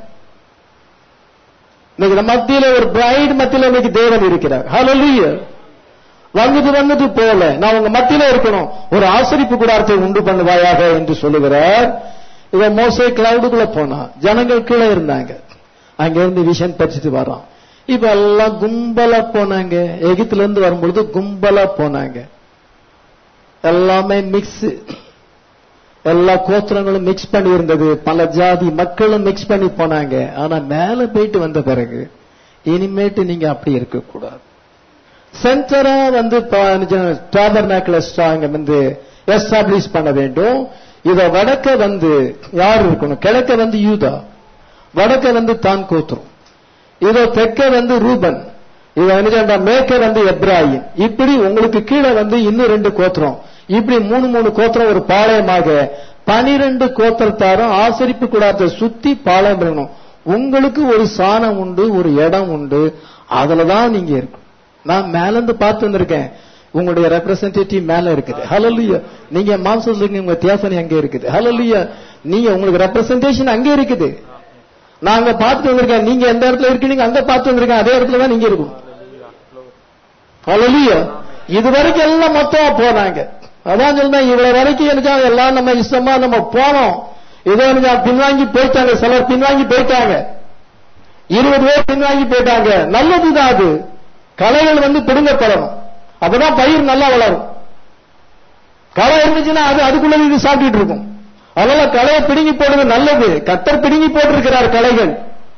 இன்னைக்கு நம்ம மத்தியில ஒரு பிரைட் மத்தியில இன்னைக்கு தேவன் இருக்கிறார். ஹல்லேலூயா. வந்துட்டு போல நான் உங்க மத்தியில இருக்கணும், ஒரு ஆசரிப்பு கூடாரத்தை உண்டு பண்ணுவாயாக என்று சொல்லுகிறார். இவ மோசே கிளவுடுக்குள்ள போனா, ஜனங்கள் கீழே இருந்தாங்க. அங்க இருந்து விஷன் பறிச்சுட்டு வர்றான். இப்ப எல்லாம் கும்பலா போனாங்க. எகிப்துல இருந்து வரும்பொழுது கும்பலா போனாங்க. எல்லாமே மிக்ஸ், எல்லா கோத்திரங்களும் மிக்ஸ் பண்ணி இருந்தது. பல ஜாதி மக்களும் மிக்ஸ் பண்ணி போனாங்க. ஆனா மேல போயிட்டு வந்த பிறகு இனிமேட்டு நீங்க அப்படி இருக்கக்கூடாது. சென்டரா டாபர்நாக்கிள் எஸ்டாப்ளிஷ் பண்ண வேண்டும். இத வடக்க யார் இருக்கணும்? கிழக்க யூதா, வடக்க தான் கோத்திரம். இதோ தெற்க ரூபன், இத மேற்க எப்ராஹிம். இப்படி உங்களுக்கு கீழே இன்னும் 2 கோத்திரம். இப்படி 3 கோத்திரம் ஒரு பாளையமாக 12 கோத்திரத்தாரும் ஆசரிப்பு கூடாரத்தை சுத்தி பாளையம் பண்ணணும். உங்களுக்கு ஒரு சாணம் உண்டு, ஒரு இடம் உண்டு, அதுலதான் நீங்க இருக்கும். நான் மேல இருந்து பார்த்து வந்திருக்கேன். உங்களுடைய ரெப்ரசன்டேட்டிவ் மேல இருக்குது. ஹல்லேலூயா. நீங்க மாம்சத்துல உங்க தியாசனை அங்கே இருக்குது. ஹல்லேலூயா. நீங்க உங்களுக்கு ரெப்ரசன்டேஷன் அங்கே இருக்குது. நாங்க பார்த்து வந்திருக்கேன். நீங்க எந்த இடத்துல இருக்கீங்க அங்க பார்த்து வந்திருக்கேன். அதே இடத்துல தான் நீங்க இருக்கும். ஹல்லேலூயா. இது வரைக்கும் எல்லாம் மொத்தமா போனாங்க. அதான் சொல்றேன், இவ்வளவு வரைக்கும் எனக்கு எல்லாம் நம்ம இஷ்டமா நம்ம போனோம். இதோ பின்வாங்கி போயிட்டாங்க. சிலர் பின்வாங்கி போயிட்டாங்க. 20 பேர் பின்வாங்கி போயிட்டாங்க. நல்லதுதான். அது களைகள் பிடுங்கப்படணும். அப்பதான் பயிர் நல்லா வளரும். களை இருந்துச்சுன்னா அதுக்குள்ள இது சாப்பிட்டு இருக்கும். அதனால களையை பிடுங்கி போடுறது நல்லது. கர்த்தர் பிடுங்கி போட்டிருக்கிறார் களைகள்.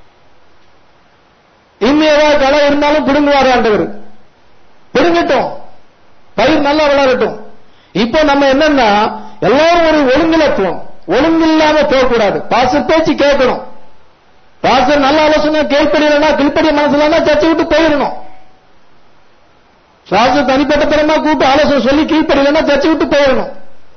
இன்னும் ஏதாவது களை இருந்தாலும் பிடுங்குவார் ஆண்டவர். பிடுங்கட்டும், பயிர் நல்லா வளரட்டும். இப்போ நம்ம என்னன்னா எல்லாரும் ஒரு ஒழுங்குல போகணும். ஒழுங்கு இல்லாம போகக்கூடாது. பாச பேச்சு கேட்கணும். பாச நல்ல ஆலோசனை கேள்படினா கிள்படிய மனசுல சர்ச்சை விட்டு போயிடணும். ராஜ தனிப்பட்ட தரமா கூப்பிட்டு ஆலோசனை சொல்லி கீழ்ப்படியலன்னா சர்ச்சை விட்டு போயிடணும்.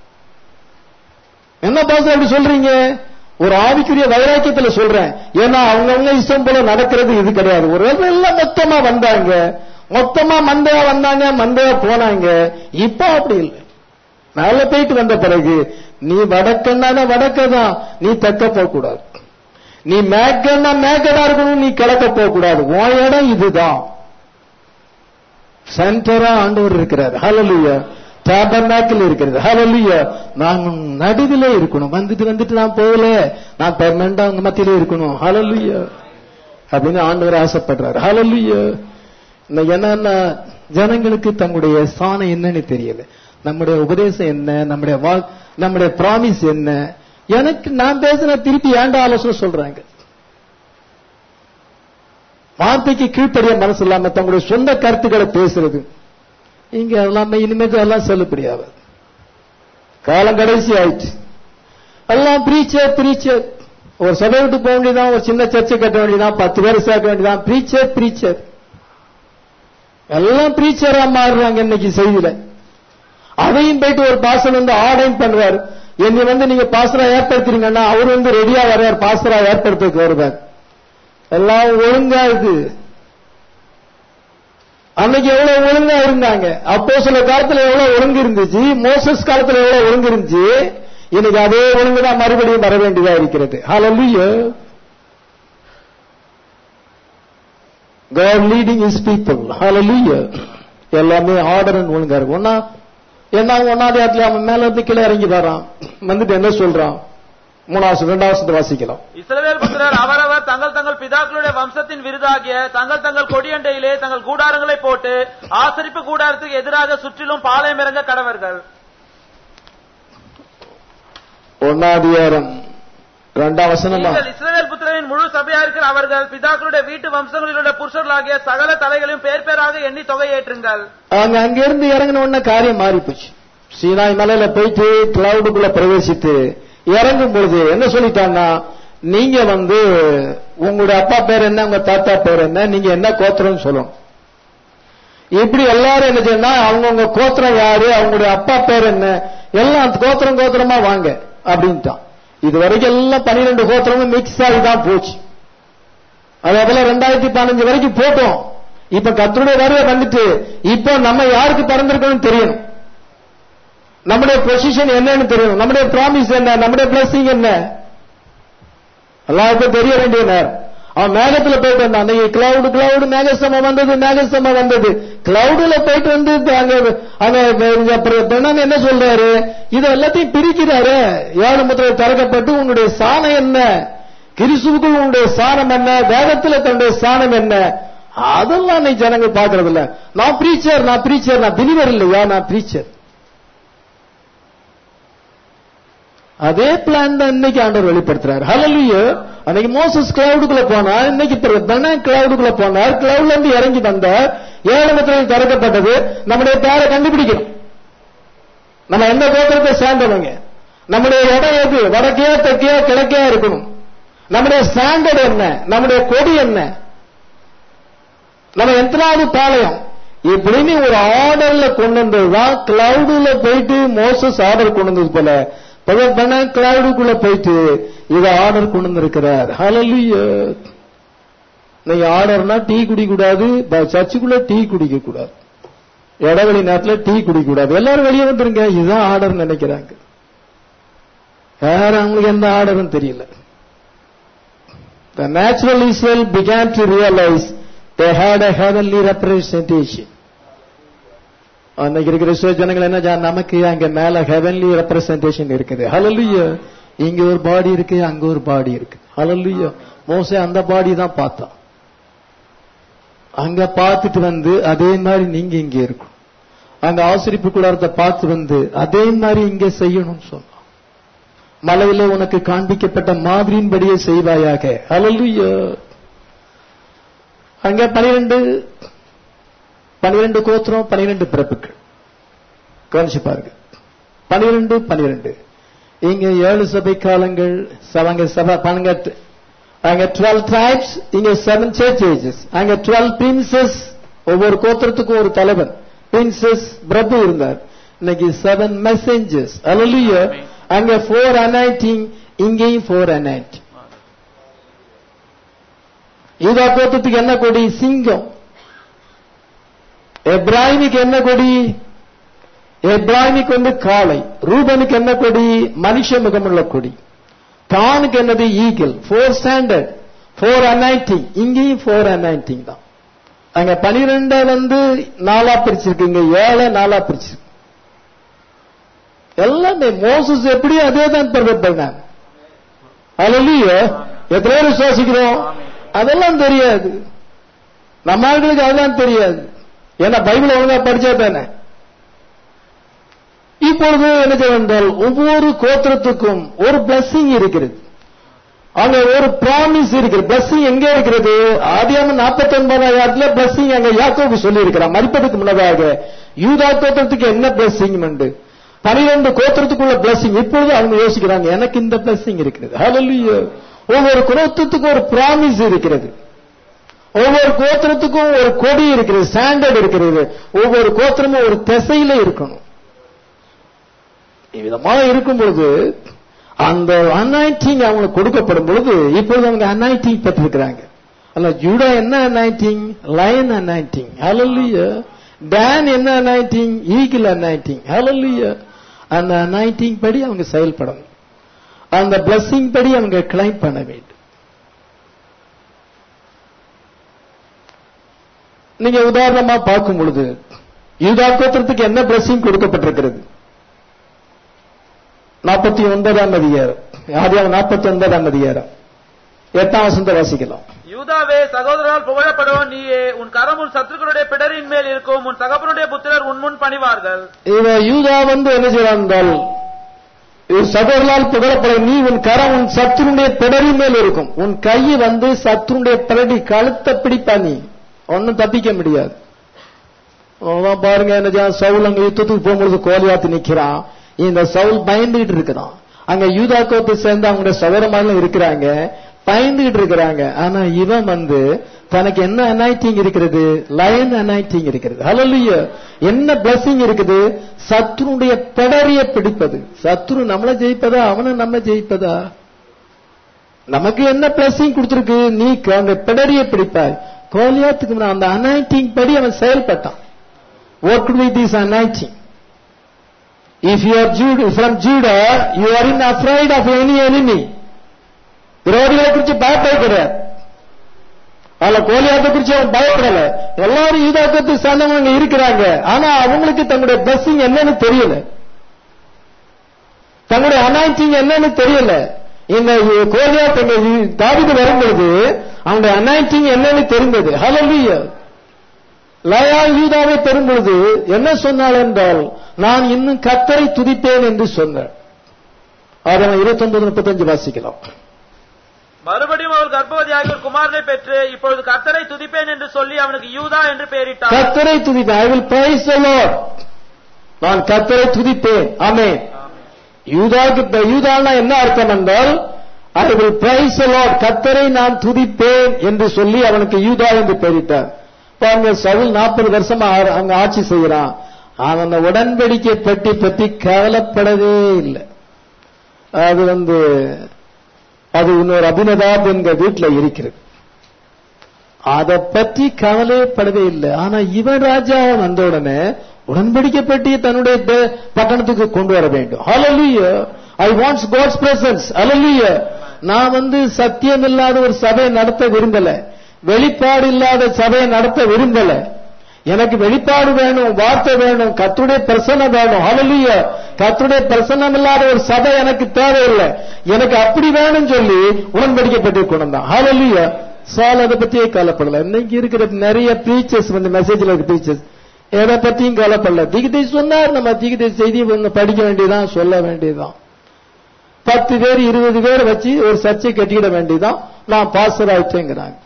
என்ன பாச அப்படி சொல்றீங்க? ஒரு ஆவிக்குரிய வைராக்கியத்துல சொல்றேன். ஏன்னா அவங்கவுங்க இஷ்டம் போல நடக்கிறது இது கிடையாது. ஒரு எல்லாம் மொத்தமா வந்தாங்க, மொத்தமா மந்தையா வந்தாங்க, மந்தையா போனாங்க. இப்ப அப்படி இல்லை. மேல போயிட்டு வந்த பிறகு நீ வடக்கன்னா வடக்கதான், நீ தெற்க போக கூடாது. நீ மேற்கன்னா மேற்கதா இருக்கணும், நீ கிழக்க போக கூடாது. உன் இடம் இதுதான். சென்டரா ஆண்டவர் இருக்கிறார். ஹல்லேலூயா. டாபர்நாக்கிள் இருக்கிறது. ஹல்லேலூயா. நான் நடுவிலே இருக்கணும். வந்துட்டு நான் போகல, நான் பெர்மனண்டா உங்க மத்தியிலே இருக்கணும். ஹல்லேலூயா அப்படின்னு ஆண்டவர் ஆசைப்படுறாரு. ஹல்லேலூயா. என்னன்னா ஜனங்களுக்கு தங்களுடைய ஸ்தானம் என்னன்னு தெரியல. நம்முடைய உபதேசம் என்ன, நம்முடைய பிராமிஸ் என்ன? எனக்கு நான் பேசின திருப்பி ஏண்ட ஆலோசனை சொல்றாங்க. வார்த்தைக்கு கீழ்ப்படிய மனசு இல்லாம தங்களுடைய சொந்த கருத்துக்களை பேசுறது இங்க எல்லாமே இனிமேல் எல்லாம் செல்லுபடியாவது. காலம் கடைசி ஆயிடுச்சு. எல்லாம் பிரீச்சர். ஒரு சபை விட்டு போக வேண்டியதான், ஒரு சின்ன சர்ச்சை கட்ட வேண்டியதான், 10 பேரை சேர்க்க வேண்டியதான். பிரீச்சர் எல்லாம் பிரீச்சரா மாறுறாங்க இன்னைக்கு செய்தியில. அதையும் போயிட்டு ஒரு பாஸ்டர் ஆர்டைன் பண்றாரு. என்னை நீங்க பாஸ்டரா ஏற்படுத்துறீங்கன்னா அவர் ரெடியா வர்றார், பாஸ்டரா ஏற்படுத்த வருவார். எல்லாம் ஒழுங்கா இருக்கு. அன்னைக்கு எவ்வளவு ஒழுங்கா இருந்தாங்க. அப்போ சில காலத்துல எவ்வளவு ஒழுங்கு இருந்துச்சு, மோசஸ் காலத்துல எவ்வளவு ஒழுங்கு இருந்துச்சு. இன்னைக்கு அதே ஒழுங்குதான் மறுபடியும் வர வேண்டியதா இருக்கிறது. Hallelujah. God leading his people. Hallelujah. எல்லாமே ஆர்டர் அண்ட் ஒழுங்கா இருக்கும். ஒன்னாவது இடத்துல அவன் மேல இருந்து கீழே இறங்கி வரான். வந்துட்டு என்ன சொல்றான்? 2வது வாசிக்கலாம். இஸ்ரவேல் புத்திரர் அவரவர் தங்கள் பிதாக்களுடைய வம்சத்தின் விருதாகிய தங்கள் கொடியண்டையிலே தங்கள் கூடாரங்களை போட்டு ஆசரிப்பு கூடாரத்துக்கு எதிராக சுற்றிலும் பாளையம் இறங்க கடவர்கள். 1 இஸ்ரவேல் புத்திரரின் முழு சபையா இருக்கிற அவர்கள் பிதாக்களுடைய வீட்டு வம்சங்களிலுள்ள புருஷர்களாகிய சகல தலைகளையும் பேர் பேராக எண்ணி தொகையேற்றுங்கள். அங்கிருந்து இறங்கின உடனே காரியம் மாறி போச்சு. சீனாய் மலையில போயிட்டு கிளவுடுக்குள்ள பிரவேசித்து இறங்கும் பொழுது என்ன சொல்லிட்டாங்கன்னா, நீங்க உங்களுடைய அப்பா பேர் என்ன, உங்க தாத்தா பேர் என்ன, நீங்க என்ன கோத்திரம் சொல்லணும். இப்படி எல்லாரும் என்ன செய்யணும்னா அவங்கவுங்க கோத்திரம் யாரு, அவங்களுடைய அப்பா பேர் என்ன, எல்லாம் கோத்திரமா வாங்க அப்படின்ட்டான். இது வரைக்கும் எல்லாம் 12 கோத்திரமும் மிக்ஸ் ஆகி தான் போச்சு. அதே போல 2015 வரைக்கும் போட்டோம். இப்ப கர்த்தருடைய வருகை வந்துட்டு இப்ப நம்ம யாருக்கு பிறந்திருக்கணும் தெரியணும். நம்முடைய பொசிஷன் என்னன்னு தெரியும், நம்முடைய ப்ராமிஸ் என்ன, நம்முடைய பிளஸிங் என்ன, எல்லாருக்கும் தெரிய வேண்டிய நேரம். அவன் மேகத்துல போயிட்டு வந்தான். அன்னைக்கு கிளவுடு மேகஸ்தமம் வந்தது. கிளவுடுல போயிட்டு அங்க என்ன சொல்றாரு, இது எல்லாத்தையும் பிரிக்கிறாரு. 7 முத்திரை திறக்கப்பட்டு உன்னுடைய சாணம் என்ன, கிறிஸ்துவுக்குள் உன்னுடைய சாணம் என்ன, வேதத்துல தன்னுடைய சாணம் என்ன, அதெல்லாம் நீ ஜனங்கள் பாக்குறது இல்ல. நான் பிரீச்சர், நான் பிலிவர் இல்லையா, நான் பிரீச்சர். அதே பிளான் தான் இன்னைக்கு ஆண்டவர் வெளிப்படுத்துறாரு. ஹல்லேலூயா. அன்னைக்கு மோசஸ் கிளவுடுக்குள்ள போனார், இன்னைக்கு கிளவுடுக்குள்ள போனார். கிளவுட்ல இருந்து இறங்கி வந்தார். 7 முத்திரைகள் திறக்கப்பட்டது. நம்முடைய பேரை கண்டுபிடிக்கணும். நம்ம எந்த கோத்திரத்தை சேர்ந்தவங்க, நம்முடைய இடம் எது, வடக்கே தெற்கே கிழக்கே இருக்கணும். நம்முடைய ஸ்டாண்டர்ட் என்ன, நம்முடைய கொடி என்ன, நம்ம எத்தனாவது பாளையம், இப்படின்னு ஒரு ஆர்டர்ல கொண்டு வந்ததுதான். கிளவுடுல போயிட்டு மோசஸ் ஆர்டர் கொண்டு வந்தது போல கிளவுடுக்குள்ள போயிட்டு இத ஆர்டர் கொண்டு வந்திருக்கிறார். ஹல்லேலூயா. நீங்க ஆர்டர்னா டீ குடிக்க கூடாது, சர்ச்சுக்குள்ள டீ குடிக்க கூடாது, இடைவெளி நேரத்தில் டீ குடிக்க கூடாது, எல்லாரும் வெளியே வந்துருங்க, இதுதான் ஆர்டர் நினைக்கிறாங்க. வேற அவங்களுக்கு எந்த ஆர்டரும் தெரியல. The natural Israel began to realize they had a heavenly representation. அன்னைக்கு இருக்கிற ஜனங்கள் என்ன, நமக்கு அங்க மேல ஹெவன்லி ரெப்ரசன்டேஷன் இருக்குது. ஹல்லேலூயா. இங்க ஒரு பாடி இருக்கு, அங்க ஒரு பாடி இருக்கு. ஹல்லேலூயா. மோசே அந்த பாடி தான் பார்த்தான். அங்க பார்த்துட்டு அதே மாதிரி நீங்க இங்க இருக்கும். அங்க ஆசரிப்பு கூடாரத்தை பார்த்து அதே மாதிரி இங்க செய்யணும் சொன்னான். மலையில உனக்கு காண்பிக்கப்பட்ட மாதிரியின்படியே செய்வாயாக. ஹல்லேலூயா. அங்க 12 கோத்திரம், 12 பிறப்புகள். கவனிச்சு பாருங்க. 12 இங்க 7 சபை காலங்கள், அங்க 12 tribes, இங்க 7 church ages, அங்க 12 princes, ஒவ்வொரு கோத்திரத்துக்கும் ஒரு தலைவன், பிரின்சஸ் பிரபு இருந்தார். இன்னைக்கு 7 மெசேஞ்சர்ஸ். ஹalleluya. அங்க 4 anointing, இங்கேயும் 4 anointing. யூதா கோத்திரத்துக்கு என்ன கொடி? சிங்கம். எப்ராயிமுக்கு என்ன கொடி? எப்ராயிமுக்கு வந்து காளை. ரூபனுக்கு என்ன கொடி? மனுஷ முகமுள்ள கொடி. தானுக்கு என்னது? ஈகிள். 4 standard, 4 anointing. இங்கேயும் 4 anointing தான். அங்க 12 வந்து 4 பிரிச்சிருக்கு, இங்க 7 4 பிரிச்சிருக்கு. எல்லாமே மோசஸ் எப்படி அதே தான் பண்ணாங்க. ஹalleluya. எத்தனை பேர் விசுவாசிக்கிறோம்? அதெல்லாம் தெரியாது நம்ம ஆளுங்களுக்கு, அதெல்லாம் தெரியாது. ஏன்னா பைபிள் ஒழுங்கா படிச்சா தானே. இப்பொழுது என்ன செய்தால் ஒவ்வொரு கோத்திரத்துக்கும் ஒரு பிளஸிங் இருக்கிறது, அங்க ஒரு ப்ராமிஸ் இருக்கிறது. பிளஸிங் எங்க இருக்கிறது? ஆதியாகமம் 49 பிளஸிங் அங்க யாக்கோபு சொல்லி இருக்கிறான். மரிப்பதற்கு முன்னதாக யூதா கோத்திரத்துக்கு என்ன பிளஸிங் உண்டு? 12 கோத்திரத்துக்குள்ள பிளஸிங். இப்பொழுது அவங்க யோசிக்கிறாங்க, எனக்கு இந்த பிளஸிங் இருக்கிறது. ஹalleluya. ஒவ்வொரு கோத்திரத்துக்கும் ஒரு ப்ராமிஸ் இருக்கிறது, ஒவ்வொரு கோத்திரத்துக்கும் ஒரு கொடி இருக்கிறது, ஸ்டாண்டர்ட் இருக்கிறது. ஒவ்வொரு கோத்திரமும் ஒரு திசையில இருக்கணும். விதமாக இருக்கும் பொழுது அந்த அனாயிண்டிங் அவங்களுக்கு கொடுக்கப்படும் பொழுது இப்பொழுது அவங்க அனாயிண்டிங் பெற்றிருக்கிறாங்க. அல்ல ஜூடா என்ன anointing? Lion anointing. Hallelujah. Dan என்ன அனாயிண்டிங்? Eagle anointing. ஹalleluya. அந்த அனாயிண்டிங் படி அவங்க செயல்படணும், அந்த பிளஸிங் படி அவங்க கிளைம் பண்ண வேண்டும். நீங்க உதாரணமா பார்க்கும் பொழுது யூதா கோத்திரத்துக்கு என்ன பிளஸிங் கொடுக்கப்பட்டிருக்கிறது? 49 அதிகாரம், ஆதியாகமம் 49 அதிகாரம் 8 வசனத்தை வாசிக்கலாம். யூதாவே, சகோதரரால் புகழப்படுவோம் நீயே, உன் கரம் உன் சத்துருக்களுடைய பிடரின் மேல் இருக்கும், உன் தகப்பனுடைய புத்திரர் உன் முன் பணிவார்கள். யூதா வந்து என்ன செய்யறால், சகோதரரால் புகழப்படும் நீ, உன் கரம் உன் சத்துருடைய பிடரின் மேல் இருக்கும். உன் கை வந்து சத்துருடைய பிடரி கழுத்தை பிடிப்பா, நீ ஒன்னும் தப்பிக்க முடியாது. பாருங்க, என்ன சவுல் அங்க யுத்தத்துக்கு போகும்போது கோலியாத்து நிக்கிறான். இந்த சவுல் பயந்துகிட்டு இருக்கிறான். அங்க யூதா கோத்தை சேர்ந்து அவங்களுடைய சகோதரமாரிலும் இருக்கிறாங்க, பயந்துகிட்டு இருக்கிறாங்க. ஆனா இவன் வந்து தனக்கு என்ன அனாயிட்டிங் இருக்கிறது? லயன் அனாயிட்டிங் இருக்கிறது. ஹalleluya. என்ன பிளஸிங் இருக்குது? சத்துருடைய பிடரிய பிடிப்பது. சத்துரு நம்மளை ஜெயிப்பதா, அவனை நம்ம ஜெயிப்பதா? நமக்கு என்ன பிளஸிங் கொடுத்திருக்கு? நீ அந்த பிடரிய பிடிப்பாய். கோலியாத்துக்கு அந்த அனாயிட்டிங் படி அவன் செயல்பட்டான். work with this anointing. If you are from Judah, you are not afraid of any enemy. விரோதிகளை குறித்து பயப்பட கிடையாது. அல்ல கோலியாத்தை குறித்து அவன் பயப்படல. எல்லாரும் யூதாக்கத்து சார்ந்தவங்க இருக்கிறாங்க. ஆனா அவங்களுக்கு தங்களுடைய பிளஸிங் என்னன்னு தெரியல, தங்களுடைய அனாயிண்டிங் என்னன்னு தெரியல. இந்த கோலியாத் தாவீது வரும்பொழுது அவனுடைய அனாயிண்டிங் என்னன்னு தெரிந்தது. ஹalleluya. லயா யூதாவை பெறும்பொழுது என்ன சொன்னாள் என்றால், நான் இன்னும் கர்த்தரை துதிப்பேன் என்று சொன்னார். ஆதியாகமம் 29:35 வாசிக்கலாம். மறுபடியும் அவள் கர்ப்பவதியாகி ஒரு குமாரனை பெற்று இப்பொழுது கர்த்தரை துதிப்பேன் என்று சொல்லி அவனுக்கு யூதா என்று பெயரிட்டார். கர்த்தரை துதிப்பேன். I will praise the Lord. நான் கர்த்தரை துதிப்பேன். ஆமென். யூதானா என்ன அர்த்தம் என்றால், I will praise the Lord, கர்த்தரை நான் துதிப்பேன் என்று சொல்லி அவனுக்கு யூதா என்று பெயரிட்டார். பாருங்க, சவுல் 40 வருஷமா அங்க ஆட்சி செய்யறான். அவன் உடன்படிக்கை பெட்டி பற்றி கவலைப்படவே இல்லை. அது இன்னொரு அபினதாப் என்கிற வீட்டுல இருக்கிறது, அதை பற்றி கவலைப்படவே இல்லை. ஆனா இவன் ராஜா வந்த உடனே உடன்படிக்கை பெட்டியை தன்னுடைய பட்டணத்துக்கு கொண்டு வர வேண்டும். ஹalleluya. I want God's presence. ஹalleluya. நான் சத்தியம் இல்லாத ஒரு சபையை நடத்த விரும்பல, வெளிப்பாடு இல்லாத சபையை நடத்த விரும்பல. எனக்கு வெளிப்பாடு வேணும், வார்த்தை வேணும், கர்த்தருடைய பிரசன்னம் வேணும். ஹalleluya. கர்த்தருடைய பிரசன்னம் இல்லாத ஒரு சபை எனக்கு தேவையில்லை, எனக்கு அப்படி வேணும் சொல்லி உடன்படிக்கை பெட்டி கொண்டு வந்தான். ஹalleluya. சால் அதை பத்தியே கவலைப்படல. இன்னைக்கு இருக்கிற நிறைய பிரீச்சர்ஸ் மெசேஜ்ல இருக்க பிரீச்சர்ஸ் எதை பத்தியும் கவலைப்படல. திகிதை சொன்னார், நம்ம திகிதை செய்தி படிக்க வேண்டியதான், சொல்ல வேண்டியதான். 10 பேர் 20 பேர் வச்சு ஒரு சர்ச்சை கட்டிட வேண்டியதான். நான் பாஸ்டர் ஆயிட்டேங்கிறாங்க.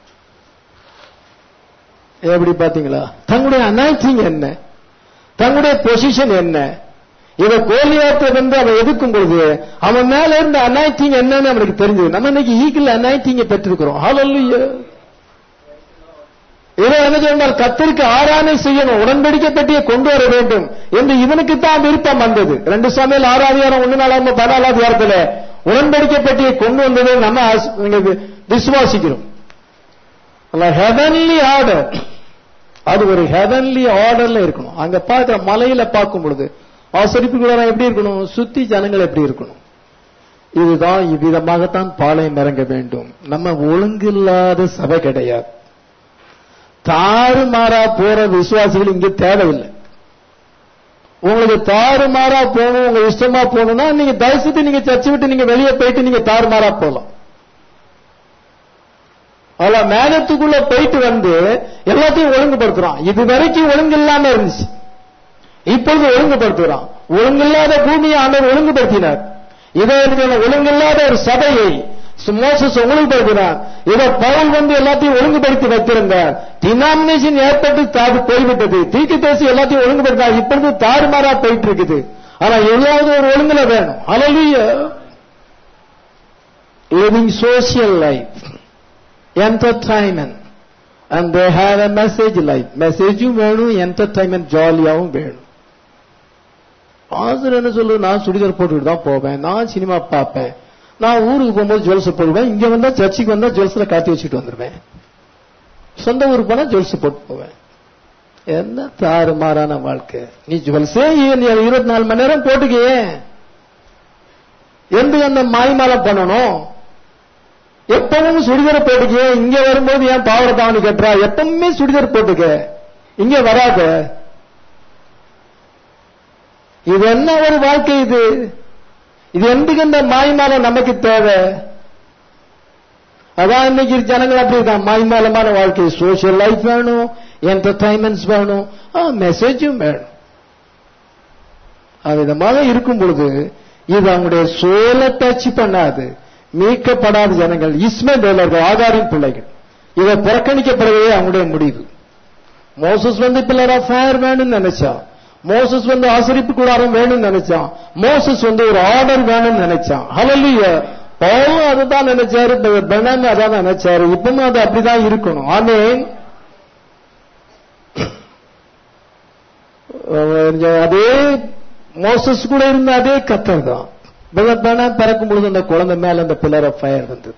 எப்படி பாத்தீங்களா? தங்களுடைய அனாயிண்டிங் என்ன, தங்களுடைய பொசிஷன் என்ன? இவ கோலியாத்தை அவன் எதிர்க்கும் பொழுது அவன் மேல இருந்த அனாயிண்டிங் என்னன்னு அவனுக்கு தெரிஞ்சது. நம்ம இன்னைக்கு ஈகிள் அனாயிண்டிங்கை பெற்றிருக்கிறோம். ஹalleluya. இதை என்ன சொன்னால் கர்த்தருக்கு ஆராதனை செய்யணும், உடன்படிக்கை பெட்டியை கொண்டு வர வேண்டும் என்று இவனுக்கு தான் விருப்பம் வந்தது. 2 சாமுவேல் 6:14 உடன்படிக்கை பெட்டியை கொண்டு வந்ததை நம்ம விசுவாசிக்கிறோம். ஹெவன்லி ஆர்டர், அது ஒரு ஹெவன்லி ஆர்டர்ல இருக்கணும். அங்க பார்க்கிற மலையில பார்க்கும் பொழுது ஆசரிப்பு கூடாரம் எப்படி இருக்கணும், சுத்தி ஜனங்கள் எப்படி இருக்கணும், இதுதான் இவ்விதமாகத்தான் பாளையம் இறங்க வேண்டும். நம்ம ஒழுங்கில்லாத சபை கிடையாது. தாறுமாறா போற விசுவாசிகள் இங்க தேவையில்லை. உங்களுக்கு தாறுமாறா போகணும், உங்க இஷ்டமா போகணும்னா நீங்க தயவுசெய்து நீங்க சர்ச்சை விட்டு நீங்க வெளியே போயிட்டு நீங்க தாறுமாறா போலாம். அவள மேகத்துக்குள்ள போயிட்டு வந்து எல்லாத்தையும் ஒழுங்குபடுத்துறான். இது வரைக்கும் ஒழுங்கு இல்லாம இருந்துச்சு, இப்பொழுது ஒழுங்குபடுத்துறான். ஒழுங்கில்லாத பூமியை ஆண்டவர் ஒழுங்குபடுத்தினார். இதை ஒழுங்கில்லாத ஒரு சபையை மோசஸ் ஒழுங்குபடுத்தினார். இதை பவுல் வந்து எல்லாத்தையும் ஒழுங்குபடுத்தி வைத்திருந்தார். டினாமினேஷன் ஏற்பட்டு தாது போய்விட்டது. தீர்க்கதரிசி எல்லாத்தையும் ஒழுங்குபடுத்தினார். இப்பொழுது தாறுமாறா போயிட்டு இருக்குது. ஆனா எவ்வளவு ஒரு ஒழுங்குல வேணும். Hallelujah. Living social life, entertainment, and they have a message life. மெசேஜும் வேணும், என்டர்டைன்மெண்ட் ஜாலியாவும் வேணும். ஆசிரியர் என்ன சொல்றது, நான் சுடிதார் போட்டுட்டு தான் போவேன், நான் சினிமா பார்ப்பேன், நான் ஊருக்கு போகும்போது ஜுவல்ஸ் போடுவேன், இங்க வந்தா சர்ச்சுக்கு வந்தா ஜுவல்ஸ்ல காட்டி வச்சுட்டு வந்துருவேன், சொந்த ஊருக்கு போனா ஜுவல்ஸ் போட்டு போவேன். என்ன தாறுமாறான வாழ்க்கை. நீ ஜுவல்ஸே 24 மணி நேரம் போட்டுக்கே, எந்த அந்த மாய்மாலம் பண்ணணும்? எப்பவும் சுடிதார் போட்டுக்க. இங்க வரும்போது ஏன் பாவர தாவணி கட்டுறா? எப்பவுமே சுடிதார் போட்டுக்க, இங்க வராத. இது என்ன ஒரு வாழ்க்கை இது? இது எதுக்கு இந்த மாய்மாலம் நமக்கு தேவை? அதான் இன்னைக்கு ஜனங்கள் அப்படிதான், மாய்மாலமான வாழ்க்கை. சோசியல் லைஃப் வேணும், என்டர்டைன்மெண்ட்ஸ் வேணும், மெசேஜும் வேணும். அவ்விதமாக இருக்கும் பொழுது இது அவங்களுடைய சோலை டச் பண்ணாது. மீட்கப்படாத ஜனங்கள் இஸ்மவேலர்கள், ஆகாரின் பிள்ளைகள், இதை புறக்கணிக்கப்படுவதே அவங்களுடைய முடிவு. மோசஸ் வந்து பில்லர் ஆஃப் ஃபயர் வேணும்னு நினைச்சான், மோசஸ் வந்து ஆசரிப்பு கூடாரம் வேணும்னு நினைச்சான், மோசஸ் வந்து ஒரு ஆர்டர் வேணும்னு நினைச்சான். ஹல்லேலூயா. பவுலும் அதுதான் நினைச்சாரு, பெர்னாம் அதான் நினைச்சாரு, இப்பவும் அது அப்படிதான் இருக்கணும். ஆமென். அதே மோசஸ் கூட இருந்த அதே கர்த்தர் தான் பிறக்கும் பொழுது அந்த குழந்தை மேல அந்த பில்லர் ஆஃப் ஃபயர் வந்தது.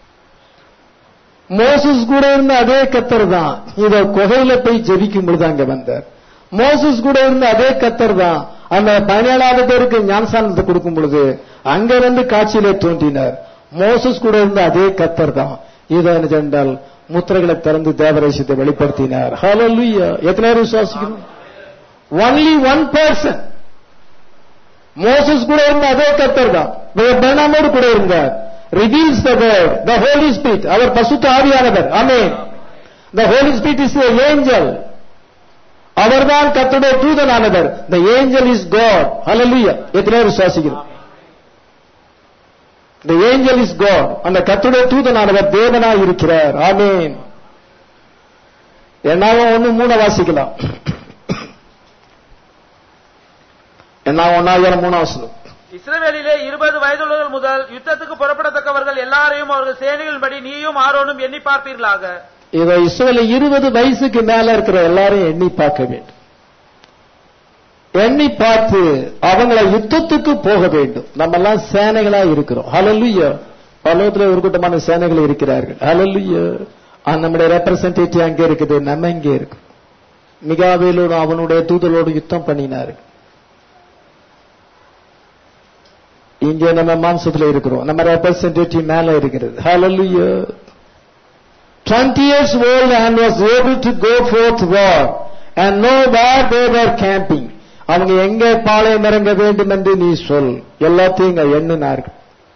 மோசஸ் கூட இருந்த அதே கர்த்தர் தான் இத குகையில போய் ஜெபிக்கும் பொழுது அங்க வந்தார். மோசஸ் கூட இருந்த அதே கர்த்தர் தான் அந்த 17 பேருக்கு ஞானஸ்நானத்தை கொடுக்கும் பொழுது அங்க வந்து காட்சியிலே தோன்றினார். மோசஸ் கூட இருந்த அதே கர்த்தர் தான் இதை என்றால் முத்திரைகளை திறந்து தேவரேசத்தை வெளிப்படுத்தினார். ஹல்லேலூயா. எத்தனை பேர் விசுவாசிக்கணும்? Only one person. மோசஸ் கூட இருந்த அதே கர்த்தர் தான் பெர்னாமோடு கூட இருந்தார். reveals the word, the Holy Spirit, அவர் பசுத்த ஆவியானவர். ஆமென். the Holy Spirit is the angel, அவர்தான் கர்த்தருடைய தூதனானவர். the angel is God. hallelujah. எத்தனை பேர் விசுவாசிக்கிறோம்? the angel is God, அந்த கர்த்தருடைய தூதனானவர் தேவனாய் இருக்கிறார். ஆமென். என்னாவும் 1:3 வாசிக்கலாம். என்னாவும் 1:3 இஸ்ரவேலிலே 20 வயதுள்ளவர்கள் முதல் யுத்தத்துக்கு புறப்படத்தக்கவர்கள் எல்லாரையும் அவர்கள் சேனைகளின்படி நீயும் ஆரோனும் எண்ணி பார்ப்பீர்களாக. இதை இஸ்ரவேலில் 20 வயசுக்கு மேல இருக்கிற எல்லாரையும் எண்ணி பார்க்க வேண்டும். எண்ணி பார்த்து அவங்களை யுத்தத்துக்கு போக வேண்டும். நம்ம எல்லாம் சேனைகளா இருக்கிறோம். ஹல்லேலூயா. பரலோகத்துல ஒரு கூட்டமான சேனைகள் இருக்கிறார்கள். ஹல்லேலூயா. நம்முடைய ரெப்ரசன்டேட்டிவ் அங்கே இருக்குது, நம்ம இங்கே இருக்கு. மிகாவேலோடு அவனுடைய தூதரோடு யுத்தம் பண்ணினார்கள். இங்கே நம்ம மாம்சத்துல இருக்கிறோம், நம்ம ரெப்ரசன்டேட்டிவ் மேல இருக்கிறது. ஹல்லேலூயா. 20 years old and was able to go forth war and know where they were camping. அவங்க எங்கே பாளையம் இறங்க வேண்டும் என்று நீ சொல். எல்லாத்தையும் எண்ணினார்கள்.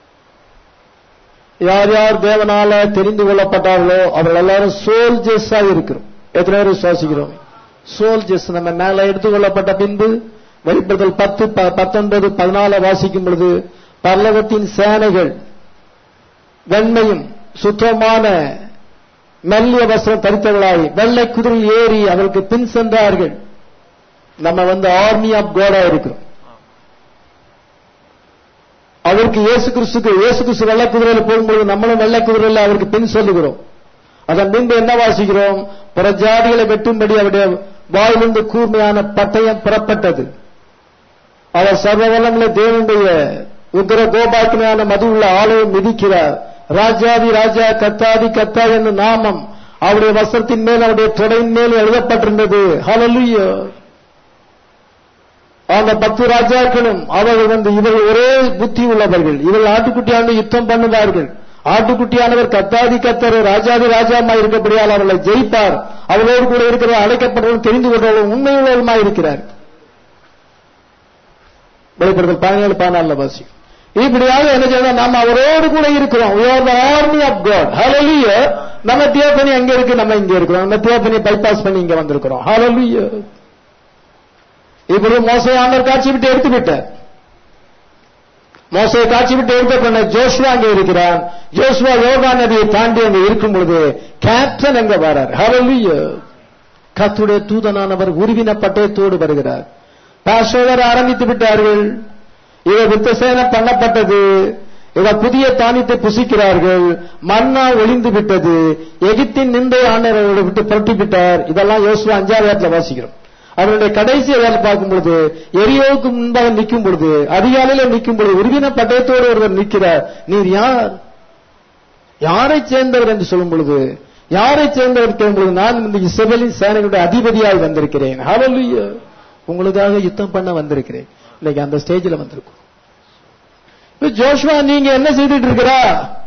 யார் யார் தேவனால தெரிந்து கொள்ளப்பட்டார்களோ அவர்கள் எல்லாரும் சோல்ஜர்ஸா இருக்கிறோம். எத்தனை பேர் விசுவாசிக்கிறோம்? சோல்ஜர்ஸ். நம்ம மேல எடுத்துக்கொள்ளப்பட்ட பின்பு வெளிப்படுத்தல் 10, 19, 14 வாசிக்கும் பொழுது பரலோகத்தின் சேனைகள் வெண்மையும் சுத்தமான மெல்லிய வஸ்திரம் தரித்தவர்களாய் வெள்ளை குதிரையில் ஏறி அவருக்கு பின் சென்றார்கள். நம்ம வந்து ஆர்மி ஆஃப் காடா இருக்கிறோம். அவருக்கு இயேசு கிறிஸ்து வெள்ளை குதிரையில் போகும்போது நம்மளும் வெள்ளை குதிரையில் அவருக்கு பின் சொல்லுகிறோம். அதன் பின்பு என்ன வாசிக்கிறோம்? புறஜாதிகளை வெட்டும்படி அவருடைய வாயிலிருந்து கூர்மையான பட்டயம் புறப்பட்டது. அவர் சர்வ வல்லமுள்ள தேவனுடைய உக்கிர கோபாக்கினான மது உள்ள ஆலயம் மிதிக்கிறார். ராஜாதி ராஜா கர்த்தாதி கர்த்தா என்ற நாமம் அவருடைய வஸ்திரத்தின் மேல் அவருடைய தொடையின் மேல் எழுதப்பட்டிருந்தது. ஹல்லேலூயா. அந்த 10 ராஜாக்களும் அவர்கள் இவர்கள் ஒரே புத்தி உள்ளவர்கள். இவர்கள் ஆட்டுக்குட்டியானது யுத்தம் பண்ணுவார்கள். ஆட்டுக்குட்டியானவர் கர்த்தாதி கர்த்தர் ராஜாதி ராஜாமாய் இருக்கபடியால் அவர்களை ஜெயிப்பார். அவரோடு கூட இருக்கிற அழைக்கப்பட்டவர்கள் தெரிந்து கொண்டவர்கள் உண்மையுள்ளவருமாய் இருக்கிறார். வெளிப்படுத்தல் 17:14 வாசி. இப்படியாக என்ன செய்யணும்? நாம் அவரோடு கூட இருக்கிறோம். we are the army of God. hallelujah. நம்ம தியோபனி அங்க இருக்கு, நம்ம இங்க இருக்கிறோம். நம்ம தியோபனி பைபாஸ் பண்ணி இங்க வந்திருக்கிறோம். hallelujah. இப்படி மோசே ஆண்டவர் காட்சி விட்டு எடுத்து விட்டார். மோசே காட்சி விட்டு எடுத்த பண்ண ஜோஷுவா அங்க இருக்கிறான். ஜோஷுவா யோர்தான் நதியை தாண்டி அங்க இருக்கும் பொழுது கேப்டன் அங்க வரார். hallelujah. கர்த்தருடைய தூதனானவர் உருவின பட்டயத்தோடு வருகிறார். பாஸ்டர் ஆரம்பித்து விட்டார்கள். இவர் வித்தசேனம் பண்ணப்பட்டது. இவர் புதிய தானியத்தை புசிக்கிறார்கள். மன்னா ஒளிந்து விட்டது. எகிப்தின் நிந்தை ஆண்டவரை விட்டு புரட்டி விட்டார். இதெல்லாம் யோசுவா 5 வாசிக்கிறோம். அவருடைய கடைசி வேலை பார்க்கும் பொழுது எரியோவுக்கு முன்பாக நிற்கும் பொழுது, அதிகாலையில நிற்கும் பொழுது உருவின பட்டயத்தோடு ஒருவர் நிற்கிறார். நீர் யார், யாரை சேர்ந்தவர் என்று சொல்லும் பொழுது, யாரை சேர்ந்தவர் கேட்கும் பொழுது, நான் இந்த இஸ்ரவேலின் சேனைகளுடைய அதிபதியாக வந்திருக்கிறேன். ஹல்லேலூயா. உங்களுக்காக யுத்தம் பண்ண வந்திருக்கிறேன். இன்னைக்கு அந்த ஸ்டேஜில் வந்திருக்கும். ஜோஷுவா நீங்க என்ன செய்துட்டு இருக்கிறா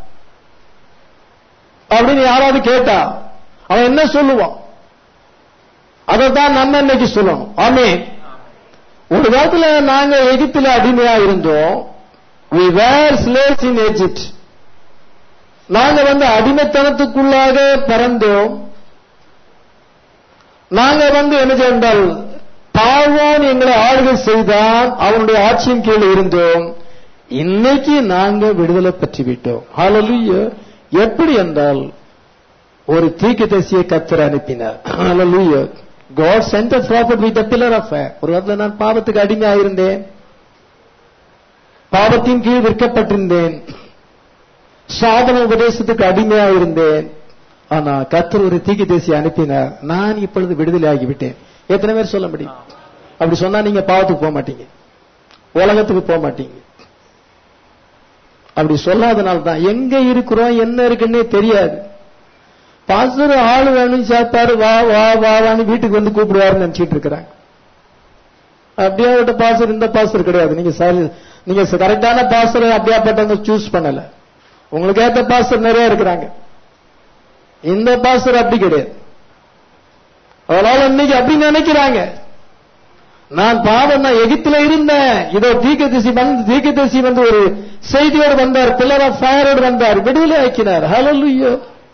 அப்படின்னு யாராவது கேட்டா அவன் என்ன சொல்லுவான்? அதைத்தான் நம்ம இன்னைக்கு சொல்லணும். ஆமென். ஒரு காலத்துல நாங்க எகிப்தில அடிமையா இருந்தோம். we were slaves in Egypt. நாங்க அடிமைத்தனத்துக்குள்ளாக பிறந்தோம். நாங்க என்ன செய்தால் பார்வோன் எங்களை ஆளுகை செய்தான். அவனுடைய ஆட்சியின் கீழ் இருந்தோம். இன்னைக்கு நாங்க விடுதலை பெற்று விட்டோம். ஹல்லேலூயா. எப்படி என்றால் ஒரு தீர்க்கதரிசியை கர்த்தர் அனுப்பினார். ஹல்லேலூயா. God sent a prophet with a pillar of fire. ஒரு காலத்துல நான் பாவத்துக்கு அடிமையா இருந்தேன். பாவத்தின் கீழ் விற்கப்பட்டிருந்தேன். சாதன உபதேசத்துக்கு அடிமையா இருந்தேன். ஆனா கர்த்தர் ஒரு தீர்க்கதரிசியை அனுப்பினார். நான் இப்பொழுது விடுதலை ஆகிவிட்டேன். எத்தனை பேர் சொல்ல முடியும்? அப்படி சொன்னா நீங்க பாவத்துக்கு போக மாட்டீங்க, உலகத்துக்கு போக மாட்டீங்க. அப்படி சொல்லாதனால தான் எங்க இருக்கிறோம் என்ன இருக்குன்னே தெரியாது. பாஸ்டர் ஆளு வேணும் சேர்த்தாரு, வா வா வான்னு வீட்டுக்கு கூப்பிடுவாருன்னு நினைச்சிட்டு இருக்கிறாங்க. அப்படியே விட்ட பாஸ்டர் இந்த பாஸ்டர் கிடையாது. நீங்க கரெக்டான பாஸ்டர் அப்படியாப்பட்டவங்க சூஸ் பண்ணல. உங்களுக்கு ஏற்ற பாஸ்டர் நிறைய இருக்கிறாங்க. இந்த பாஸ்டர் அப்படி கிடையாது. அதனால இன்னைக்கு அப்படி நினைக்கிறாங்க. நான் பாவம், நான் எகிப்தில இருந்தேன். இதோ தீர்க்கதரிசி ஒரு செய்தியோடு வந்தார், பில்லர் ஆஃப் ஃபயரோடு வந்தார், விடுதலை ஆக்கினார். ஹல்லேலூயா.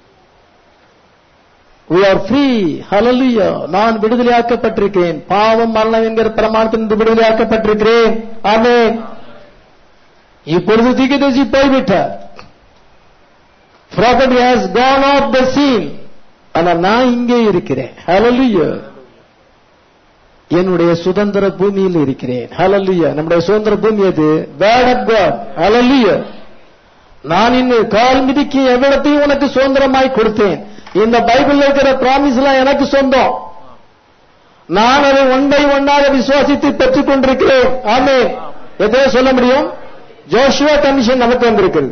we are free. ஹல்லேலூயா. நான் விடுதலையாக்கப்பட்டிருக்கிறேன். பாவம் மரணம் என்கிற பிரமாணத்திலிருந்து விடுதலையாக்கப்பட்டிருக்கிறேன். ஆமென். இப்பொழுது தீர்க்கதரிசி போய்விட்டார். prophet has gone off the scene. ஆனா நான் இங்கே இருக்கிறேன். ஹல்லேலூயா. என்னுடைய சுதந்திர பூமியில் இருக்கிறேன். ஹல்லேலூயா. நம்முடைய சுதந்திர பூமி எது? Word of God. ஹல்லேலூயா. நான் இன்னும் கால் மிதிக்கு எவ்விடத்தையும் உனக்கு சுதந்திரமாய் கொடுத்தேன். இந்த பைபிள்ல இருக்கிற பிராமிஸ் எல்லாம் எனக்கு சொந்தம். நான் அதை ஒன் பை ஒன்னாக விசுவாசித்து பெற்றுக் கொண்டிருக்கிறேன். ஆமென். எதையோ சொல்ல முடியும்? ஜோஷுவா கமிஷன் நமக்கு வந்திருக்கிறது.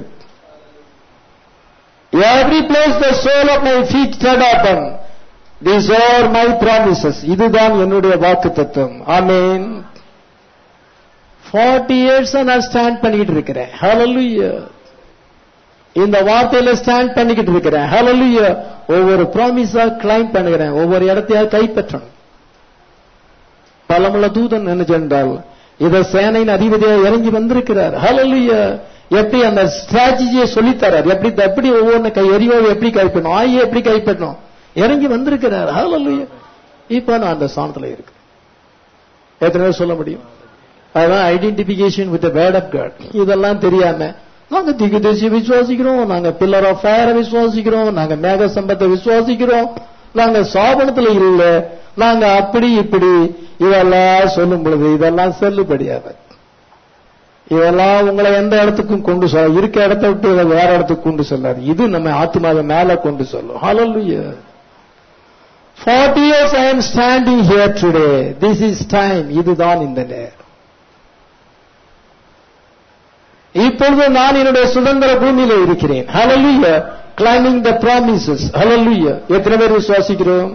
every place the sole of my feet tread upon, these are my promises. இதுதான் என்னுடைய வாக்குத்தத்தம். ஆமென். 40 years நான் ஸ்டாண்ட் பண்ணிக்கிட்டு இருக்கிறேன். ஹல்லேலூயா. இந்த வார்த்தையில ஸ்டாண்ட் பண்ணிக்கிட்டு இருக்கிறேன். ஹல்லேலூயா. ஒவ்வொரு ப்ராமிஸா கிளைம் பண்ணுகிறேன். ஒவ்வொரு இடத்தையா கைப்பற்றணும். பலமுள்ள தூதன் என்ன சென்றால் இத சேனையின் அதிபதியாக இறங்கி வந்திருக்கிறார். ஹல்லேலூயா. எப்படி அந்த ஸ்ட்ராட்டஜியை சொல்லித்தரார், எப்படி ஒவ்வொன்று எரியோவை எப்படி கைப்பற்றணும், ஆயை எப்படி கைப்பற்றணும், இறங்கி வந்திருக்கிறார். ஹல்லேலூயா. இப்ப நான் அந்த ஸ்தானத்துல இருக்கு. எத்தனை சொல்ல முடியும்? அதான் identification with the word of God. இதெல்லாம் தெரியாம நாங்க தீர்க்கதரிசியை விசுவாசிக்கிறோம், நாங்க பில்லர் ஆஃப் ஃபயரை விசுவாசிக்கிறோம், நாங்க மேக சம்பத்தை விசுவாசிக்கிறோம், நாங்க சாபனத்துல இல்ல, நாங்க அப்படி இப்படி இதெல்லாம் சொல்லும் பொழுது இதெல்லாம் செல்லுபடியாக இதெல்லாம் உங்களை எந்த இடத்துக்கும் கொண்டு சொல்ல, இருக்க இடத்தை விட்டு வேற இடத்துக்கு கொண்டு செல்லாது. இது நம்ம ஆத்மாவை மேல கொண்டு சொல்லும். Hallelujah. 40 years I am standing here today. This is time. இதுதான் இந்த நேரம். இப்பொழுது நான் என்னுடைய சுதந்திர பூமியில இருக்கிறேன். Hallelujah. Climbing the promises. Hallelujah. எத்தனை பேர் விசுவாசிக்கிறோம்?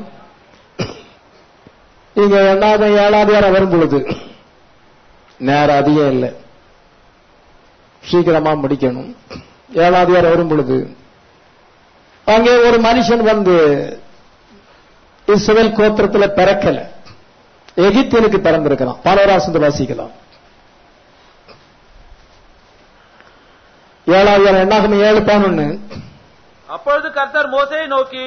இங்க 7வது 7வது வரும் பொழுது நேரம் அதிகம் இல்லை, சீக்கிரமா முடிக்கணும். 7வது வரும் பொழுது அங்கே ஒரு மனுஷன் வந்து இஸ்ரவேல் கோத்திரத்தில் பிறக்கல, எகிப்தியனுக்கு பிறந்திருக்கிறான். 11 வாசிக்கலாம். 7வது என்னாகும் 7:11. அப்பொழுது கர்த்தர் மோசேயை நோக்கி,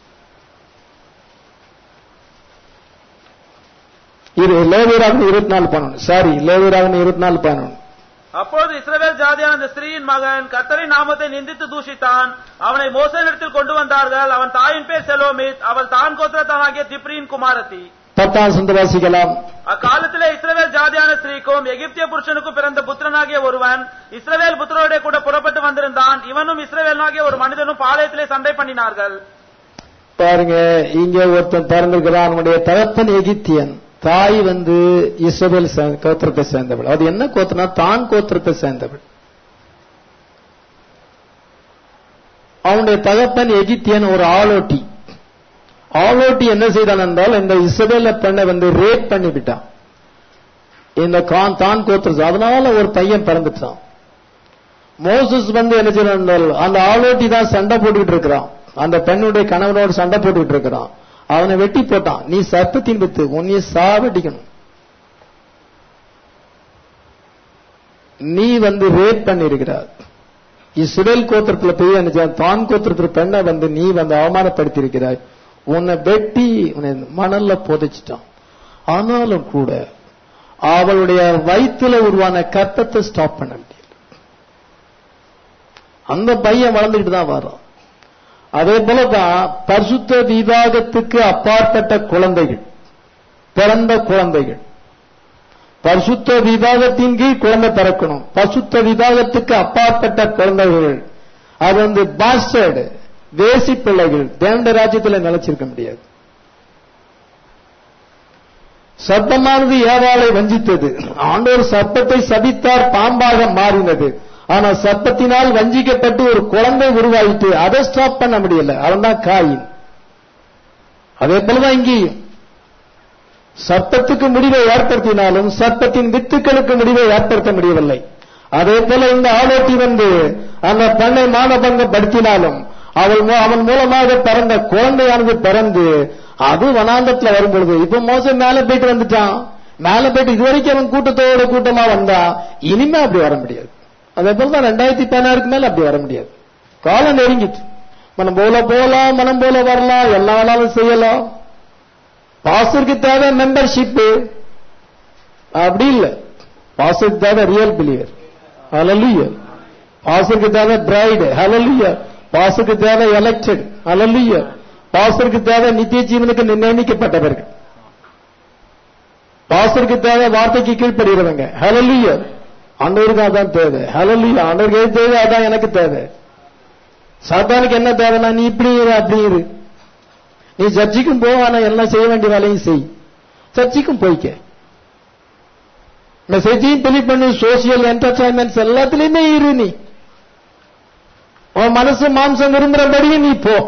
லேவியராகமம் 24:11. சாரி, லேவியராகமம் 24:11. அப்பொழுது இஸ்ரவேல் ஜாதியான அந்த ஸ்திரீயின் மகன் கர்த்தரின் நாமத்தை நிந்தித்து தூஷித்தான். அவனை மோசேயினிடத்தில் கொண்டு வந்தார்கள். அவன் தாயின் பேர் செலோமித், அவள் தான் கோத்திரத்தானாகிய திப்ரியின் குமாரத்தி. 10 வாசிக்கலாம். அக்காலத்திலே இஸ்ரவேல் ஜாதியான ஸ்திரீக்கும் எகிப்திய புருஷனுக்கும் பிறந்த புத்திரனாகிய ஒருவன் இஸ்ரவேல் புத்திரோட கூட புறப்பட்டு வந்திருந்தான். இவனும் இஸ்ரவேலனாகிய ஒரு மனிதனும் பாளையத்திலே சண்டை பண்ணினார்கள். பாருங்க, இங்க ஒருத்தன் பிறந்திருக்கிறான். அவனுடைய தகப்பன் எகிப்தியன், தாய் வந்து இஸ்ரவேல் கோத்திரத்தை சேர்ந்தவள். அது என்ன கோத்திரம்? தான் கோத்திரத்தை சேர்ந்தவள். அவனுடைய தகப்பன் எகிப்தியன், ஒரு ஆளோட்டி. ஆளோட்டி என்ன செய்தான் என்றால், இந்த இஸ்ரவேல் பெண்ணை வந்து ரேப் பண்ணிவிட்டான் இந்த தான் கோத்திரம். அதனால ஒரு பையன் பிறந்துட்டான். மோசஸ் வந்து என்ன செய்யறான், அந்த ஆளோட்டி தான் சண்டை போட்டுக்கிட்டு இருக்கிறான், அந்த பெண்ணுடைய கணவனோடு சண்டை போட்டுக்கிட்டு இருக்கிறான். அவனை வெட்டி போட்டான். நீ சர்ப்பத்தின் வித்து, உன்னைய சாவடிக்கணும், நீ வந்து ரேப் பண்ணிருக்கிறார். இஸ்ரவேல் கோத்திரத்துல போய் என்ன, தான் கோத்திரத்துல பெண்ணை வந்து நீ வந்து அவமானப்படுத்தி இருக்கிறாய், உன்னை வெட்டி உன்னை மணல்ல புதைச்சிட்டான். ஆனாலும் கூட அவளுடைய வயிற்றுல உருவான கர்த்தத்தை ஸ்டாப் பண்ண முடியல. அந்த பையன் வளர்ந்துகிட்டு தான் வரான். அதே போலதான் பரிசுத்த விவாகத்துக்கு அப்பாற்பட்ட குழந்தைகள், பிறந்த குழந்தைகள், பரிசுத்த விவாகத்தின் கீழ் குழந்தை பிறக்கணும். பரிசுத்த விவாகத்துக்கு அப்பாற்பட்ட குழந்தைகள் அது வந்து பாஸ்டர்டு, வேசி பிள்ளைகள், தேவனுடைய ராஜ்யத்தில் நிலைச்சிருக்க முடியாது. சர்ப்பமானது ஏவாளை வஞ்சித்தது. ஆண்டவர் சர்ப்பத்தை சபித்தார், பாம்பாக மாறினது. ஆனா சர்ப்பத்தினால் வஞ்சிக்கப்பட்டு ஒரு குழந்தை உருவாயிட்டு அதை ஸ்டாப் பண்ண முடியல. அவன் தான் காயின். அதே போலதான் இங்கேயும் சர்ப்பத்துக்கு முடிவை ஏற்படுத்தினாலும் சர்ப்பத்தின் வித்துக்களுக்கு முடிவை ஏற்படுத்த முடியவில்லை. அதே போல இந்த ஆளோட்டி வந்து அந்த பெண்ணை மானபங்கப்படுத்தினாலும் அவன் மூலமாக பிறந்த குழந்தையானது பிறந்து அது வனாந்தத்துல வரும்பொழுது இப்ப மோசம் மேல போயிட்டு வந்துட்டான். மேல போயிட்டு இதுவரைக்கும் அவன் கூட்டத்தோட கூட்டமா வந்தா இனிமே அப்படி வர முடியாது. அதே போலதான் 2016 மேல அப்படி வர முடியாது. காலம் நெருங்கிட்டு மனம் போல போலாம், மனம் போல வரலாம், எல்லா வேணாலும் செய்யலாம். பாஸ்டருக்கு தேவை மெம்பர்ஷிப், அப்படி இல்லை. பாஸ்டருக்கு தேவை ரியல் பிலீவர். ஹல்லேலூயா. பாஸ்டருக்கு தேவை பிரைடு. ஹல்லேலூயா. பாஸ்டருக்கு தேவை எலெக்டட். ஹல்லேலூயா. பாஸ்டருக்கு தேவை நித்திய ஜீவனுக்கு நியமிக்கப்பட்டவர்கள். பாஸ்டருக்கு தேவை வார்த்தைக்கு கீழ்ப்படுகிறவங்க. ஹல்லேலூயா. ஆண்டவருக்கு அதான் தேவை. ஹல்லேலூயா. ஆண்டவருக்கு எது தேவை அதான் எனக்கு தேவை. சாத்தானுக்கு என்ன தேவைன்னா நீ இப்படி இரு அப்படி இரு, நீ சர்ச்சைக்கும் போ, ஆனா எல்லாம் செய்ய வேண்டிய வேலையும் செய், சர்ச்சைக்கும் போய்க்க, மெசேஜையும் பிலீவ் பண்ணு, சோசியல் என்டர்டைன்மெண்ட்ஸ் எல்லாத்திலையுமே இரு. நீ உன் மனசு மாம்சம் விரும்புறபடியும் நீ போ.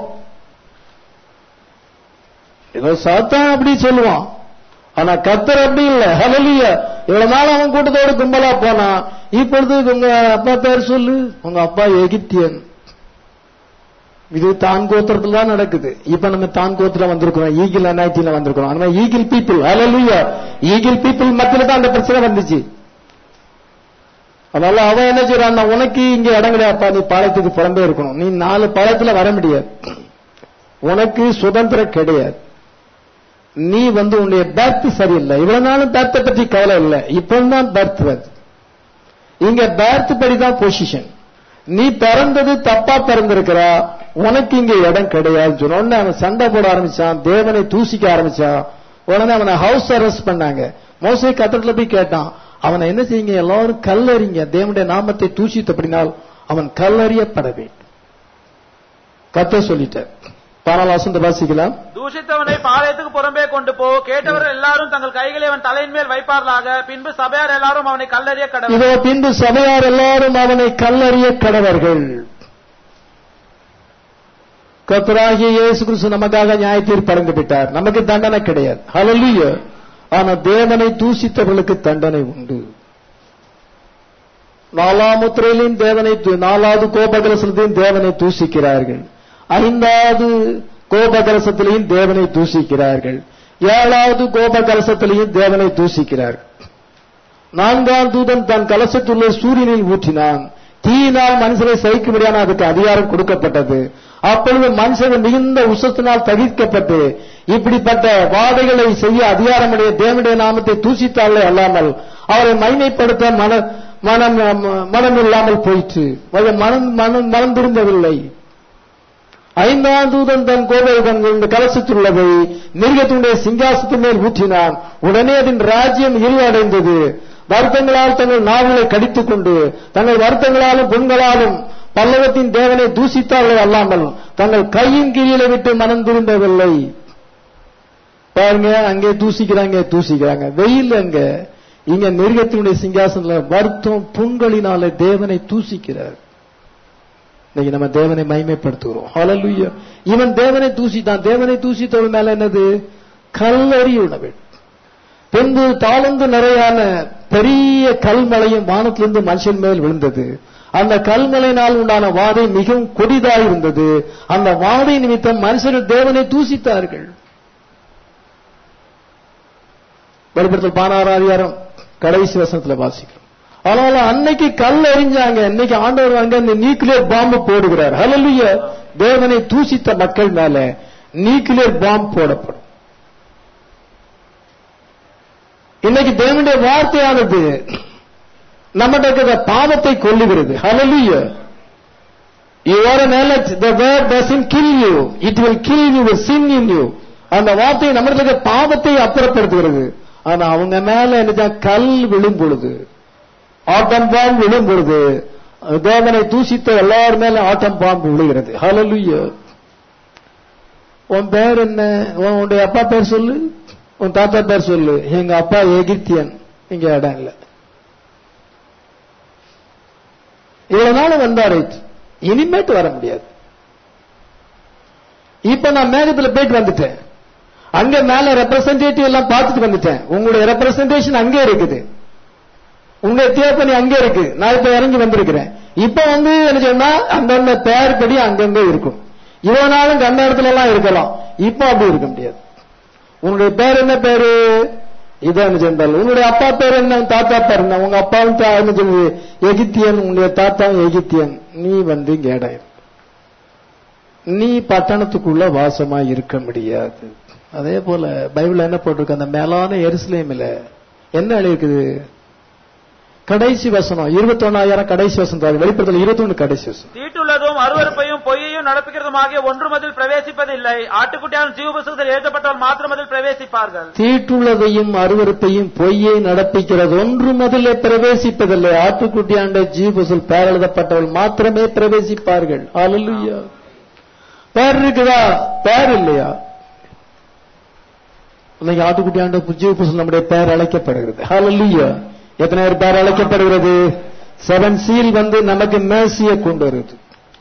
ஏதோ சாத்தான் அப்படி சொல்லுவான், ஆனா கர்த்தர் அப்படி இல்லை. ஹல்லேலூயா. இவ்வளவு நாள் அவன் கூட்டத்தோடு கும்பலா போனா, இப்பொழுது உங்க அப்பா பேர் சொல்லு, உங்க அப்பா எகிப்தியன். இது தான் கோத்திரத்துல தான் நடக்குது. இப்ப நம்ம தான் கோத்திரம் வந்திருக்கிறோம், ஈகிள் அனாய்டில வந்திருக்கிறோம். ஆனா eagle people, hallelujah, eagle people மத்தியில தான் அந்த பிரச்சனை வந்துச்சு. அதனால அவன் என்ன செய்யறான், உனக்கு இங்க இடம் கிடையாதுப்பா, நீ பாளையத்துக்கு புறம்பே இருக்கணும், நீ 4 பாளையத்துல வர முடியாது, உனக்கு சுதந்திரம் கிடையாது, நீ வந்து உன்னுடைய பர்த் சரியில்லை. இவ்வளவு நாளும் பர்த்தை பற்றி கவலை இல்லை, இப்பதான் பர்த் வருது. இங்க பர்த் படிதான் பொசிஷன். நீ பிறந்தது தப்பா பிறந்திருக்கிறா, உனக்கு இங்க இடம் கிடையாது சொன்ன அவன் சண்டை போட ஆரம்பிச்சான், தேவனை தூசிக்க ஆரம்பிச்சான். உடனே அவனை ஹவுஸ் அரெஸ்ட் பண்ணாங்க. மோசே கத்திரத்துல போய் கேட்டான், அவனை என்ன செய்யுங்க, எல்லாரும் கல்லறிங்க. தேவனுடைய நாமத்தை தூஷித்தபடினால் அவன் கல்லறியப்பட வேண்டும். கர்த்தர் சொல்லிட்டார். 12 வசனத்தை வாசிக்கலாம். தூஷித்தவனை பாளையத்துக்கு புறம்பே கொண்டு போ, கேட்டவர்கள் எல்லாரும் தங்கள் கைகளை அவன் தலையின் மேல் வைப்பார்களாக, பின்பு சபையார் எல்லாரும் அவனை கல்லறிய கடவர். இதோ பின்பு சபையார் எல்லாரும் அவனை கல்லறிய கடவர்கள். கர்த்தராகிய இயேசு கிறிஸ்து நமக்காக நியாய தீர்ப்பு அடைந்து விட்டார். நமக்கு தண்டனை கிடையாது. ஹல்லேலூயா. ஆனா தேவனை தூஷித்தவர்களுக்கு தண்டனை உண்டு. 4ஆம் முத்திரையிலும் தேவனை, 4வது கோபகலசத்திலும் தேவனை தூஷிக்கிறார்கள். 5வது கோபகலசத்திலையும் தேவனை தூஷிக்கிறார்கள். 7வது கோபகலசத்திலையும் தேவனை தூஷிக்கிறார்கள். 4ஆம் தூதன் தன் கலசத்துள்ள சூரியனில் ஊற்றினான். தீயினால் மனுஷரை சகிக்கும்படியான அதுக்கு அதிகாரம் கொடுக்கப்பட்டது. அப்பொழுது மனுஷன் மிகுந்த உசத்தினால் தகிக்கப்பட்டு இப்படிப்பட்ட வாதைகளை செய்ய அதிகாரமுடைய தேவனுடைய நாமத்தை தூஷித்தாலே அல்லாமல் அவரை மைமைப்படுத்த மனம் இல்லாமல் போயிற்று. மனம் திரும்பவில்லை. 5ஆம் தூதன் தன் கோபம் கலசத்தில் உள்ளதை மிருகத்தினுடைய சிங்காசத்தின் மேல் ஊற்றினான். உடனே அதன் ராஜ்யம் இருளடைந்தது. வருத்தங்களால் தங்கள் நாவுகளை கடித்துக் கொண்டு தங்கள் வருத்தங்களாலும் புண்களாலும் பல்லவத்தின் தேவனை தூஷித்தார்கள் அல்லாமல் தங்கள் கையின் கீழே விட்டு மனம் திரும்பவில்லை. பாருங்க, அங்கே தூசிக்கிறாங்க. வெயில் அங்க, இங்க மிருகத்தினுடைய சிங்காசனத்தில் வருத்தம் புண்களினாலே தேவனை தூசிக்கிறார். இன்னைக்கு நம்ம தேவனை மகிமைப்படுத்துகிறோம். ஹல்லேலூயா. இவன் தேவனை தூசித்தான். தேவனை தூசித்தவன் மேல என்னது? கல்லறி உணவு. பின்பு தாளந்து நிறையான பெரிய கல்மலையும் வானத்திலிருந்து மனுஷன் மேல் விழுந்தது. அந்த கல்மலையினால் உண்டான வாதை மிகவும் கொடிதாய் இருந்தது. அந்த வாதை நிமித்தம் மனுஷர்கள் தேவனை தூசித்தார்கள். வெளிப்படுத்தல் 16ஆம் அதிகாரம் கடைசி வசனத்துல வாசிக்கிறோம். அதனால அன்னைக்கு கல் எறிஞ்சாங்க. இன்னைக்கு ஆண்டவர் அங்க இந்த நியூக்ளியர் பாம்பு போடுகிறார். ஹல்லேலூயா. தேவனை தூசித்த மக்கள் மேல நியூக்ளியர் பாம்பு போடப்படும். இன்னைக்கு தேவனுடைய வார்த்தையானது நம்மகிட்ட பாவத்தை கொல்லுகிறது. ஹல்லேலூயா. You are an elect. The word doesn't kill you. It will kill you with sin in you. அந்த வார்த்தை நம்மகிட்ட பாவத்தை அப்புறப்படுத்துகிறது. ஆனா அவங்க மேல என்ன கல் விழும் பொழுது, ஆட்டம் பாம்பு விழும் பொழுது தேவனை தூசித்த எல்லார் மேல ஆட்டம் பாம்பு விழுகிறது. ஹல்லேலூயா. உன் பேர் என்ன? உன்னுடைய அப்பா பேர் சொல்லு, உன் தாத்தா பேர் சொல்லு. எங்க அப்பா எகிப்தியன், இங்க இடம் இல்ல. இவ்வளவு நாள் வந்தாரு, இனிமேட்டு வர முடியாது. இப்ப நான் மேகத்துல போயிட்டு வந்துட்டேன். அங்க மேல ரெப்ரசன்டேட்டிவ் எல்லாம் பார்த்துட்டு வந்துட்டேன். உங்களுடைய ரெப்ரசன்டேஷன் அங்கே இருக்குது, உங்க தேப்பனி அங்கே இருக்கு. நான் இப்ப இறங்கி வந்திருக்கிறேன். இப்ப வந்து என்ன சொன்னா அந்தந்த பேர் படி அங்கங்க இருக்கும். இவ்வளவு நாளும் கண்ட இடத்துல எல்லாம் இருக்கலாம். இப்ப அப்படி இருக்க முடியாது. உன்னுடைய பேர் என்ன பேரு? இதான் சென்றால் உன்னுடைய அப்பா பேர் என்ன? தாத்தா பேர் என்ன? உங்க அப்பாவும் சொல்லு எகிப்தியன், உன்னுடைய தாத்தாவும் எகிப்தியன். நீ வந்து கேடாயிரு, நீ பட்டணத்துக்குள்ள வாசமா இருக்க முடியாது. அதே போல பைபிள் என்ன போட்டிருக்கு? அந்த மேலான எருசலேமில் என்ன எழுதிருக்குது? கடைசி வசனம் 21 கடைசி வசனம், வெளிப்படுத்தல் 21 கடைசி வசனம். தீட்டுள்ளதும் அருவருப்பையும் பொய்யையும் நடப்புகிறதுமாகிய ஒன்றும் அதில் பிரவேசிப்பதில்லை. ஆட்டுக்குட்டியான ஜீவ புத்தகத்தில் எழுதப்பட்டவர் மாத்திரம் அதில் பிரவேசிப்பார்கள். தீட்டுள்ளதையும் அருவருப்பையும் பொய்யை நடப்பிக்கிறது ஒன்றும் அதில் பிரவேசிப்பதில்லை. ஆட்டுக்குட்டியாண்ட ஜீவ புத்தகத்தில் பேர் எழுதப்பட்டவர்கள் மாத்திரமே பிரவேசிப்பார்கள். ஹல்லேலூயா. பேர் இருக்குதா? பேர் இல்லையா? இன்னைக்கு ஆட்டுக்குட்டியாண்ட ஜீவ புத்தகத்தில் நம்முடைய பேர் அழைக்கப்படுகிறது. ஹல்லேலூயா. எத்தனை பேர் அழைக்கப்படுகிறது? 7 சீல் வந்து நமக்கு மேசியை கொண்டு வருது.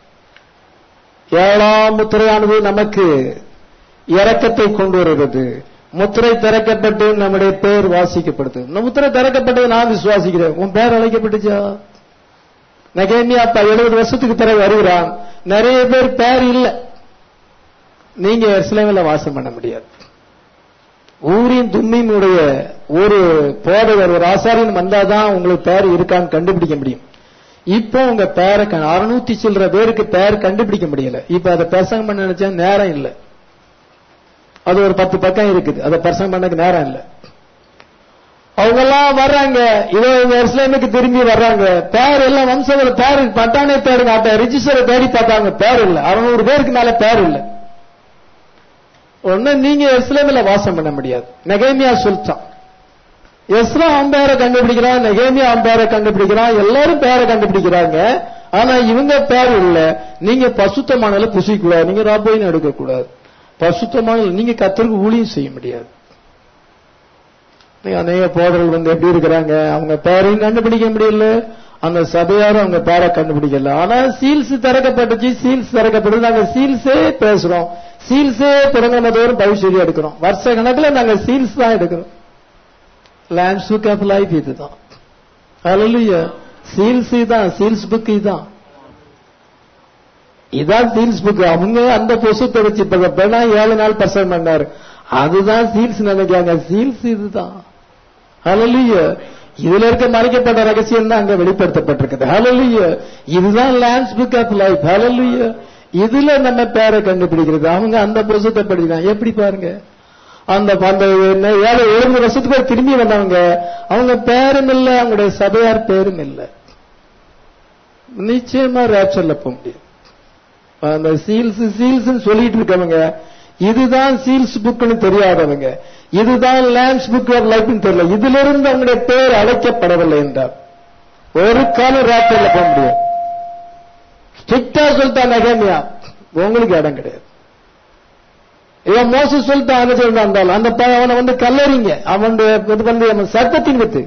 7ஆம் முத்திரையானது நமக்கு இரக்கத்தை கொண்டு வருகிறது. முத்திரை திறக்கப்பட்டு நம்முடைய பேர் வாசிக்கப்படுது. முத்திரை திறக்கப்பட்டது நான் விசுவாசிக்கிறேன். உன் பேர் அழைக்கப்பட்டுச்சா? நெகேமியா 70 வருஷத்துக்கு பிறகு வருகிறான். நிறைய பேர் பேர் இல்லை. நீங்க எருசலேமில் வாசம் பண்ண முடியாது. ஊரின் தும்மியினுடைய ஒரு போதகர், ஒரு ஆசாரியன் வந்தாதான் உங்களுக்கு பேர் இருக்கான்னு கண்டுபிடிக்க முடியும். இப்போ உங்க பேரை 600 சில்லற பேருக்கு பேர் கண்டுபிடிக்க முடியல. இப்ப அதை பிரசங்கம் பண்ண நினைச்சா நேரம் இல்லை. அது ஒரு 10 பக்கம் இருக்குது, அதை பிரசங்கம் பண்ணக்கு நேரம் இல்லை. அவங்க எல்லாம் வர்றாங்க, இதோ எருசலேமுக்கு திரும்பி வர்றாங்க. பேர் எல்லாம் வம்சங்கள் பேரு பட்டானே தேடுங்க, ரிஜிஸ்டரை தேடி பார்த்தாங்க, பேர் இல்லை. 600 பேருக்கு மேல பேர் இல்லை. ஒண்ணு நீங்க எருசலேமில் வாசம் பண்ண முடியாது. நெகேமியா சொல்லிட்டான், எஸ்ரா அவன் பேரை கண்டுபிடிக்கிறான், நெகேமியா அவன் பேரை கண்டுபிடிக்கிறான், எல்லாரும் பேரை கண்டுபிடிக்கிறாங்க. ஆனா இவங்க பேர் இல்ல. நீங்க பசுத்தமானல புசிக்க கூடாது, நீங்க ராபோயின் எடுக்க கூடாது. பசுத்தமான நீங்க கர்த்தருக்கு ஊழியம் செய்ய முடியாது. அநேக போதர்கள் எப்படி இருக்கிறாங்க, அவங்க பேரையும் கண்டுபிடிக்க முடியல, அந்த சபையாரும் அவங்க பேரை கண்டுபிடிக்கல. ஆனா சீல்ஸ் திறக்கப்பட்டுச்சு, சீல்ஸ் திறக்கப்பட்டு நாங்க சீல்ஸே பேசுறோம், சீல்ஸே பிறந்தோறும் பவிஷ்யத்தை எடுக்கிறோம். வருஷ கணக்கில் நாங்க சீல்ஸ் தான் எடுக்கிறோம். லேம்ஸ் புக் ஆஃப் லைஃப் இதுதான். ஹல்லேலூயா. சீல்ஸ் தான், சீல்ஸ் புக் இதுதான், இதான் சீல்ஸ் புக். அவங்க அந்த புஸ்தகத்தை வச்சு 7 நாள் பர்சன் பண்ணாரு, அதுதான் சீல்ஸ் நினைக்கிறாங்க. சீல்ஸ் இதுதான். ஹல்லேலூயா. இதுல இருக்க மறைக்கப்பட்ட ரகசியம் தான் அங்க வெளிப்படுத்தப்பட்டிருக்குது. ஹல்லேலூயா. இதுதான் lamb's book of life. Hallelujah. இதுல நம்ம பேரை கண்டுபிடிக்கிறது. அவங்க அந்த புஸ்தகத்தை படிக்கிறாங்க. எப்படி பாருங்க, அந்த 7 வருஷத்துக்கு திரும்பி வந்தவங்க, அவங்க பேரும் இல்ல, அவங்களுடைய சபையார் பேரும் இல்ல. நிச்சயமா ரேப்சர்ல போக முடியும். அந்த சீல்ஸ் சீல்ஸ் சொல்லிட்டு இருக்கவங்க, இதுதான் சீல்ஸ் புக்னு தெரியாதவங்க, இதுதான் லேம்ஸ் புக் ஆஃப் லைஃப் தெரியல, இதுல இருந்து அவங்களுடைய பேர் அழைக்கப்படவில்லை என்றால் ஒரு காலம் ரேப்சர்ல போக முடியும். ஸ்ட்ரிக்டா சொல்லிட்டான் நெகேமியா, உங்களுக்கு இடம் கிடையாது. இவன் மோசஸ் சொல்லிட்டான், என்ன சொல்லிட்டான், அந்த அவனை வந்து கல்லறிங்க, அவன் சர்ப்பத்தின் வித்து.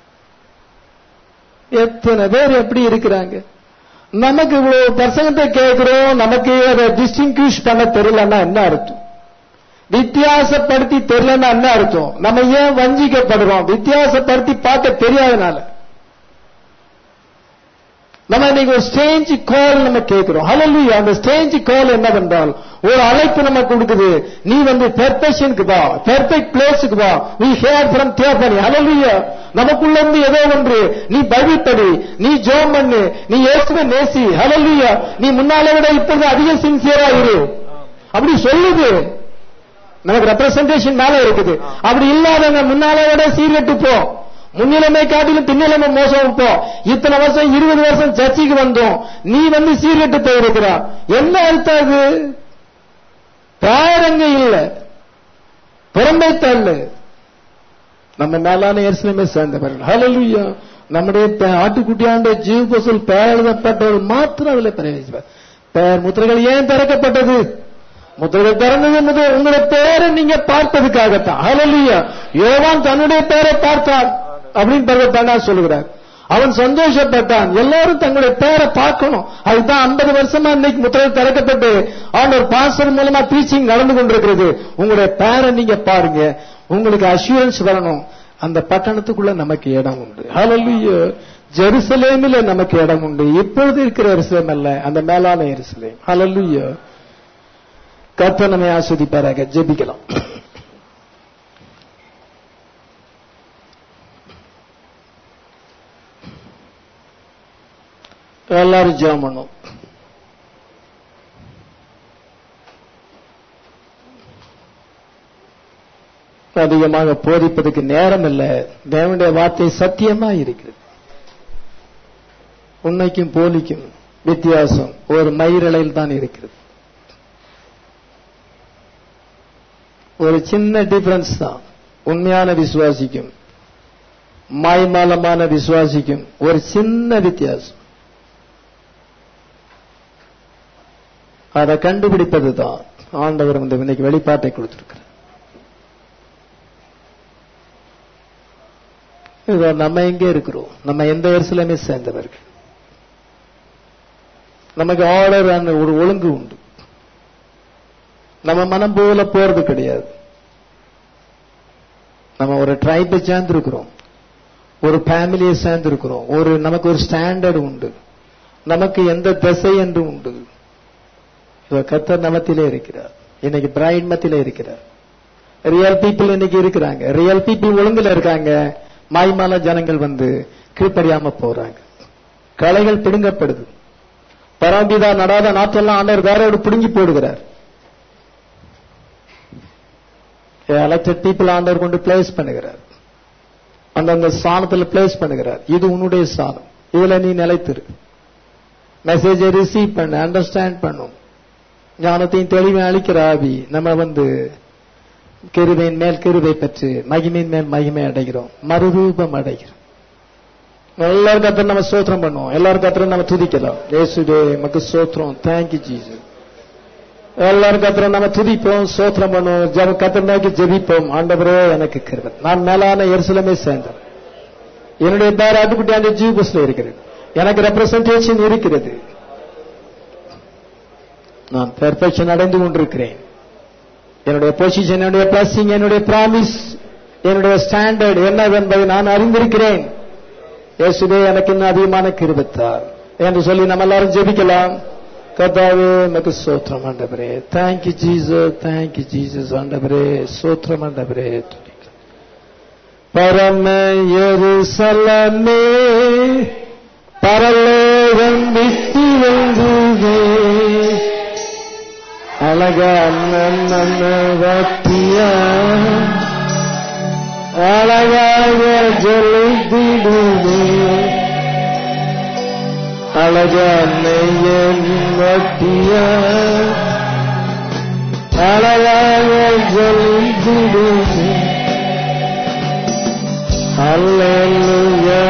எத்தனை பேர் எப்படி இருக்கிறாங்க. நமக்கு இவ்வளவு பிரசங்கத்தை கேட்கிறோம், நமக்கு அதை டிஸ்டிங்விஷ் பண்ண தெரியலன்னா என்ன அர்த்தம், வித்தியாசப்படுத்தி தெரியலன்னா என்ன அர்த்தம். நம்ம ஏன் வஞ்சிக்கப்படுறோம், வித்தியாசப்படுத்தி பார்க்க தெரியாதனால. நம்ம இன்னைக்கு ஒரு ஸ்டேஜ் கால் நம்ம கேட்கிறோம். ஹல்லேலூயா. அந்த ஸ்டேஜ் கால் என்னவென்றால் ஒரு அழைப்பு நம்ம கொடுக்குது, நீ வந்து பெர்ஃபெக்ஷனுக்கு வா, பெர்ஃபெக்ட் பிளேஸுக்கு வா. we hear from theophany. ஹல்லேலூயா. நமக்குள்ள இருந்து ஏதோ ஒன்று, நீ பைபிள் படி, நீ ஜெபம் பண்ணு, நீ இயேசுவை நேசி. ஹல்லேலூயா. நீ முன்னாலே விட இப்போது அதிக சின்சியரா இரு, அப்படி சொல்லுது. நமக்கு ரெப்ரசன்டேஷன் மேல இருக்குது. அப்படி இல்லாதவங்க முன்னாலே விட சீர்கெட்டு போ, முன்னிலைமை காட்டிலும் பின்னிலைமை மோசம் போ. இத்தனை வருஷம் 20 வருஷம் சர்ச்சைக்கு வந்தோம், நீ வந்து சீர்கெட்டு போயிருக்கிறா. என்ன அர்த்தம் அது? பேரங்க இல்ல, புறம்பை தள்ளு. நம்ம மேலான எருசலேமை சேர்ந்தவர்கள். ஹல்லேலூயா. நம்முடைய ஆட்டுக்குட்டியாண்ட ஜீவபசுல் பெயர் எழுதப்பட்டவர்கள் மாத்திரம் அதில் பிரவேசிப்பார். பெயர் முத்திரைகள் ஏன் திறக்கப்பட்டது? முத்திரைகள் திறந்தது உங்களுடைய பேரை நீங்க பார்ப்பதுக்காகத்தான். ஹல்லேலூயா. யோவான் தன்னுடைய பேரை பார்த்தான் அப்படின்னு பகவான் சொல்லுகிறார். அவன் சந்தோஷப்பட்டான், எல்லாரும் தங்களுடைய பேரை பார்க்கணும். அதுதான் 50 வருஷமா இன்னைக்கு முத்திரை திறக்கப்பட்டு ஆண்டவர் பாஸ்டர் மூலமா டீச்சிங் நடந்து கொண்டிருக்கிறது. உங்களுடைய பேரை நீங்க பாருங்க, உங்களுக்கு அஷூரன்ஸ் வரணும், அந்த பட்டணத்துக்குள்ள நமக்கு இடம் உண்டு. ஹல்லேலூயா. ஜெருசலேமில் நமக்கு இடம் உண்டு. இப்பொழுது இருக்கிற எருசலேம் அல்ல, அந்த மேலான எருசலேம். ஹல்லேலூயா. கர்த்தர் நம்மை ஆசீர்வதிப்பாராக. ஜெபிக்கலாம். எல்லாரும் ஜெபம் பண்ணும். அதிகமாக போதிப்பதற்கு நேரம் இல்ல. தேவனுடைய வார்த்தை சத்தியமா இருக்கிறது. உண்மைக்கும் போலிக்கும் வித்தியாசம் ஒரு மயிரலையில் தான் இருக்கிறது. ஒரு சின்ன டிஃபரன்ஸ் தான். உண்மையான விசுவாசிக்கும் மாய்மாலமான விசுவாசிக்கும் ஒரு சின்ன வித்தியாசம். அதை கண்டுபிடிப்பது தான் ஆண்டவர் வந்து இன்னைக்கு வெளிப்பாட்டை கொடுத்திருக்கிறார். நம்ம எங்க இருக்கிறோம்? நம்ம எந்த எருசலேமை சேர்ந்தவர்கள்? நமக்கு ஆர்டர் ஒரு ஒழுங்கு உண்டு. நம்ம மனம் போல போறது கிடையாது. நம்ம ஒரு ட்ரைபை சேர்ந்திருக்கிறோம், ஒரு ஃபேமிலியை சேர்ந்திருக்கிறோம், நமக்கு ஒரு ஸ்டாண்டர்ட் உண்டு, நமக்கு எந்த திசை என்று உண்டு. கர்த்தர் நமத்திலே இருக்கிறார். இன்னைக்கு பிரைட் மத்தியிலே இருக்கிறார். ரியல் பீப்புள் இன்னைக்கு இருக்கிறாங்க. ரியல் பீப்புள் ஒழுங்குல இருக்காங்க. மாய்மால ஜனங்கள் வந்து கீழ்ப்படியாம போறாங்க. களைகள் பிடுங்கப்படுது. பரம்பிதா நடாத நாற்றெல்லாம் ஆண்டவர் வேறோடு பிடுங்கி போடுகிறார். எலெக்டட் பீப்புள் ஆண்டவர் கொண்டு பிளேஸ் பண்ணுகிறார். அந்த ஸ்தானத்தில் பிளேஸ் பண்ணுகிறார். இது உன்னுடைய ஸ்தானம், இதுல நீ நிலைத்திரு. மெசேஜை ரிசீவ் பண்ண, அண்டர்ஸ்டாண்ட் பண்ணும். ஞானத்தையும் தெளிவை அளிக்கிற ஆவி நம்ம வந்து கிருபையின் மேல் கிருபை பெற்று மகிமையின் மேல் மகிமை அடைகிறோம், மறுரூபம் அடைகிறோம். எல்லாரும் கர்த்தரை நம்ம ஸ்தோத்திரம் பண்ணுவோம், எல்லாரும் கர்த்தரை நம்ம துதிக்கலாம். இயேசுவே உமக்கு ஸ்தோத்திரம், தேங்க்யூ ஜீசஸ். எல்லாரும் கர்த்தரை நம்ம துதிப்போம், ஸ்தோத்திரம் பண்ணுவோம், கர்த்தரை நோக்கி ஜெபிப்போம். ஆண்டவரே எனக்கு கிருபை, நான் மேலான எருசலேமை சேர்ந்தேன், என்னுடைய பேர் ஆட்டுக்குட்டியாண்ட ஜீவஸ்ல இருக்கிறது, எனக்கு ரெப்ரசன்டேஷன் இருக்கிறது, நான் பெர்ஃபெக்ஷன் அடைந்து கொண்டிருக்கிறேன். என்னுடைய பொசிஷன், என்னுடைய பிளஸிங், என்னுடைய பிராமிஸ், என்னுடைய ஸ்டாண்டர்ட் என்னவென்பதை நான் அறிந்திருக்கிறேன். இயேசுவே எனக்கு இன்னும் அதிகமான கிருபைத்தார் என்று சொல்லி நம்ம எல்லாரும் ஜெபிக்கலாம். கர்த்தாவே உமக்கு ஸ்தோத்திரம் ஆண்டவரே, தேங்க்யூ ஜீசஸ், தேங்க்யூ ஜீசஸ். ஆண்டவரே ஸ்தோத்திரம் ஆண்டவரே. பரம எருசலேமே பரலோகம் விட்டு வந்ததே, அழகான வாத்தியா அழகாக ஜொலித்திடுவே, அழகான வாத்தியா அழகாக ஜொலித்திடுவே. அல்லேலூயா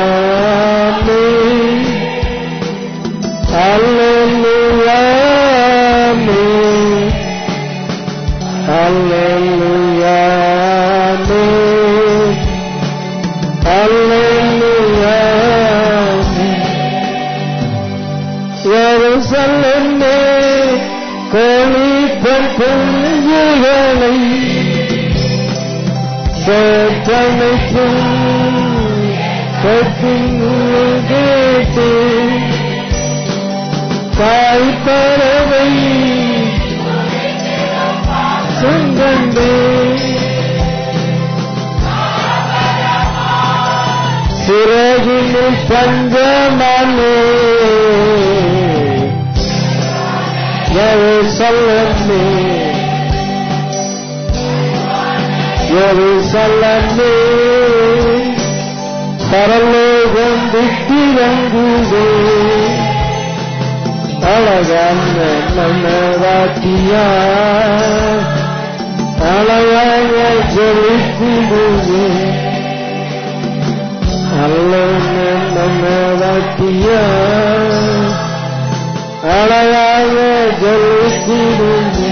அல்லேலூயா அல்லேலூயா அல்லேலூயா. எருசலேமே கோழிப்பெண் குஞ்சுகளை சேத்தமைக்கும் கேட்டு தாய் பறவை சுங்கண்டே சிறகினில் பஞ்சமானே எருசலேமே எருசலேமே பரலோகம் விட்டிறங்குதே, அழகான மனவாட்டியா அழகாக ஜொலித்திடுவே, அழகான மனவாட்டியா அழகாக ஜொலித்திடுவே.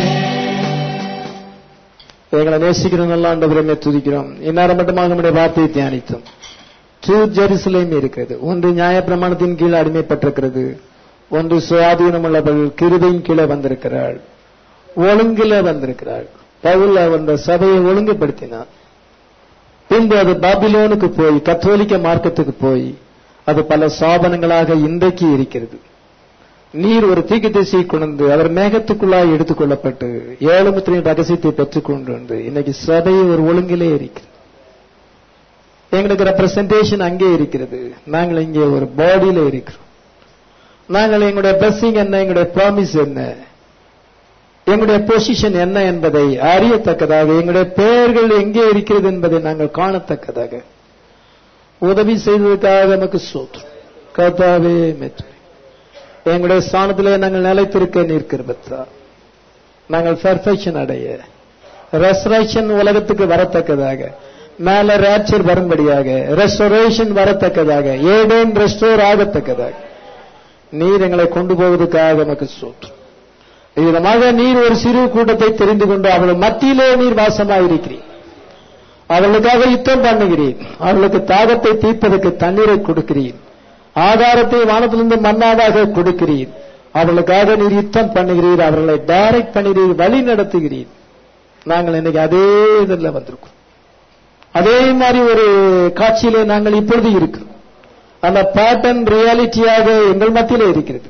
எங்களை நேசிக்கிறோம், நல்ல ஆண்டவரை துதிக்கிறோம். இந்நேரம் மட்டுமாக நம்முடைய வார்த்தையை தியானித்தோம். ஜெருசலேம் இருக்கிறது, ஒன்று நியாயப்பிரமாணத்தின் கீழ் அடிமைப்பட்டிருக்கிறது, ஒன்று சுயாதீனம் உள்ளவள் கிருபையின் கீழே வந்திருக்கிறாள், ஒழுங்கில வந்திருக்கிறாள். பவுல் அந்த சபையை ஒழுங்குபடுத்தினார். பின்பு அது பாபிலோனுக்கு போய் கத்தோலிக்க மார்க்கத்துக்கு போய் அது பல சாபனங்களாக இன்றைக்கு இருக்கிறது. நீர் ஒரு தீர்க்கதரிசியை கொண்டு அவர் மேகத்துக்குள்ளாய் எடுத்துக் கொள்ளப்பட்டு 7 முத்திரையின் ரகசியத்தை பெற்றுக் கொண்டு வந்து இன்னைக்கு சபை ஒரு ஒழுங்கிலே இருக்கிறது. எங்களுக்கு ரெப்ரசன்டேஷன் அங்கே இருக்கிறது, நாங்கள் இங்கே ஒரு பாடியில இருக்கிறோம். நாங்கள் எங்களுடைய பிளஸிங் என்ன, எங்களுடைய ப்ராமிஸ் என்ன, எங்களுடைய பொசிஷன் என்ன என்பதை அறியத்தக்கதாக, எங்களுடைய பெயர்கள் எங்கே இருக்கிறது என்பதை நாங்கள் காணத்தக்கதாக உதவி செய்ததற்காக நமக்கு ஸ்தோத்திரம். கர்த்தாவே மெச்சு, எங்களுடைய ஸ்தானத்திலே நாங்கள் நிலைத்திருக்க நீர் கிருபைத்தார். நாங்கள் பெர்ஃபெக்ஷன் அடைய, ரெஸ்டரேஷன் உலகத்துக்கு வரத்தக்கதாக, மேல ராப்சர் வரும்படியாக, ரெஸ்டோரேஷன் வரத்தக்கதாக, ஏடேன் ரெஸ்டோர் ஆகத்தக்கதாக நீர் எங்களை கொண்டு போவதற்காக நமக்கு ஸ்தோத்திரம். விதமாக நீர் ஒரு சிறு கூட்டத்தை தெரிந்து கொண்டு அவர்கள் மத்தியிலே நீர் வாசமாயிருக்கிறீர். அவர்களுக்காக யுத்தம் பண்ணுகிறீர், அவர்களுக்கு தாகத்தை தீர்ப்பதற்கு தண்ணீரை கொடுக்கிறீர், ஆதாரத்தை வானத்திலிருந்து மன்னாதாக கொடுக்கிறீர். அவர்களுக்காக நீர் யுத்தம் பண்ணுகிறீர், அவர்களை டைரக்ட் பண்ணுகிறீர், வழி நடத்துகிறீர். நாங்கள் இன்னைக்கு அதே இதில் வந்திருக்கோம், அதே மாதிரி ஒரு காட்சியிலே நாங்கள் இப்பொழுது இருக்கிறோம். அந்த பேட்டர்ன் ரியாலிட்டியாக எங்கள் மத்தியிலே இருக்கிறது.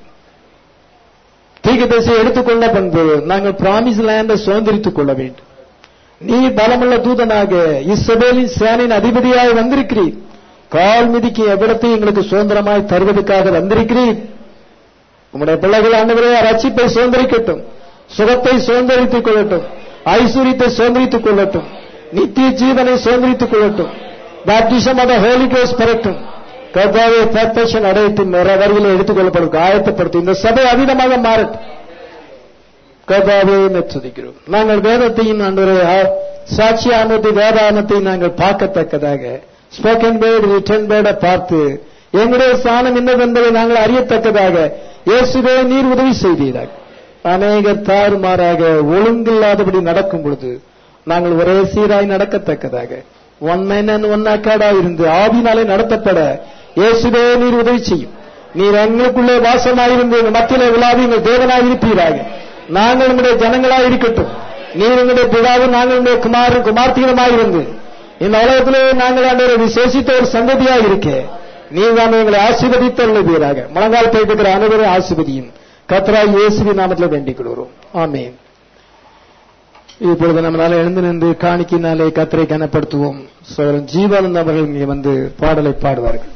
தீர்க்கதரிசியை எடுத்துக்கொண்ட பண்பு நாங்கள் பிராமிஸ் லேண்டை சுதந்திரித்துக் கொள்ள வேண்டும். நீ பலமுள்ள தூதனாக இஸ்ரவேலின் சேனையின் அதிபதியாக வந்திருக்கிறீர். கால் மிதிக்கு எவ்விடத்தை எங்களுக்கு சுதந்திரமாய் தருவதற்காக வந்திருக்கிறீர். உங்களுடைய பிள்ளைகள் ஆண்டவரே ரட்சிப்பை சுதந்திரிக்கட்டும், சுகத்தை சுதந்திரித்துக் கொள்ளட்டும், ஐஸ்வர்யத்தை சுதந்திரித்துக் கொள்ளட்டும், நித்திய ஜீவனை சுதந்திரித்துக் கொள்ளட்டும், baptism of the Holy Ghost பெறட்டும். கர்த்தாவே பெர்ஃபெக்ஷன் அடையட்டும், வரிகளை எடுத்துக் கொள்ளப்படும், ஆயத்தப்படுத்தும். இந்த சபை அதீதமாக மாறட்டும். கர்த்தாவே துதிக்கிறோம். நாங்கள் வேதத்தையும் ஆண்டவரே சாட்சியானது வேதானத்தை நாங்கள் பார்க்கத்தக்கதாக, ஸ்போக்கன் வேர்டு ரிட்டன் வேர்டை பார்த்து எங்களுடைய ஸ்தானம் என்னவென்பதை நாங்கள் அறியத்தக்கதாக இயேசுவே நீர் உதவி செய்தீராக. அநேகர் தாறுமாறாக ஒழுங்கில்லாதபடி நடக்கும் பொழுது நாங்கள் ஒரே சீராய் நடக்கத்தக்கதாக, ஒன் மேன் அண்ட் ஒன் அக்காடா இருந்து ஆவினாலே நடத்தப்பட இயேசுவே நீர் உதவி செய்யும். நீர் எங்களுக்குள்ளே வாசமாயிருந்து மத்தியிலே உலாவி எங்கள் தேவனாய் இருப்பீராக. நாங்கள் உங்களுடைய ஜனங்களாய் இருக்கட்டும். நீர் எங்களுடைய பிதாவும் நாங்கள் உங்களுடைய குமார்த்திகமாயிருந்து இந்த உலகத்திலே நாங்கள் அந்த விசேஷித்த ஒரு சந்ததியாக இருக்க நீர் தான் எங்களை ஆசீர்வதித்தருளுவீராக. முழங்கால் போயிட்டு அனைவரும் ஆசீர்வதியும் கர்த்தராகிய இயேசுவின் நாமத்தில் வேண்டிக் கொள்கிறோம். ஆமென். இப்பொழுது நம்மளால எழுந்து நின்று காணிக்கினாலே கர்த்தரை கனப்படுத்துவோம். சோழன் ஜீவானந்த் அவர்கள் இங்கே வந்து பாடலை பாடுவார்கள்.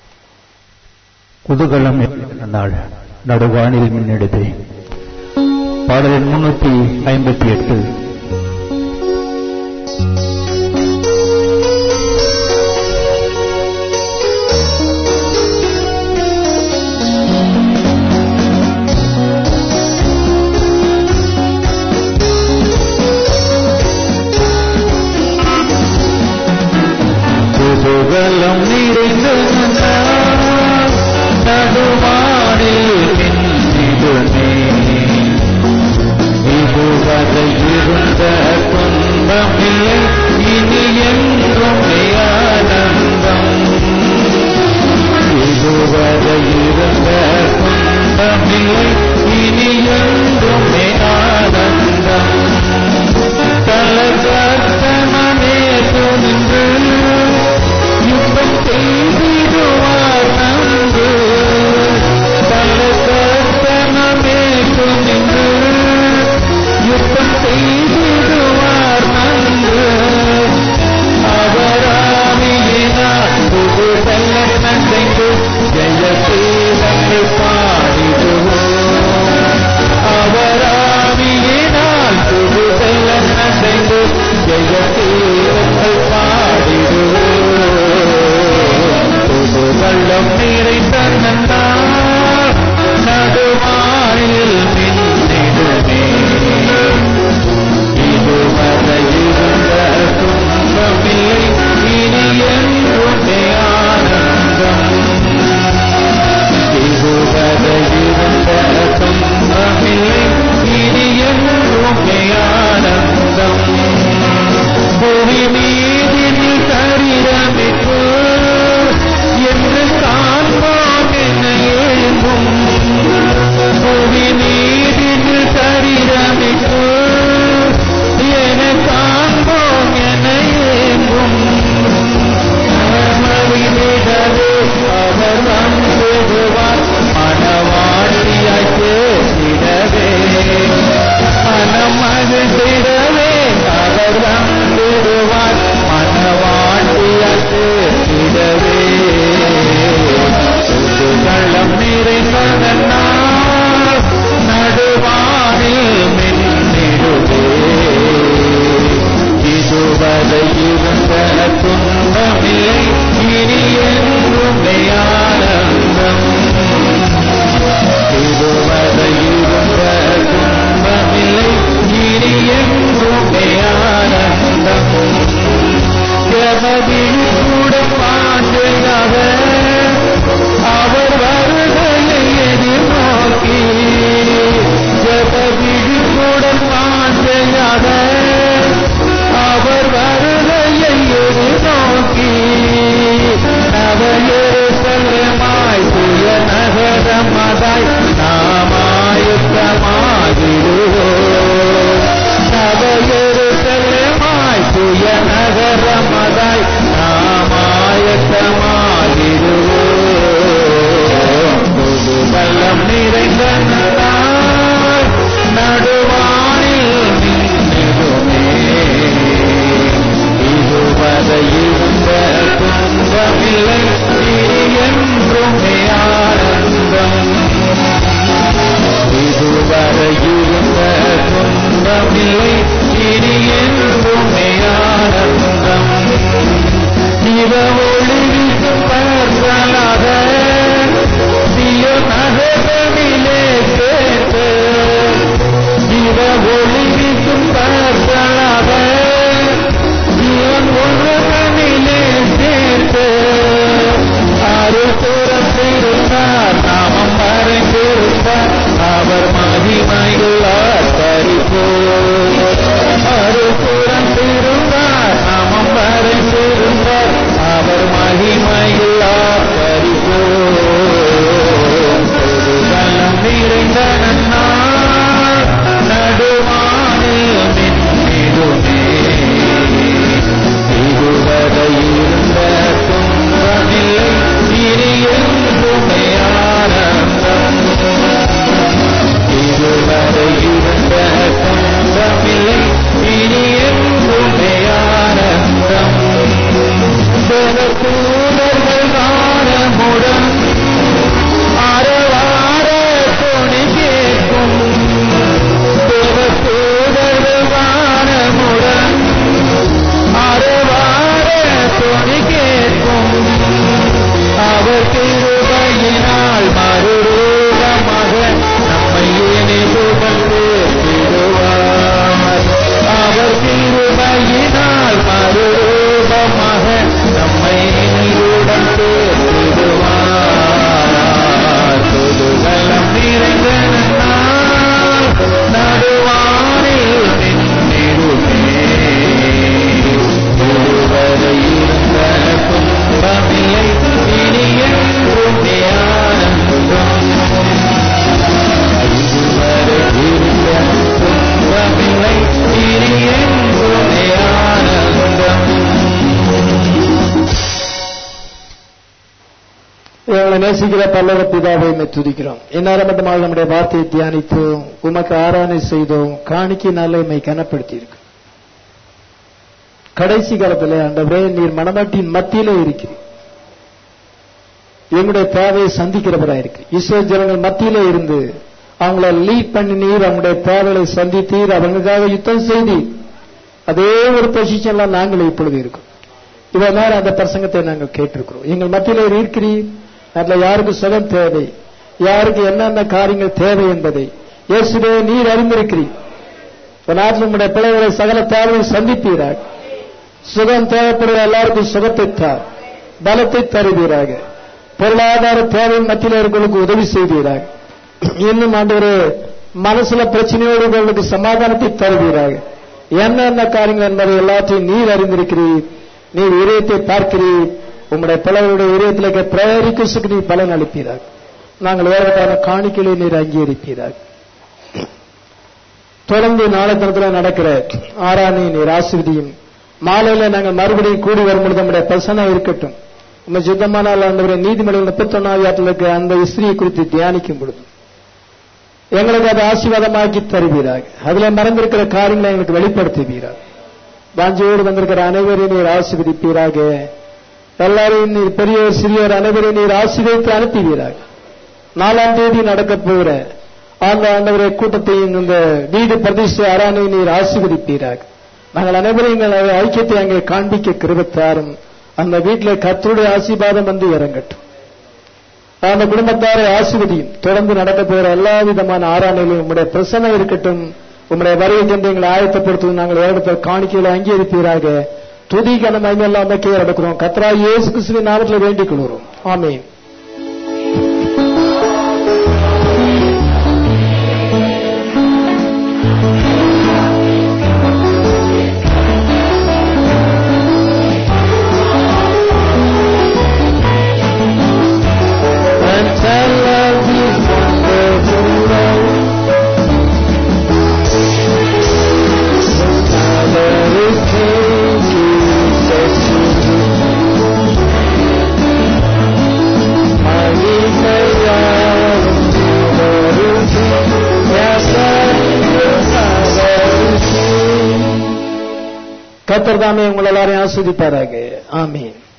குதூகலம் நாள் நடுவானில் மின்னெடுத்து பாடலின் 358. குதூகலம் நிறைந்த நடுவானில் மின்னிடுமே, இதுவரை எங்களை நேசிக்கிற பல்லவ பிதாவை துதிக்கிறோம். இந்நேரம் மட்டுமாக நம்முடைய வார்த்தையை தியானித்தோம், உமக்கு ஆராதனை செய்தோம், காணிக்கையினால உம்மை கனப்படுத்தி இருக்கு. கடைசி காலத்தில் ஆண்டவரே நீர் மனமாட்டின் மத்தியிலே இருக்கிறீர். எங்களுடைய தேவையை சந்திக்கிறவராயிருக்கு. இஸ்ரவேல் ஜனங்கள் மத்தியிலே இருந்து அவங்கள லீட் பண்ணி நீர் அவங்களுடைய தேவைகளை சந்தித்தீர், அவங்களுக்காக யுத்தம் செய்தீர். அதே ஒரு பொசிஷன்ல நாங்கள் இப்பொழுது இருக்கோம். இவ்வளவு நேரம் அந்த பிரசங்கத்தை நாங்கள் கேட்டிருக்கிறோம். எங்கள் மத்தியிலே இருக்கிறீர். அதுல யாருக்கு சுகம் தேவை, யாருக்கு என்னென்ன காரியங்கள் தேவை என்பதை இயேசுவே நீர் அறிந்திருக்கிறீர். நாட்டில் உங்களுடைய பிள்ளைகளை சகல தேவையை சந்திப்பீராக. சுகம் தேவைப்படுகிற எல்லாருக்கும் சுகத்தை தார், பலத்தை தருவீராக. பொருளாதார தேவையின் மத்தியில் இருக்கிறவர்களுக்கு உதவி செய்வீராக. இன்னும் ஆண்டவரே மனசுல பிரச்சனையோடு உங்களுக்கு சமாதானத்தை தருவீராக. என்னென்ன காரியங்கள் என்பதை எல்லாத்தையும் நீர் அறிந்திருக்கிறீர். நீர் இதயத்தை பார்க்கிறீர். உங்களுடைய பிள்ளைகளுடைய இதயத்திலே பிரேரிக்கு நீர் பலன் அளிப்பீராக. நாங்கள் வேறதான காணிக்கையை நீர் அங்கீகரிப்பீராக. தொடர்ந்து நாளை தினத்தில் நடக்கிற ஆராதனை நீர் ஆசீர்வதியும். மாலையில நாங்கள் மறுபடியும் கூடி வரும்பொழுது நம்முடைய பிரசன்னா இருக்கட்டும். நம்ம சுத்தமான ஆண்டவரே நீதிமொழிகள் 31 அந்த ஸ்திரியை குறித்து தியானிக்கும் பொழுது எங்களுக்கு அதை ஆசீர்வாதமாக்கி தருவீராக. அதுல மறந்திருக்கிற காரியங்களை எங்களுக்கு வெளிப்படுத்துவீராக. வாஞ்சியோடு வந்திருக்கிற அனைவரையும் நீர் ஆசீர்வதிப்பீராக. எல்லாரையும் நீர் பெரியோர் சிறியோர் அனைவரையும் நீர் ஆசீர்வதித்து அனுப்புவீராக. 4ஆம் தேதி நடக்க போகிற அந்த ஆண்டவரை கூட்டத்தையும் இந்த வீடு பிரதிஷ்டை ஆராதனை நீர் ஆசீர்வதிப்பீராக. நாங்கள் அனைவரும் எங்கள் ஐக்கியத்தை அங்கே காண்பிக்க கிருபைத்தாரும். அந்த வீட்டில் கர்த்தருடைய ஆசீர்வாதம் வந்து இறங்கட்டும். அந்த குடும்பத்தாரை ஆசீர்வதியும். தொடர்ந்து நடக்க போகிற எல்லா விதமான ஆராதனையிலும் உங்களுடைய பிரசன்னம் இருக்கட்டும். உங்களுடைய வருகை என்று எங்களை ஆயத்தப்படுத்துவது நாங்கள் வேறு காணிக்கைகளை அங்கீகரிப்பீராக. துதி கனம் எல்லாம் அமைக்க நடக்கிறோம். கர்த்தராகிய இயேசு கிறிஸ்துவின் நாமத்தில் வேண்டிக் கொள்கிறோம். ஆமென். கர்த்தர் தாமே உங்கள் எல்லாரையும் ஆசீர்வதிப்பாராக. ஆமென்.